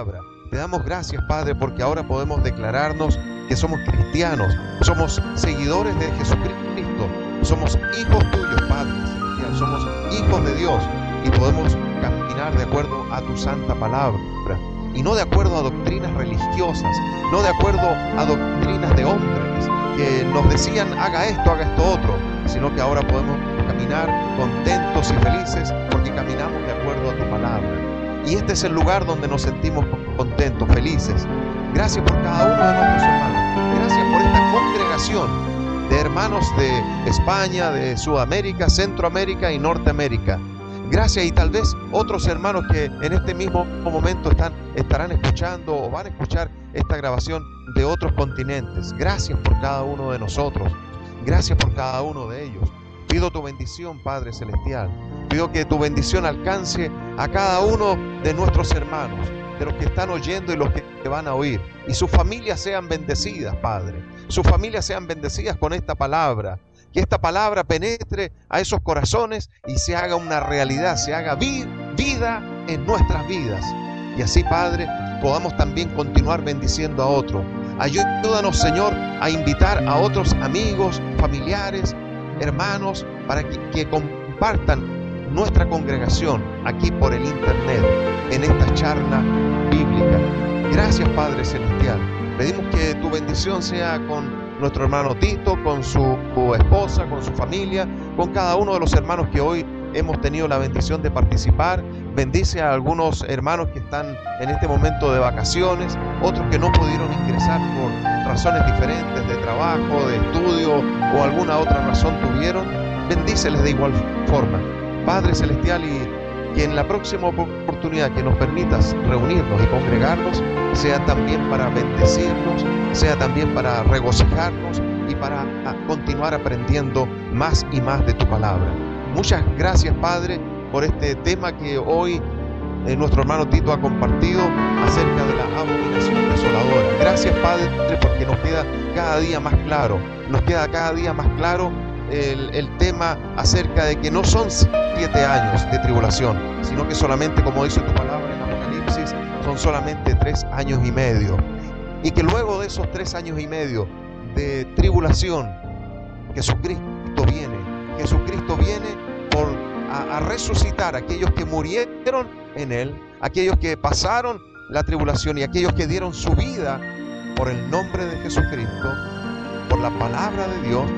Te damos gracias, Padre, porque ahora podemos declararnos que somos cristianos, somos seguidores de Jesucristo, somos hijos tuyos, Padre celestial, somos hijos de Dios y podemos caminar de acuerdo a tu santa palabra y no de acuerdo a doctrinas religiosas, no de acuerdo a doctrinas de hombres que nos decían haga esto otro, sino que ahora podemos caminar contentos y felices porque caminamos de acuerdo a tu palabra. Y este es el lugar donde nos sentimos contentos, felices. Gracias por cada uno de nuestros hermanos. Gracias por esta congregación de hermanos de España, de Sudamérica, Centroamérica y Norteamérica. Gracias, y tal vez otros hermanos que en este mismo momento estarán escuchando o van a escuchar esta grabación de otros continentes. Gracias por cada uno de nosotros. Gracias por cada uno de ellos. Pido tu bendición, Padre Celestial. Pido que tu bendición alcance a cada uno de nuestros hermanos, de los que están oyendo y los que van a oír. Y sus familias sean bendecidas, Padre. Sus familias sean bendecidas con esta palabra. Que esta palabra penetre a esos corazones y se haga una realidad, se haga vida en nuestras vidas. Y así, Padre, podamos también continuar bendiciendo a otros. Ayúdanos, Señor, a invitar a otros amigos, familiares, hermanos, para que compartan nuestra congregación aquí por el internet, en esta charla bíblica. Gracias, Padre Celestial. Pedimos que tu bendición sea con nuestro hermano Tito, con su esposa, con su familia, con cada uno de los hermanos que hoy hemos tenido la bendición de participar. Bendice a algunos hermanos que están en este momento de vacaciones, otros que no pudieron ingresar por razones diferentes, de trabajo, de estudio o alguna otra razón tuvieron. Bendíceles de igual forma, Padre Celestial, y que en la próxima oportunidad que nos permitas reunirnos y congregarnos sea también para bendecirnos, sea también para regocijarnos y para continuar aprendiendo más y más de tu palabra. Muchas gracias, Padre, por este tema que hoy nuestro hermano Tito ha compartido acerca de la abominación desoladora. Gracias, Padre, porque nos queda cada día más claro, el tema acerca de que no son 7 años de tribulación, sino que solamente, como dice tu palabra en Apocalipsis, son solamente 3 años y medio. Y que luego de esos 3 años y medio de tribulación, Jesucristo viene a resucitar a aquellos que murieron en Él, aquellos que pasaron la tribulación y aquellos que dieron su vida por el nombre de Jesucristo, por la palabra de Dios.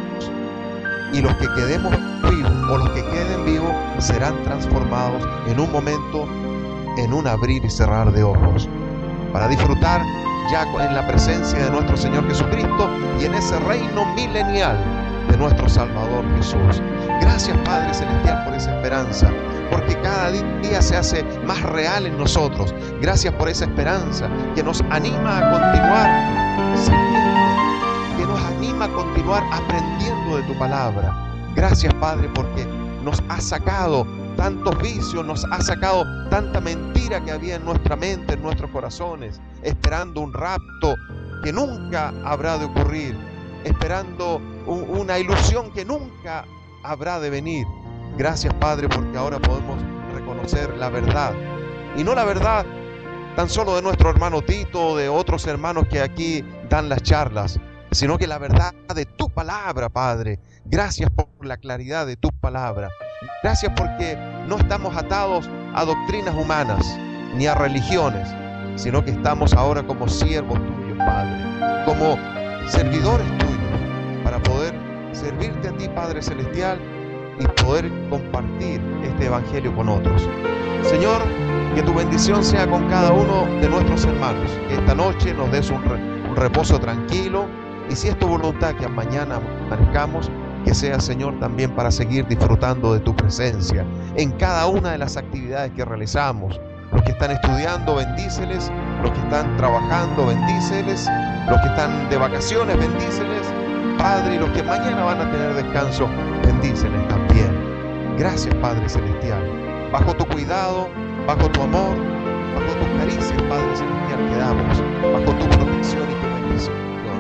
Y los que quedemos vivos o los que queden vivos serán transformados en un momento, en un abrir y cerrar de ojos, para disfrutar ya en la presencia de nuestro Señor Jesucristo y en ese reino milenial de nuestro Salvador Jesús. Gracias, Padre Celestial, por esa esperanza, porque cada día se hace más real en nosotros. Gracias por esa esperanza que nos anima a continuar sirviendo, que nos anima a continuar aprendiendo de tu palabra. Gracias, Padre, porque nos has sacado tantos vicios, nos has sacado tanta mentira que había en nuestra mente, en nuestros corazones, esperando un rapto que nunca habrá de ocurrir, esperando una ilusión que nunca habrá de venir. Gracias, Padre, porque ahora podemos reconocer la verdad, y no la verdad tan solo de nuestro hermano Tito o de otros hermanos que aquí dan las charlas, sino que la verdad de tu palabra, Padre. Gracias por la claridad de tu palabra. Gracias porque no estamos atados a doctrinas humanas ni a religiones, sino que estamos ahora como siervos tuyos, Padre, como servidores tuyos, para poder servirte a ti, Padre Celestial, y poder compartir este evangelio con otros. Señor, que tu bendición sea con cada uno de nuestros hermanos, que esta noche nos des un reposo tranquilo, y si es tu voluntad que mañana amanezcamos, que sea, Señor, también para seguir disfrutando de tu presencia en cada una de las actividades que realizamos. Los que están estudiando, bendíceles. Los que están trabajando, bendíceles. Los que están de vacaciones, bendíceles, Padre. Y los que mañana van a tener descanso, bendíceles también. Gracias, Padre Celestial. Bajo tu cuidado, bajo tu amor, bajo tus caricias, Padre Celestial, quedamos. Bajo tu protección y tu bendición.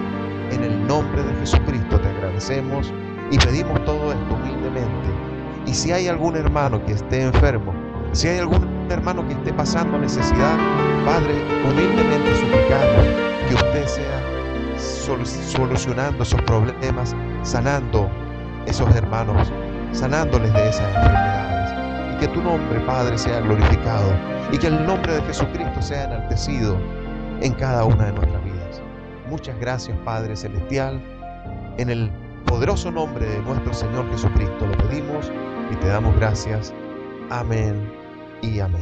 En el nombre de Jesucristo te agradecemos y pedimos todo esto humildemente. Y si hay algún hermano que esté enfermo, si hay algún hermano que esté pasando necesidad, Padre, humildemente suplicamos que usted sea solucionando esos problemas, sanando esos hermanos, sanándoles de esas enfermedades. Y que tu nombre, Padre, sea glorificado y que el nombre de Jesucristo sea enaltecido en cada una de nuestras vidas. Muchas gracias, Padre Celestial. En el poderoso nombre de nuestro Señor Jesucristo lo pedimos y te damos gracias. Amén y amén.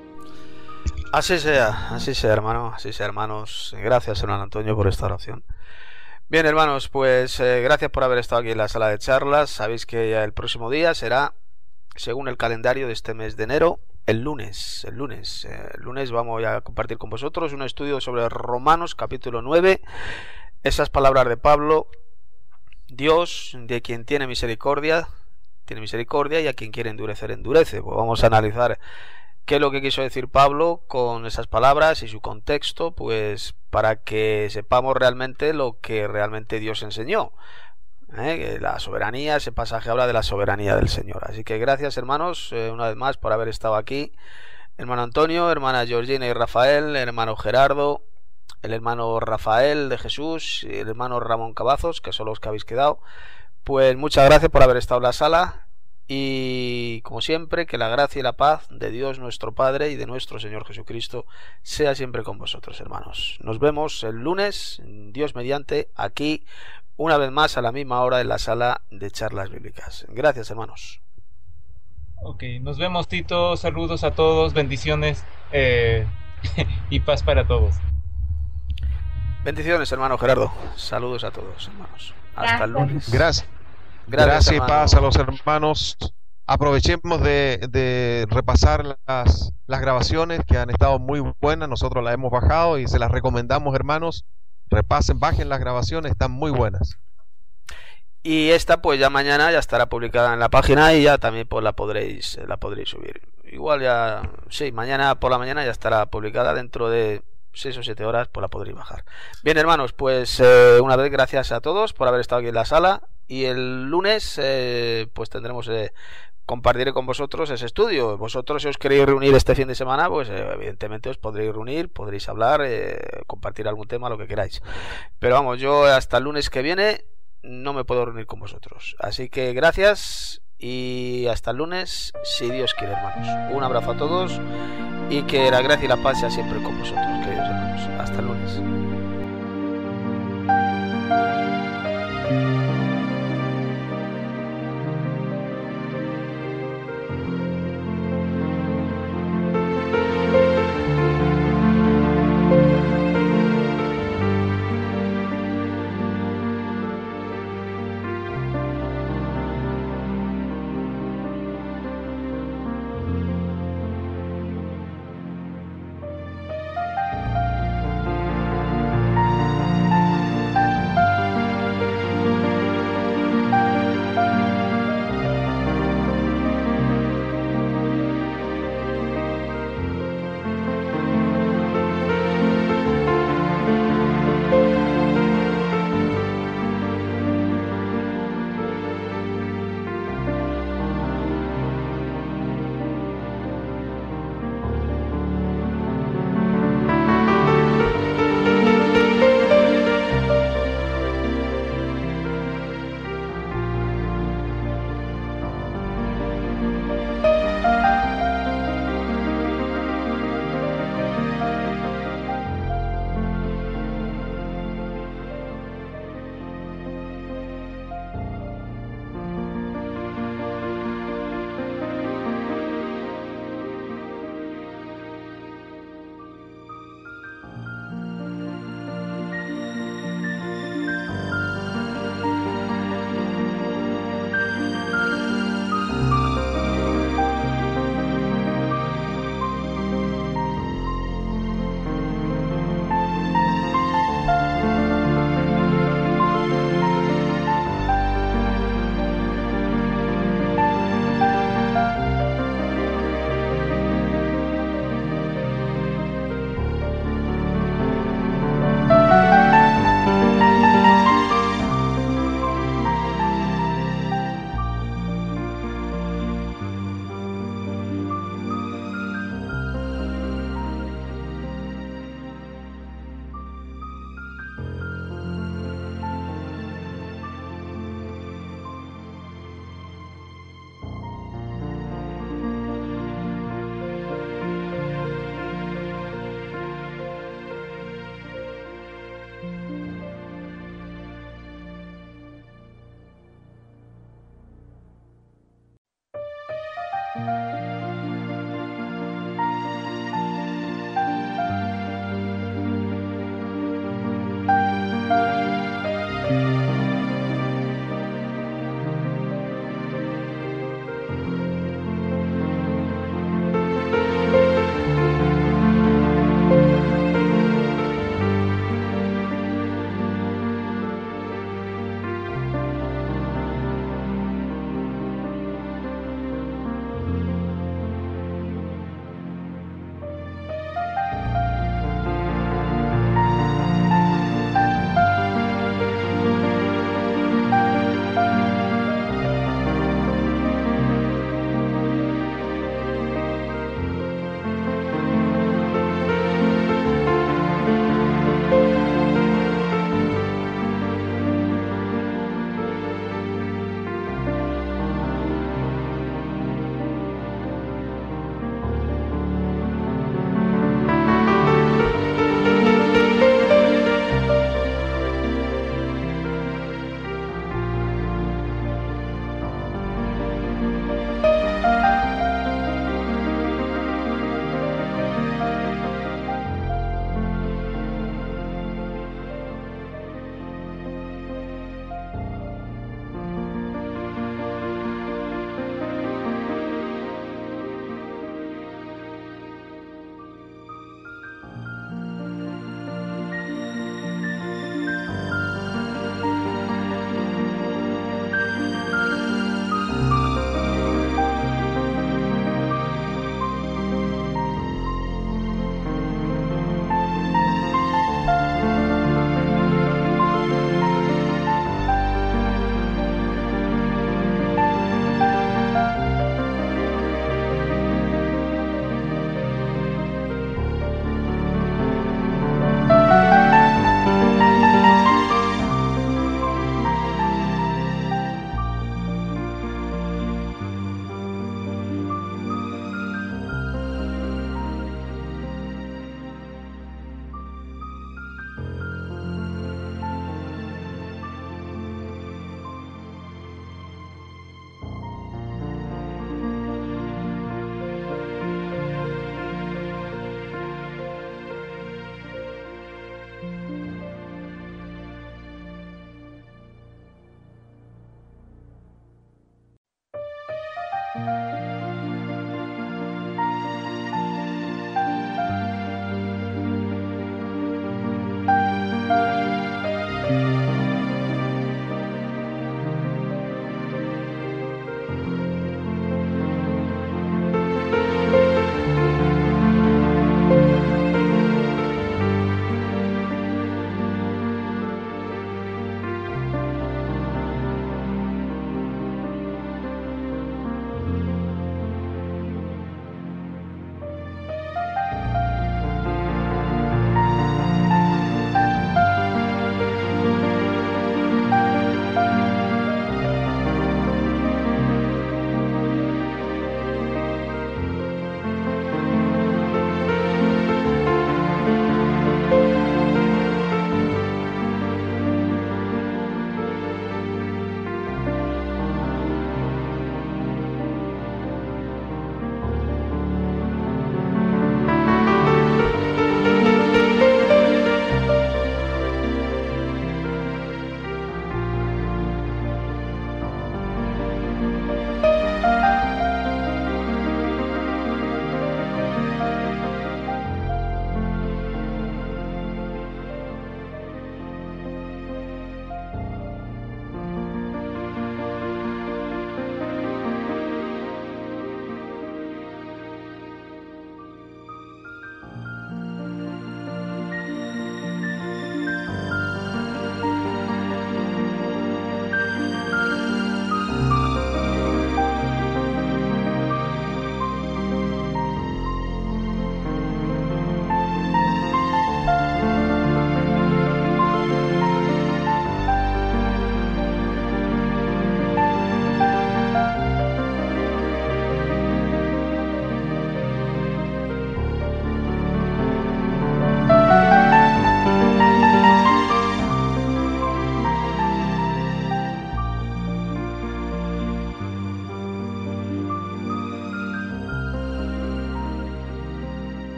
Así sea, hermano, así sea, hermanos. Gracias, hermano Antonio, por esta oración. Bien, hermanos, pues gracias por haber estado aquí en la sala de charlas. Sabéis que ya el próximo día será, según el calendario de este mes de enero, el lunes. El lunes vamos a compartir con vosotros un estudio sobre Romanos capítulo 9. Esas palabras de Pablo: Dios, de quien tiene misericordia, y a quien quiere endurecer, endurece. Pues vamos a analizar qué es lo que quiso decir Pablo con esas palabras y su contexto, pues para que sepamos realmente lo que realmente Dios enseñó. Que la soberanía, ese pasaje habla de la soberanía del Señor. Así que gracias, hermanos, una vez más por haber estado aquí. Hermano Antonio, hermana Georgina y Rafael, hermano Gerardo, el hermano Rafael de Jesús y el hermano Ramón Cavazos, que son los que habéis quedado. Pues muchas gracias por haber estado en la sala y, como siempre, que la gracia y la paz de Dios nuestro Padre y de nuestro Señor Jesucristo sea siempre con vosotros, hermanos. Nos vemos el lunes, Dios mediante, aquí una vez más a la misma hora en la sala de charlas bíblicas. Gracias, hermanos. Ok, nos vemos, Tito. Saludos a todos, bendiciones y paz para todos. Bendiciones, hermano Gerardo. Saludos a todos, hermanos. Hasta el lunes. Gracias y paz a los hermanos. Aprovechemos de repasar las grabaciones que han estado muy buenas. Nosotros las hemos bajado y se las recomendamos, hermanos. Repasen, bajen las grabaciones, están muy buenas. Y esta pues ya mañana ya estará publicada en la página y ya también pues la podréis subir. Igual ya, sí, mañana por la mañana ya estará publicada, dentro de 6 o 7 horas pues la podréis bajar. Bien, hermanos, pues una vez gracias a todos por haber estado aquí en la sala y el lunes pues tendremos compartiré con vosotros ese estudio. Vosotros, si os queréis reunir este fin de semana, pues evidentemente os podréis reunir, podréis hablar, compartir algún tema, lo que queráis. Pero vamos, yo hasta el lunes que viene no me puedo reunir con vosotros. Así que gracias y hasta el lunes, si Dios quiere, hermanos. Un abrazo a todos y que la gracia y la paz sea siempre con vosotros, queridos hermanos. Hasta el lunes.